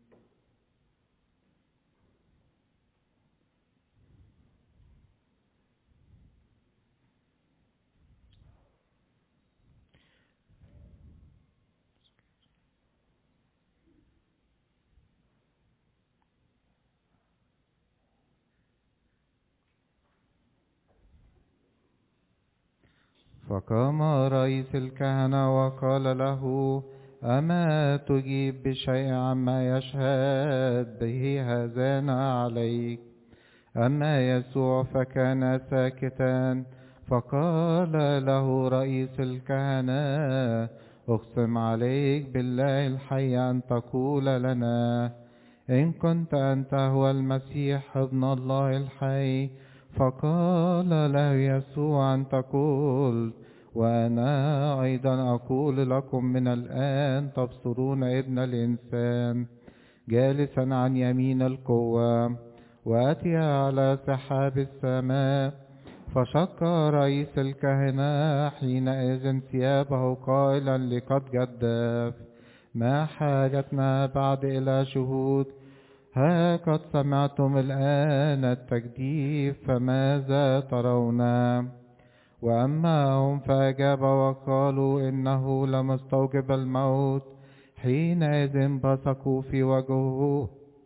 فقام رئيس الكهنة وقال له: أما تجيب بشيء عما يشهد به هذان عليك؟ أما يسوع فكان ساكتا. فقال له رئيس الكهنة: أقسم عليك بالله الحي أن تقول لنا إن كنت أنت هو المسيح ابن الله الحي. فقال له يسوع: أنت قلت، وأنا أيضا أقول لكم من الآن تبصرون ابن الإنسان جالسا عن يمين القوة وأتي على سحاب السماء. فشق رئيس الكهنة حينئذ ثيابه قائلا: لقد جدف، ما حاجتنا بعد إلى شهود؟ ها قد سمعتم الآن التجديف، فماذا ترون؟ وأما هم فأجاب وقالوا: إنه لمستوجب الموت. حينئذ بصقوا في وجهه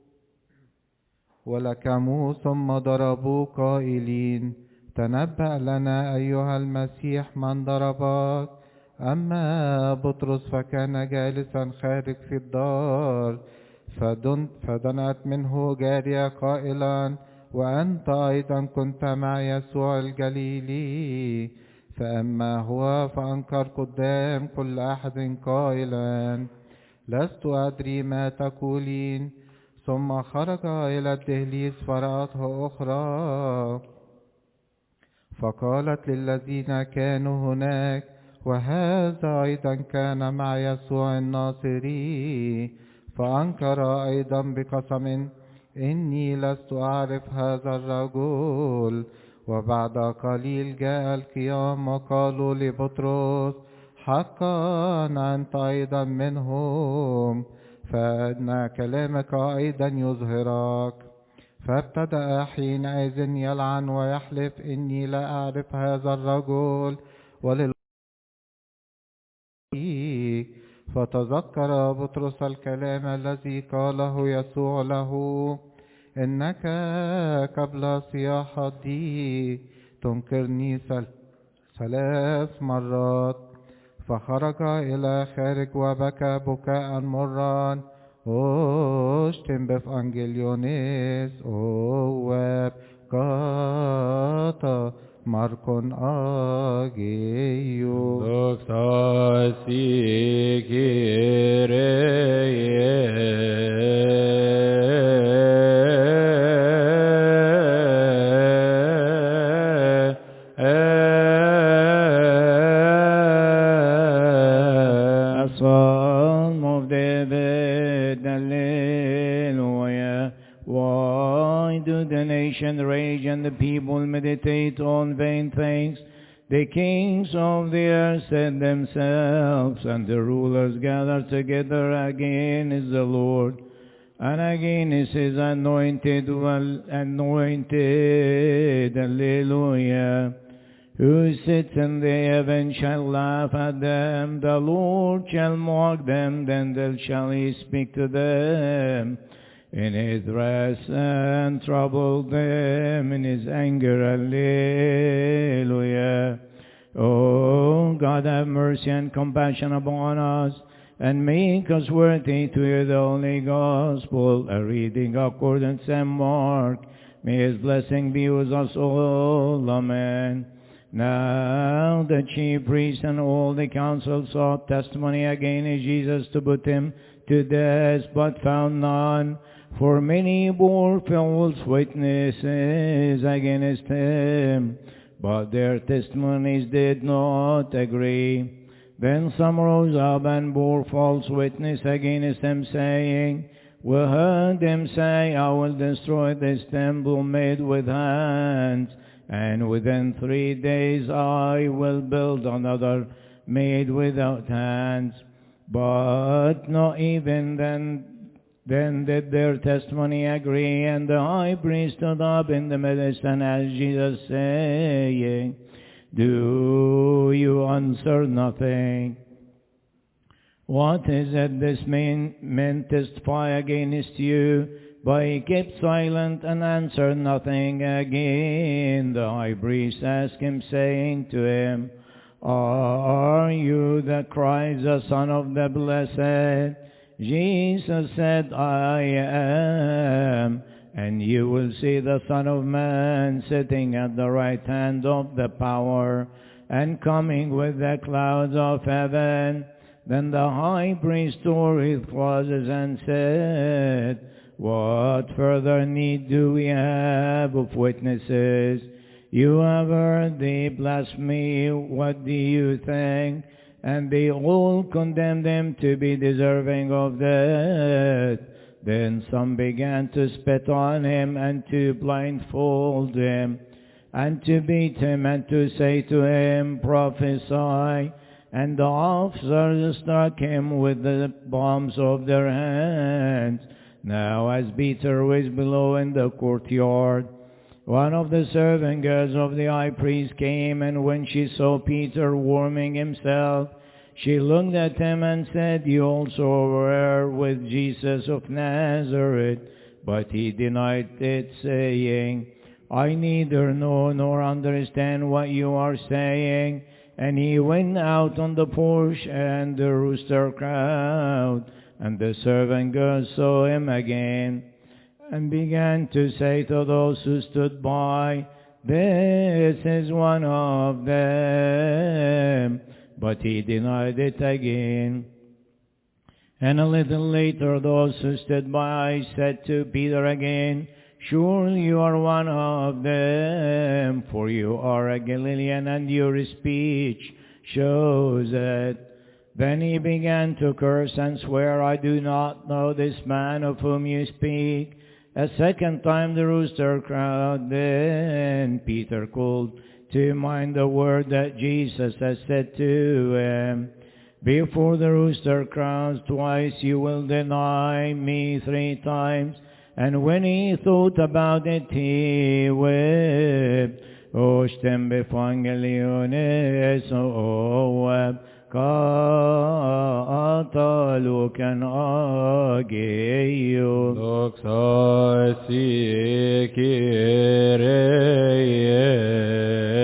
ولكموا ثم ضربوا قائلين: تنبأ لنا أيها المسيح من ضربك. أما بطرس فكان جالسا خارج في الدار، فدنت منه جارية قائلا: وأنت أيضا كنت مع يسوع الجليلي. فأما هو فأنكر قدام كل أحد قائلا: لست أدري ما تقولين. ثم خرج إلى الدهليز فرأته أخرى فقالت للذين كانوا هناك: وهذا أيضا كان مع يسوع الناصري. فأنكر أيضا بقسم: إني لست أعرف هذا الرجل. وبعد قليل جاء القيام وقالوا لبطرس: حقا أنت أيضا منهم، فإن كلامك أيضا يظهرك. فابتدأ حينئذ يلعن ويحلف: إني لا أعرف هذا الرجل ولل فتذكر بطرس الكلام الذي قاله يسوع له: إنك قبل صياحتي تنكرني ثلاث مرات. فخرج إلى خارج وبكى بكاء مرا: أشتم بفانجليونيس أواب كاتا ماركون آجيو دوكتاسي Rage and the people meditate on vain things. The kings of the earth set themselves, and the rulers gather together against the Lord, and against his anointed, well anointed, Alleluia. Who sits in the heaven shall laugh at them, the Lord shall mock them, then they shall he speak to them in his wrath and trouble them in his anger. Alleluia. Oh, God, have mercy and compassion upon us, and make us worthy to hear the Holy Gospel, a reading according to Saint Mark. May his blessing be with us all. Amen. Now the chief priests and all the council sought testimony against Jesus to put him to death, but found none. For many bore false witnesses against him, but their testimonies did not agree. Then some rose up and bore false witness against him, saying, We heard them say, I will destroy this temple made with hands, and within three days I will build another made without hands. But not even then, then did their testimony agree, and the high priest stood up in the midst and asked Jesus, saying, Do you answer nothing? What is it this man, men testify against you? But he kept silent and answered nothing. Again the high priest asked him, saying to him, Are you the Christ, the Son of the Blessed? Jesus said, I am. And you will see the Son of Man sitting at the right hand of the power and coming with the clouds of heaven. Then the high priest tore his clothes and said, What further need do we have of witnesses? You have heard the blasphemy. What do you think? And they all condemned him to be deserving of death. Then some began to spit on him and to blindfold him and to beat him and to say to him, Prophesy. And the officers struck him with the palms of their hands. Now as Peter was below in the courtyard, one of the servant girls of the high priest came, and when she saw Peter warming himself, she looked at him and said, You also were with Jesus of Nazareth. But he denied it, saying, I neither know nor understand what you are saying. And he went out on the porch, and the rooster crowed, and the servant girl saw him again, and began to say to those who stood by, This is one of them. But he denied it again. And a little later those who stood by said to Peter again, Surely you are one of them, for you are a Galilean, and your speech shows it. Then he began to curse and swear, I do not know this man of whom you speak. A second time the rooster crowed. Then Peter called to mind the word that Jesus has said to him, Before the rooster crows twice you will deny me three times. And when he thought about it, he wept. Oshtem befangeliones oab ka atalukan ageyo. Doxasi kireye.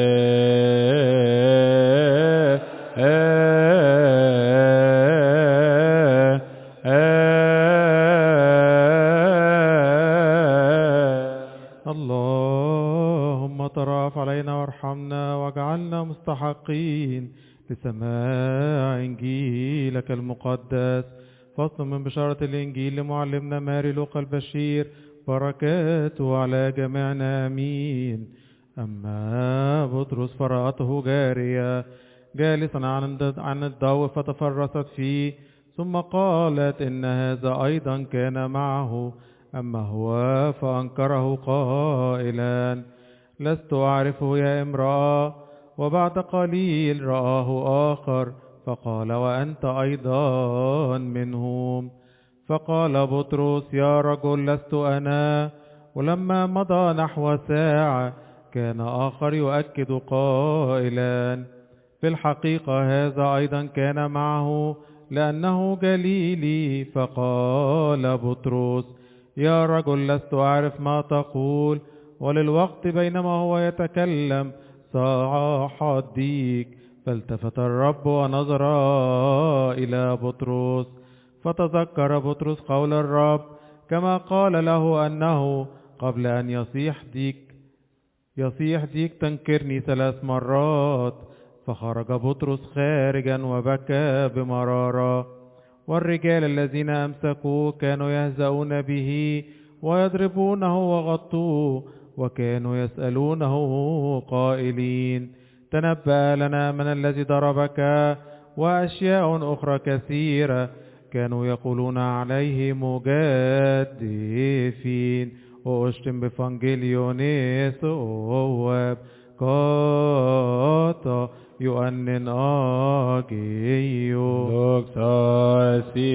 ترأف علينا وارحمنا واجعلنا مستحقين لسماع إنجيلك المقدس. فصل من بشارة الإنجيل لمعلمنا ماري لوقا البشير، بركاته على جميعنا آمين. أما بطرس فرأته جارية جالسا عن الضوء فتفرست فيه، ثم قالت إن هذا أيضا كان معه. أما هو فأنكره قائلا لست أعرفه يا امرأة. وبعد قليل رآه آخر فقال وأنت أيضا منهم. فقال بطرس يا رجل لست أنا. ولما مضى نحو ساعة كان آخر يؤكد قائلا في الحقيقة هذا أيضا كان معه لأنه جليلي. فقال بطرس يا رجل لست أعرف ما تقول. وللوقت بينما هو يتكلم صاح الديك، فالتفت الرب ونظر إلى بطرس، فتذكر بطرس قول الرب كما قال له أنه قبل أن يصيح ديك يصيح ديك تنكرني ثلاث مرات. فخرج بطرس خارجا وبكى بمرارة. والرجال الذين أمسكوه كانوا يهزؤون به ويضربونه وغطوه، وكانوا يسألونه قائلين تنبأ لنا من الذي ضربك. وأشياء أخرى كثيرة كانوا يقولون عليه مجدفين. وأشتم بفانجيليونيس أواب كاتا يؤنن Agio. Doxa si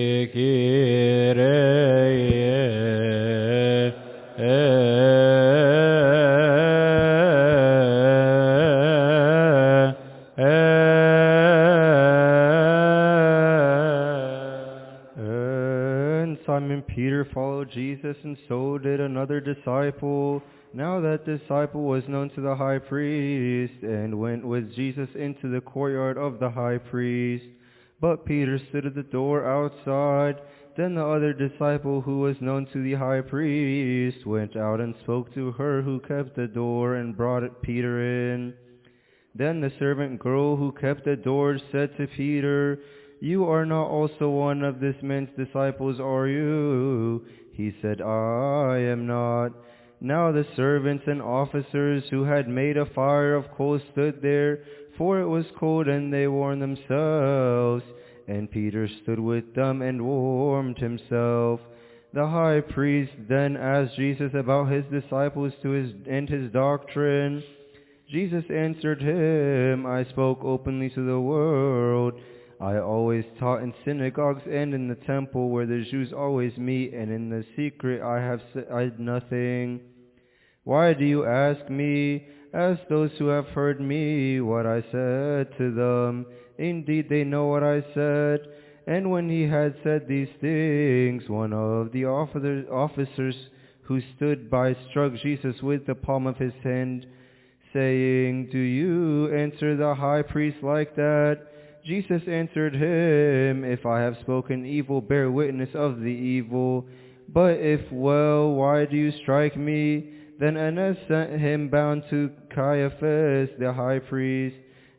And Simon Peter followed Jesus, and so did another disciple. Now that disciple was known to the high priest, and went with Jesus into the courtyard of the high priest. But Peter stood at the door outside. Then the other disciple, who was known to the high priest, went out and spoke to her who kept the door, and brought Peter in. Then the servant girl who kept the door said to Peter, "You are not also one of this man's disciples, are you?" He said, "I am not." Now the servants and officers who had made a fire of coals stood there, for it was cold, and they warmed themselves. And Peter stood with them and warmed himself. The high priest then asked Jesus about his disciples to his and his doctrine. Jesus answered him, "I spoke openly to the world. I always taught in synagogues and in the temple where the Jews always meet, and in the secret I have said nothing. Why do you ask me? Ask those who have heard me what I said to them. Indeed, they know what I said." And when he had said these things, one of the officers who stood by struck Jesus with the palm of his hand, saying, "Do you answer the high priest like that?" Jesus answered him, "If I have spoken evil, bear witness of the evil. But if well, why do you strike me?" Then Annas sent him bound to Caiaphas, the high priest.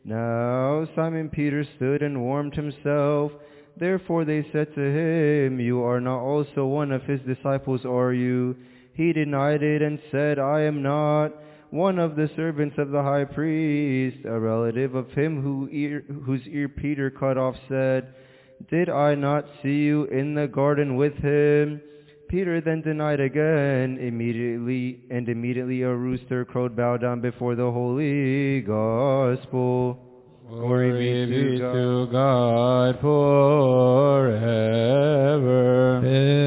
Now Simon Peter stood and warmed himself. Therefore they said to him, "You are not also one of his disciples, are you?" He denied it and said, "I am not." One of the servants of the high priest, a relative of him who ear, whose ear Peter cut off, said, "Did I not see you in the garden with him?" Peter then denied again, immediately, and immediately a rooster crowed, "Bow down before the holy gospel." Glory be to God, to God forever.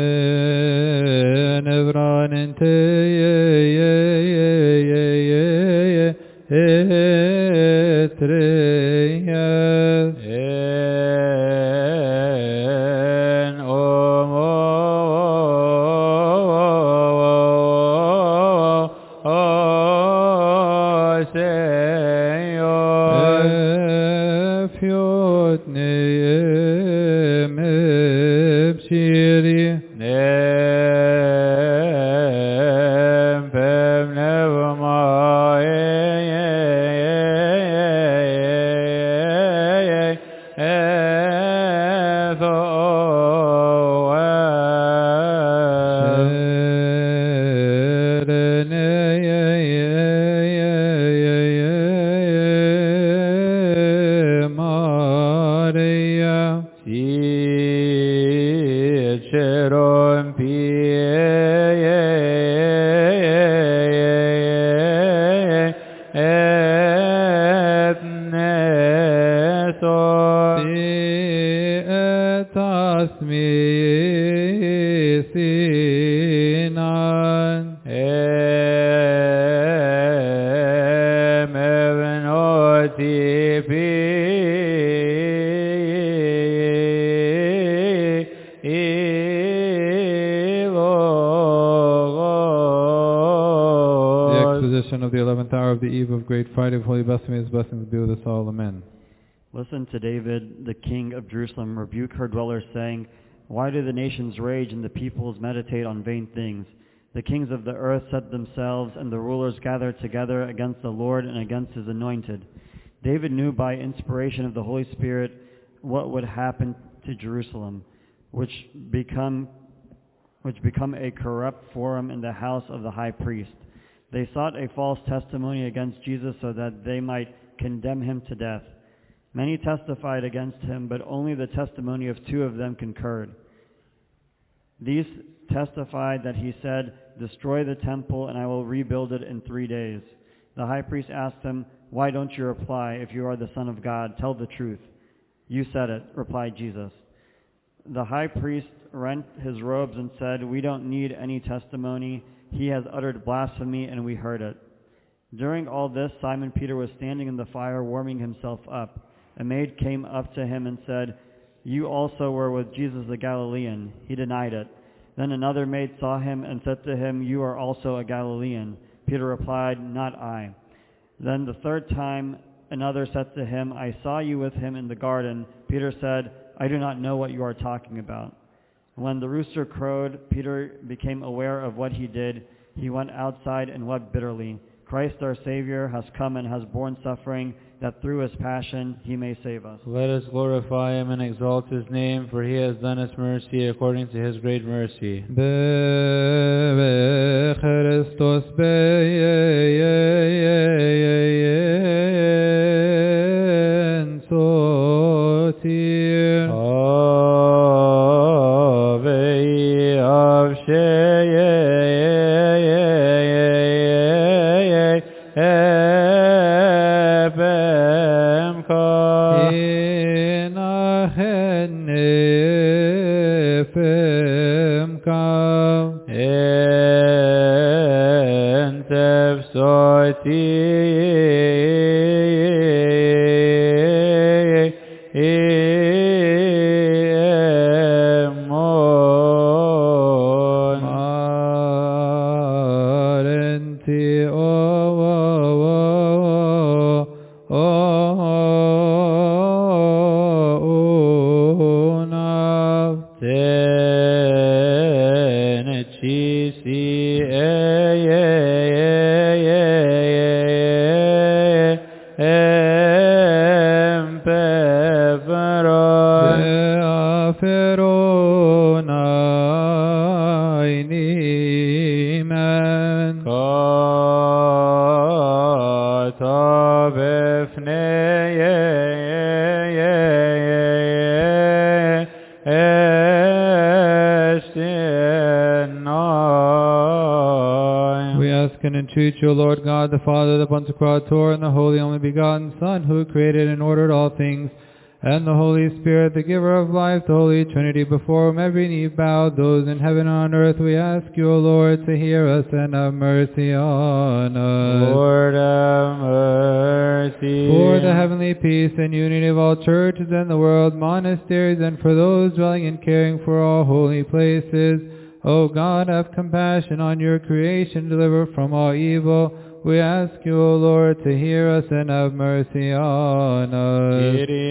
Of the eleventh hour of the eve of Great Friday of Holy Blasphemy, His blessings be with us all. Amen. Listen to David, the king of Jerusalem, rebuke her dwellers, saying, "Why do the nations rage and the peoples meditate on vain things? The kings of the earth set themselves, and the rulers gather together against the Lord and against His anointed." David knew by inspiration of the Holy Spirit what would happen to Jerusalem, which become, which become a corrupt forum in the house of the high priest. They sought a false testimony against Jesus so that they might condemn him to death. Many testified against him, but only the testimony of two of them concurred. These testified that he said, "Destroy the temple, and I will rebuild it in three days." The high priest asked him, "Why don't you reply? If you are the Son of God, tell the truth." You said it, replied Jesus. The high priest rent his robes and said, We don't need any testimony. He has uttered blasphemy, and we heard it. During all this, Simon Peter was standing in the fire, warming himself up. A maid came up to him and said, You also were with Jesus the Galilean. He denied it. Then another maid saw him and said to him, You are also a Galilean. Peter replied, Not I. Then the third time another said to him, I saw you with him in the garden. Peter said, I do not know what you are talking about. When the rooster crowed, Peter became aware of what he did. He went outside and wept bitterly. Christ our Savior has come and has borne suffering, that through his passion he may save us. Let us glorify him and exalt his name, for he has done us mercy according to his great mercy. Be Christos beien sotir Ave avsheye O Lord God, the Father, the Pantocrator, and the Holy Only Begotten Son, who created and ordered all things, and the Holy Spirit, the giver of life, the Holy Trinity, before whom every knee bowed, those in heaven and on earth, we ask you, O Lord, to hear us and have mercy on us. Lord, have mercy. For the heavenly peace and unity of all churches in the world, monasteries, and for those dwelling and caring for all holy places, O God, have compassion on your creation, deliver from all evil. We ask you, O Lord, to hear us and have mercy on us. Kyrie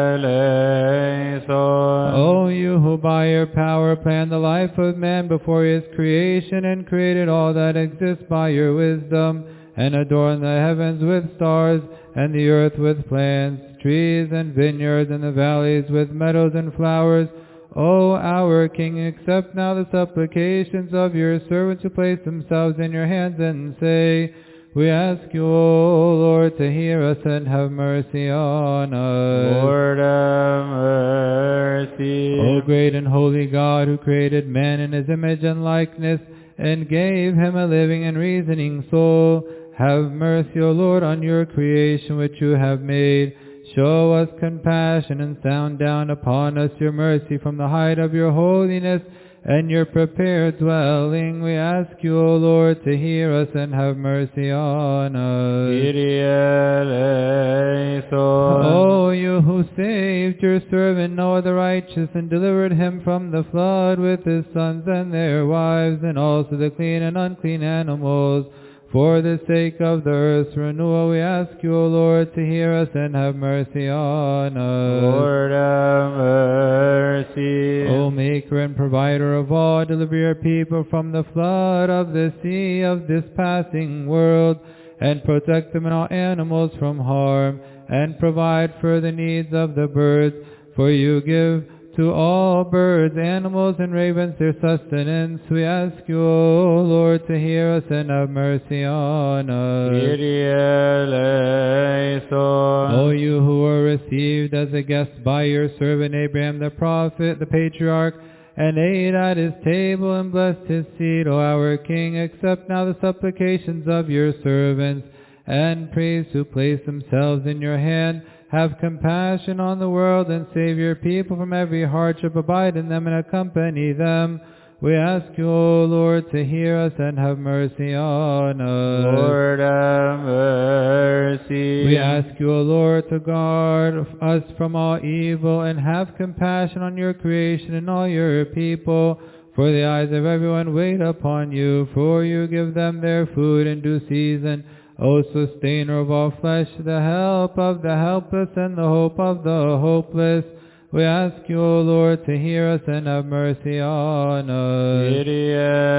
eleison. O you who by your power planned the life of man before his creation and created all that exists by your wisdom, and adorned the heavens with stars, and the earth with plants, trees and vineyards, and the valleys with meadows and flowers, O our King, accept now the supplications of your servants who place themselves in your hands and say, We ask you, O Lord, to hear us and have mercy on us. Lord, have mercy. O great and holy God, who created man in his image and likeness, and gave him a living and reasoning soul, have mercy, O Lord, on your creation which you have made. Show us compassion and sound down upon us your mercy from the height of your holiness and your prepared dwelling. We ask you, O Lord, to hear us and have mercy on us. Kyrie eleison. O you who saved your servant Noah the righteous and delivered him from the flood with his sons and their wives, and also the clean and unclean animals, for the sake of the earth's renewal, we ask you, O Lord, to hear us and have mercy on us. Lord, have mercy. O Maker and Provider of all, deliver your people from the flood of the sea of this passing world, and protect them and all animals from harm, and provide for the needs of the birds, for you give to all birds, animals, and ravens their sustenance. We ask you, O Lord, to hear us and have mercy on us. Kyrie eleison. O you who were received as a guest by your servant Abraham the prophet, the patriarch, and ate at his table and blessed his seed, O our King, accept now the supplications of your servants and priests who place themselves in your hand, Have compassion on the world and save your people from every hardship. Abide in them and accompany them. We ask you, O Lord, to hear us and have mercy on us. Lord, have mercy. We ask you, O Lord, to guard us from all evil and have compassion on your creation and all your people. For the eyes of everyone wait upon you, for you give them their food in due season. O sustainer of all flesh, the help of the helpless and the hope of the hopeless, we ask you, O Lord, to hear us and have mercy on us. Kyrie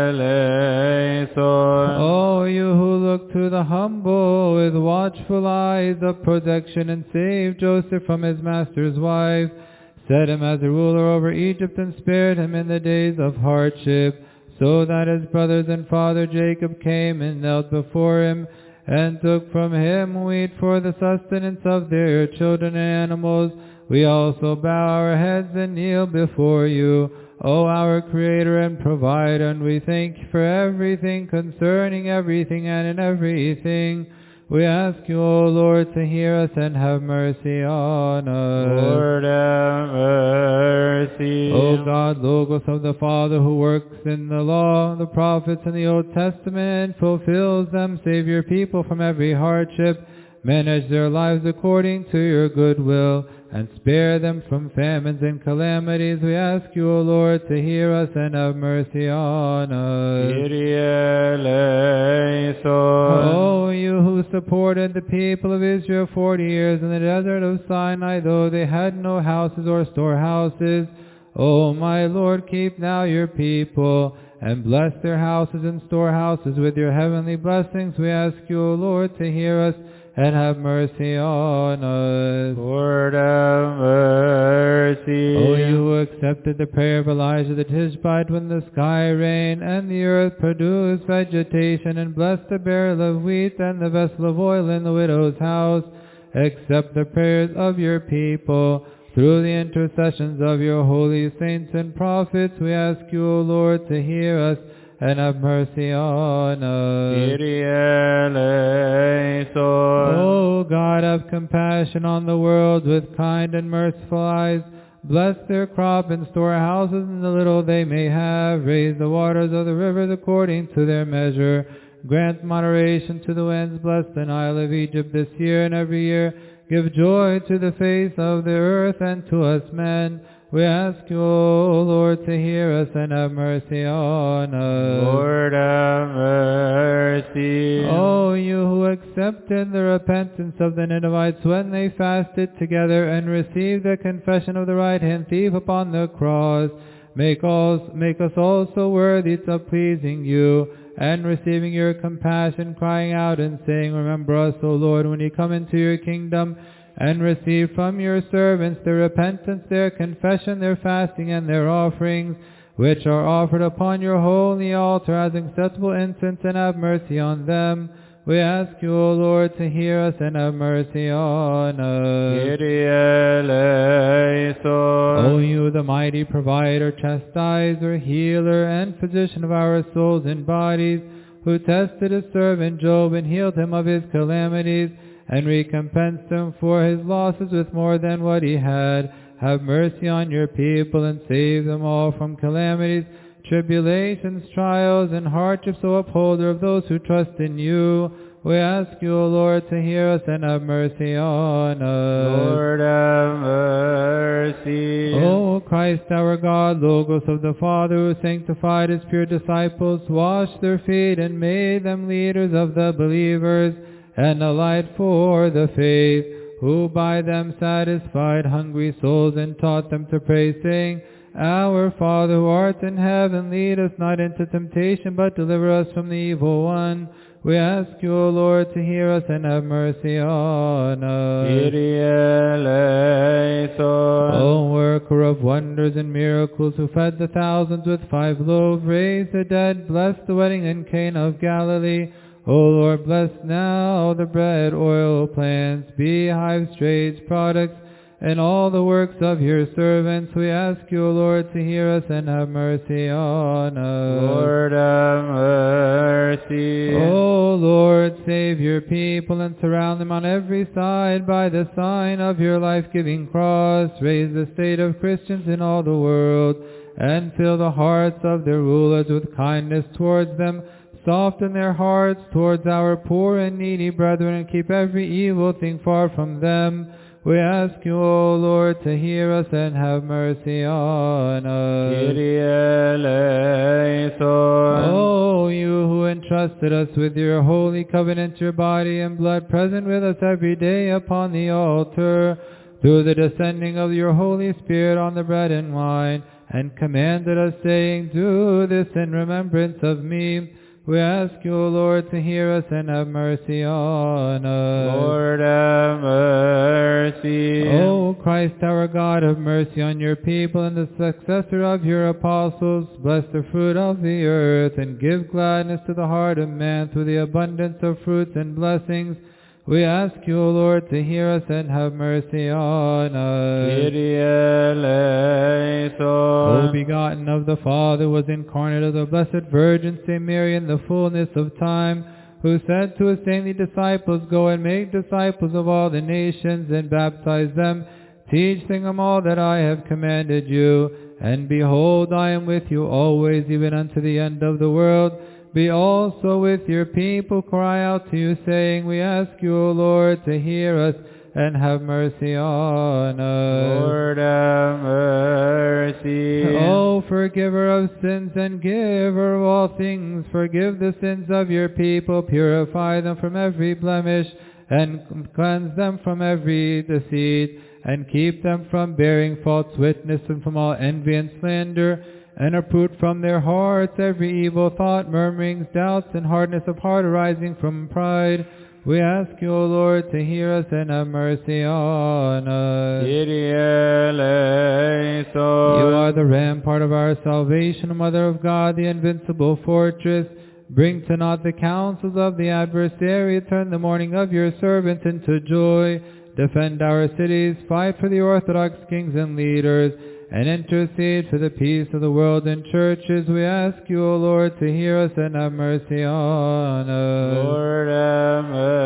eleison. O you who look to the humble with watchful eyes of protection and save Joseph from his master's wife, set him as a ruler over Egypt and spared him in the days of hardship, so that his brothers and father Jacob came and knelt before him and took from him wheat for the sustenance of their children and animals. We also bow our heads and kneel before you, O our Creator and Provider, and we thank you for everything concerning everything and in everything. We ask you, O Lord, to hear us and have mercy on us. Lord, have mercy. O God, Logos of the Father, who works in the law, the prophets, and the Old Testament, fulfills them, save your people from every hardship, manage their lives according to your good will, and spare them from famines and calamities. We ask you, O Lord, to hear us and have mercy on us. Kyrie eleison. O you who supported the people of Israel forty years in the desert of Sinai, though they had no houses or storehouses, O my Lord, keep now your people, and bless their houses and storehouses with your heavenly blessings. We ask you, O Lord, to hear us and have mercy on us. Lord, have mercy. O you who accepted the prayer of Elijah the Tishbite when the sky rained and the earth produced vegetation, and blessed the barrel of wheat and the vessel of oil in the widow's house, accept the prayers of your people. Through the intercessions of your holy saints and prophets, we ask you, O Lord, to hear us and have mercy on us. Kyrie eleison. O God, have compassion on the world with kind and merciful eyes. Bless their crop and storehouses and the little they may have. Raise the waters of the rivers according to their measure. Grant moderation to the winds. Bless the Nile of Egypt this year and every year. Give joy to the face of the earth and to us men. We ask you, O Lord, to hear us and have mercy on us. Lord, have mercy. O you who accepted the repentance of the Ninevites when they fasted together and received the confession of the right-hand thief upon the cross, make, us, make us also worthy of pleasing you and receiving your compassion, crying out and saying, remember us, O Lord, when you come into your kingdom, and receive from your servants their repentance, their confession, their fasting, and their offerings, which are offered upon your holy altar as acceptable incense, and have mercy on them. We ask you, O Lord, to hear us and have mercy on us. Kyrie eleison. O you, the mighty provider, chastiser, healer, and physician of our souls and bodies, who tested his servant Job and healed him of his calamities, and recompensed him for his losses with more than what he had, have mercy on your people and save them all from calamities, tribulations, trials, and hardships, O upholder of those who trust in you. We ask you, O Lord, to hear us and have mercy on us. Lord, have mercy. O Christ, our God, Logos of the Father, who sanctified his pure disciples, washed their feet, and made them leaders of the believers, and a light for the faith, who by them satisfied hungry souls and taught them to pray, saying, Our Father who art in heaven, lead us not into temptation, but deliver us from the evil one. We ask you, O Lord, to hear us and have mercy on us. Kyrie eleison. O worker of wonders and miracles, who fed the thousands with five loaves, raised the dead, blessed the wedding in Cana of Galilee, O Lord, bless now the bread, oil, plants, beehives, trades, products, in all the works of your servants. We ask you, O Lord, to hear us and have mercy on us. Lord, have mercy. O Lord, save your people and surround them on every side by the sign of your life-giving cross. Raise the state of Christians in all the world, and fill the hearts of their rulers with kindness towards them. Soften their hearts towards our poor and needy brethren, and keep every evil thing far from them. We ask you, O Lord, to hear us and have mercy on us. Kyrie eleison. O you who entrusted us with your holy covenant, your body and blood, present with us every day upon the altar, through the descending of your Holy Spirit on the bread and wine, and commanded us, saying, do this in remembrance of me. We ask you, O Lord, to hear us and have mercy on us. Lord, have mercy. O Christ, our God, have mercy on your people and the successor of your apostles. Bless the fruit of the earth, and give gladness to the heart of man through the abundance of fruits and blessings. We ask you, O Lord, to hear us and have mercy on us. Kyrie eleison. O begotten of the Father, was incarnate of the Blessed Virgin Saint Mary in the fullness of time, who said to his saintly disciples, go and make disciples of all the nations, and baptize them, teaching them all that I have commanded you. And behold, I am with you always, even unto the end of the world. Be also with your people, cry out to you, saying, we ask you, O Lord, to hear us and have mercy on us. Lord, have mercy. O forgiver of sins and giver of all things, forgive the sins of your people, purify them from every blemish, and cleanse them from every deceit, and keep them from bearing false witness and from all envy and slander, and uproot from their hearts every evil thought, murmurings, doubts, and hardness of heart arising from pride. We ask you, O Lord, to hear us and have mercy on us. Kyrie eleison. You are the rampart of our salvation, Mother of God, the invincible fortress. Bring to naught the counsels of the adversary. Turn the mourning of your servants into joy. Defend our cities. Fight for the Orthodox kings and leaders, and intercede for the peace of the world and churches. We ask you, O Lord, to hear us and have mercy on us. Lord, have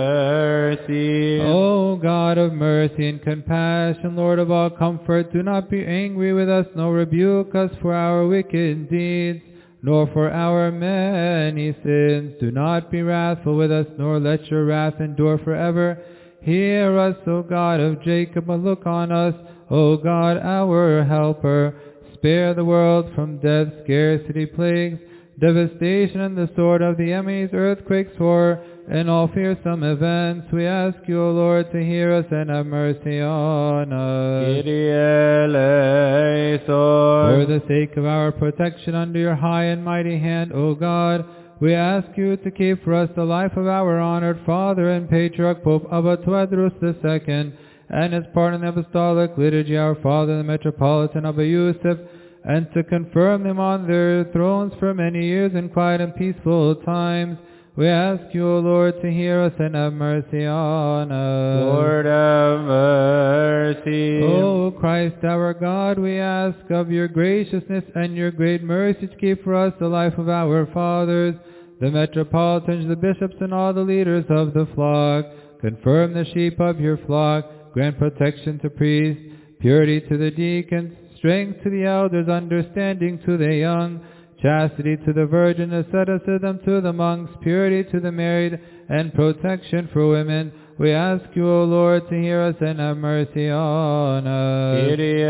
mercy. O God of mercy and compassion, Lord of all comfort, do not be angry with us, nor rebuke us for our wicked deeds, nor for our many sins. Do not be wrathful with us, nor let your wrath endure forever. Hear us, O God of Jacob, and look on us, O God, our helper. Spare the world from death, scarcity, plagues, devastation, and the sword of the enemies, earthquakes, war, and all fearsome events. We ask you, O Lord, to hear us and have mercy on us. Kyrie eleison. For the sake of our protection under your high and mighty hand, O God, we ask you to keep for us the life of our honored Father and Patriarch Pope Abba Tewodros the Second, and his part in the apostolic liturgy, our Father the Metropolitan Abba Yusuf, and to confirm them on their thrones for many years in quiet and peaceful times. We ask you, O Lord, to hear us and have mercy on us. Lord, have mercy. O Christ our God, we ask of your graciousness and your great mercy to keep for us the life of our fathers, the metropolitans, the bishops, and all the leaders of the flock. Confirm the sheep of your flock. Grant protection to priests, purity to the deacons, strength to the elders, understanding to the young, chastity to the virgin, asceticism to the monks, purity to the married, and protection for women. We ask you, O Lord, to hear us and have mercy on us. Kyrie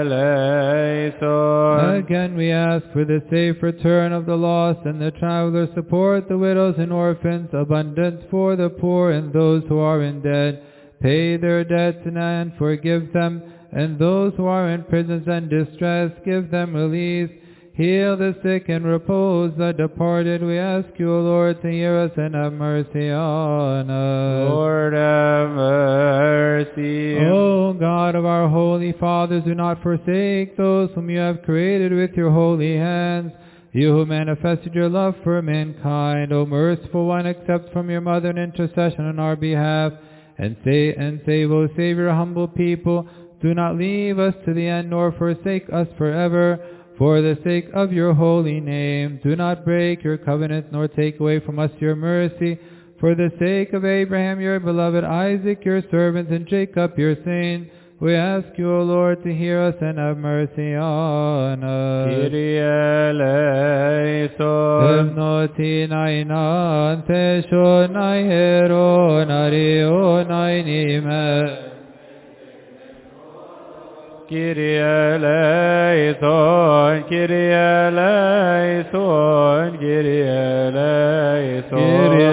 eleison. Again we ask for the safe return of the lost and the travelers, support the widows and orphans, abundance for the poor and those who are in debt. Pay their debts and forgive them, and those who are in prisons and distress, give them release. Heal the sick and repose the departed. We ask you, O Lord, to hear us and have mercy on us. Lord, have mercy. O God of our holy fathers, do not forsake those whom you have created with your holy hands. You who manifested your love for mankind, O merciful one, accept from your mother an intercession on our behalf, and say and save, O Savior, humble people, Do not leave us to the end, nor forsake us forever. For the sake of your holy name, do not break your covenant, nor take away from us your mercy. For the sake of Abraham, your beloved, Isaac, your servant, and Jacob, your saint, we ask you, O Lord, to hear us and have mercy on us. Kyrie eleison. Emnoti nainan teshon naiheron arion nainime. Kyrie eleison, Kyrie eleison, Kyrie eleison. Kyrie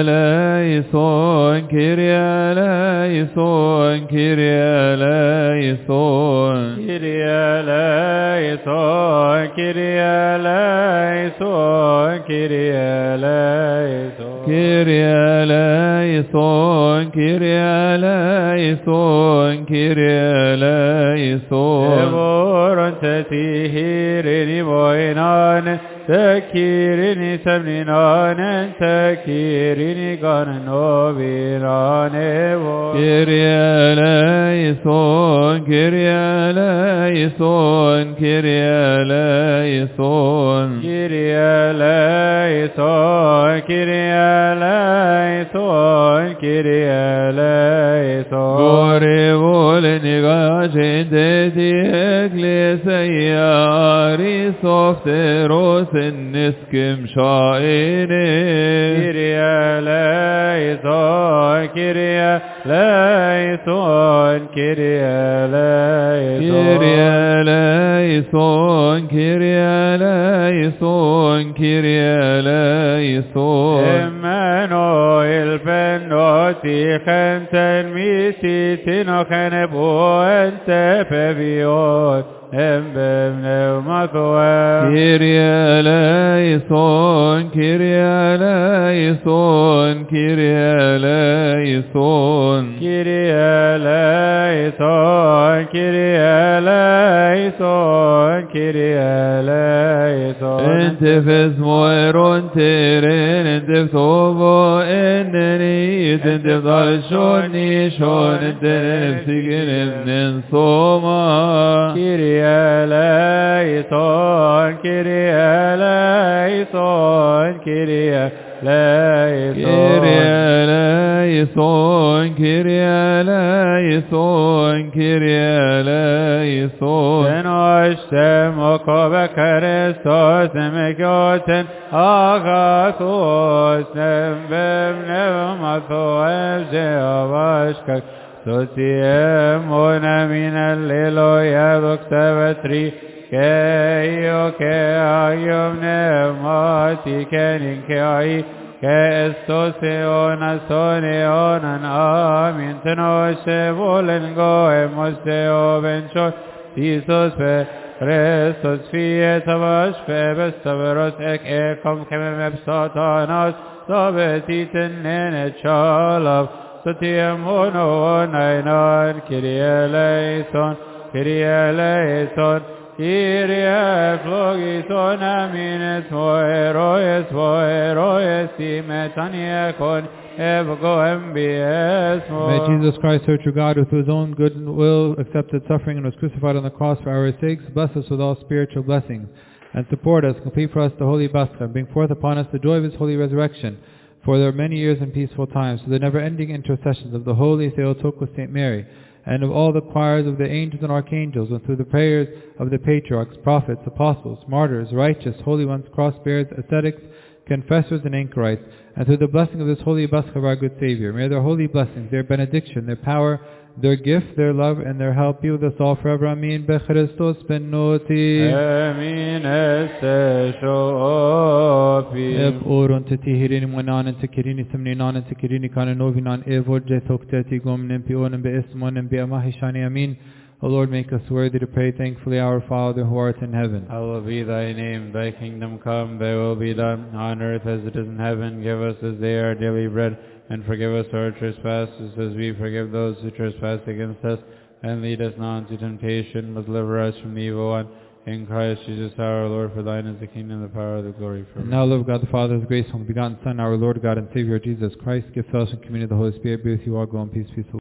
eleison, Kyrie eleison, Kyrie eleison. Kyrie eleison, Kyrie eleison, Kyrie eleison. Kyrie eleison, Kyrie eleison, Kyrie eleison. Evoron tetihirini voinan, tekirini semninan, tekirini gananovinan evo. Kyrie eleison, Kyrie eleison, Kyrie eleison. Kyrie eleison, Kyrie eleison, Kyrie eleison. Gore voleni gajende di ecclesia risofteros in niskim shaine. Kyrie eleison, Kyrie eleison, Kyrie eleison. Kyrie eleison, Kyrie eleison, Kyrie eleison. Emmanuel benoti chenten misi tino chenebu ente peviot embem pneumathoem. Kyrie eleison, Kyrie eleison, Kyrie eleison. Kyrie eleison, Kyrie eleison, Kyrie eleison. Ente fesmo eron teren, ente ftovo eneni, ente fdalshon nishon, ente nefsigen emnen soma. Kyrie eleison, Kyrie eleison, Kyrie eleison. Kyrie eleison, Kyrie eleison, Kyrie eleison. Denostem okobe Christos nemegoten agathos nembem nevmathoem zeavashkak. Sotiem onamin alleluia doxavatri keio ke ayom nemati kenin ke ai ke estos eonas son eonan amin tenose volen goemos deo benchon Isos pe Christos fiet avash febes taveros ek ekom kemem epsatanas sabetiten nene chalav Sotiem ono nainan, Kyrie eleison, Kyrie eleison, Kyrie flogison amines moeroes, moeroes, timetaniekon, evgo embies mo. May Jesus Christ, our true God, who through his own good will accepted suffering and was crucified on the cross for our sakes, bless us with all spiritual blessings, and support us, complete for us the holy Pascha, bring forth upon us the joy of his holy resurrection, for there are many years and peaceful times, to the never-ending intercessions of the holy Theotokos Saint Mary, and of all the choirs of the angels and archangels, and through the prayers of the patriarchs, prophets, apostles, martyrs, righteous, holy ones, cross-bearers, ascetics, confessors, and anchorites, and through the blessing of this holy Pascha of our good Savior. May their holy blessings, their benediction, their power, their gift, their love, and their help be with us all forever. Amen. Be Christos benoti. Amen. Este shopi. Eb oron tetihirini monanen tekirini semninanen tekirini kananovinan evorje tokteti gomnen pionen be esmonen be amahishani. Amen. O Lord, make us worthy to pray thankfully, Our Father who art in heaven. Hallowed be thy name, thy kingdom come, thy will be done, on earth as it is in heaven. Give us this day our daily bread, and forgive us our trespasses as we forgive those who trespass against us. And lead us not into temptation, but deliver us from the evil one. In Christ Jesus our Lord, for thine is the kingdom, the power, the glory forever. And now, love God the Father, His grace, only begotten Son, our Lord God and Savior Jesus Christ, give fellowship and communion of the Holy Spirit, be with you all. Go in peace, peace.